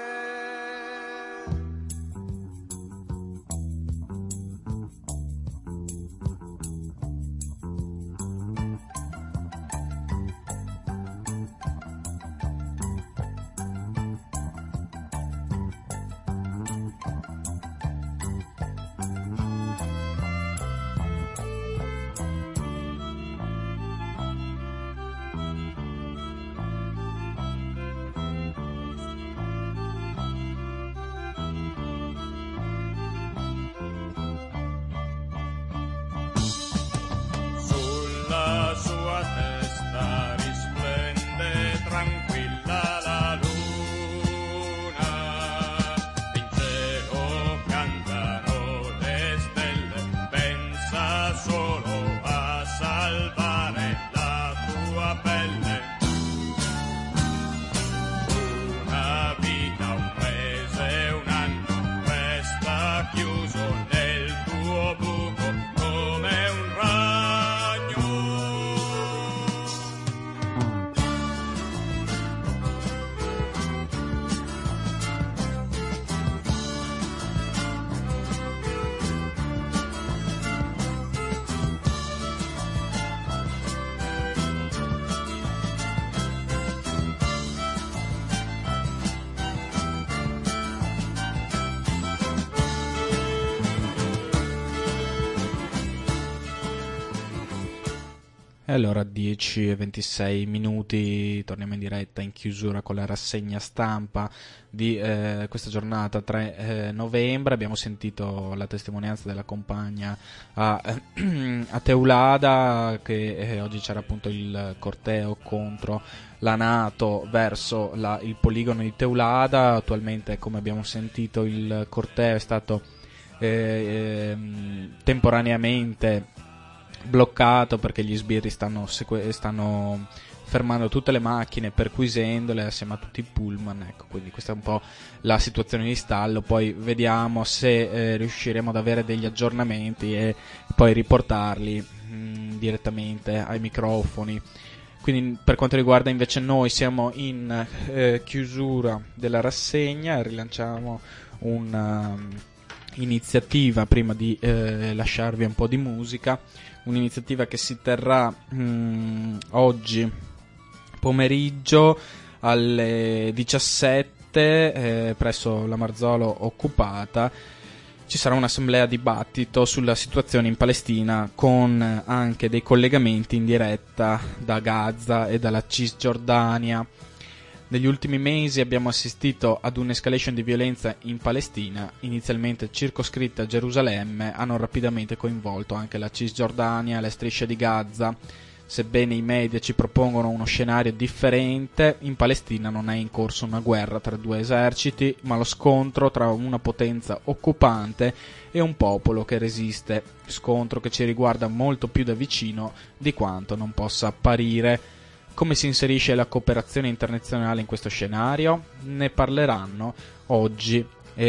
E allora dieci e ventisei minuti, torniamo in diretta in chiusura con la rassegna stampa di eh, questa giornata tre eh, novembre. Abbiamo sentito la testimonianza della compagna a, eh, a Teulada, che eh, oggi c'era appunto il corteo contro la NATO verso la, il poligono di Teulada. Attualmente, come abbiamo sentito, il corteo è stato eh, eh, temporaneamente bloccato perché gli sbirri stanno, seque- stanno fermando tutte le macchine, perquisendole assieme a tutti i pullman, ecco, quindi questa è un po' la situazione di stallo. Poi vediamo se eh, riusciremo ad avere degli aggiornamenti e poi riportarli mh, direttamente ai microfoni. Quindi per quanto riguarda invece noi, siamo in eh, chiusura della rassegna, rilanciamo una um, iniziativa prima di eh, lasciarvi un po' di musica. Un'iniziativa che si terrà mh, oggi pomeriggio alle diciassette eh, presso la Marzolo occupata. Ci sarà un'assemblea dibattito sulla situazione in Palestina, con anche dei collegamenti in diretta da Gaza e dalla Cisgiordania. Negli ultimi mesi abbiamo assistito ad un'escalation di violenza in Palestina, inizialmente circoscritta a Gerusalemme, hanno rapidamente coinvolto anche la Cisgiordania e le strisce di Gaza. Sebbene i media ci propongono uno scenario differente, in Palestina non è in corso una guerra tra due eserciti, ma lo scontro tra una potenza occupante e un popolo che resiste, scontro che ci riguarda molto più da vicino di quanto non possa apparire. Come si inserisce la cooperazione internazionale in questo scenario? Ne parleranno oggi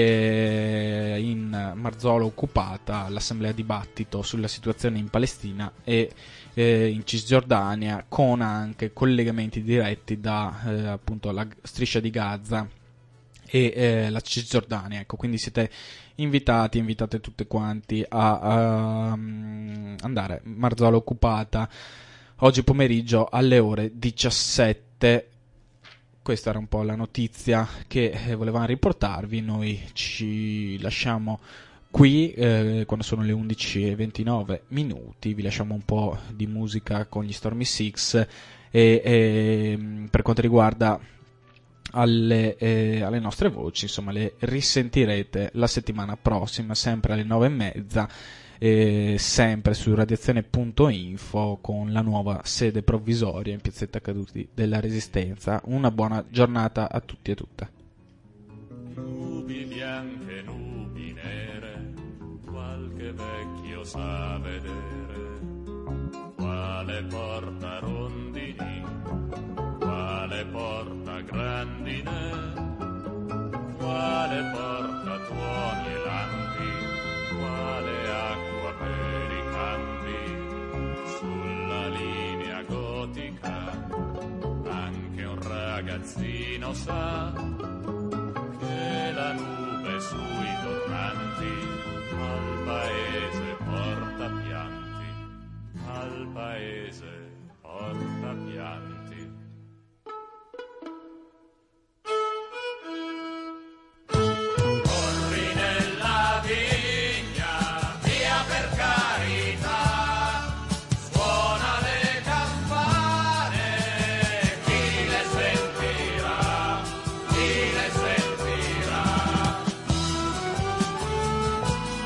eh, in Marzolo occupata l'assemblea dibattito sulla situazione in Palestina e eh, in Cisgiordania, con anche collegamenti diretti da eh, appunto la striscia di Gaza e eh, la Cisgiordania. Ecco, quindi siete invitati, invitate tutte quanti a, a um, andare Marzolo occupata oggi pomeriggio alle ore diciassette. Questa era un po' la notizia che eh, volevamo riportarvi. Noi ci lasciamo qui eh, quando sono le undici e ventinove minuti. Vi lasciamo un po' di musica con gli Stormy Six e, e per quanto riguarda alle, eh, alle nostre voci, insomma, le risentirete la settimana prossima, sempre alle nove e mezza. E sempre su radiazione punto info con la nuova sede provvisoria in piazzetta Caduti della Resistenza. Una buona giornata a tutti e tutte. Nubi bianche, nubi nere, qualche vecchio sa vedere, quale porta rondini, quale porta grandine, quale porta tuoni e lampi, quale acqua per i campi, ragazzino sa che la nube sui torranti al paese porta pianti, al paese porta pianti.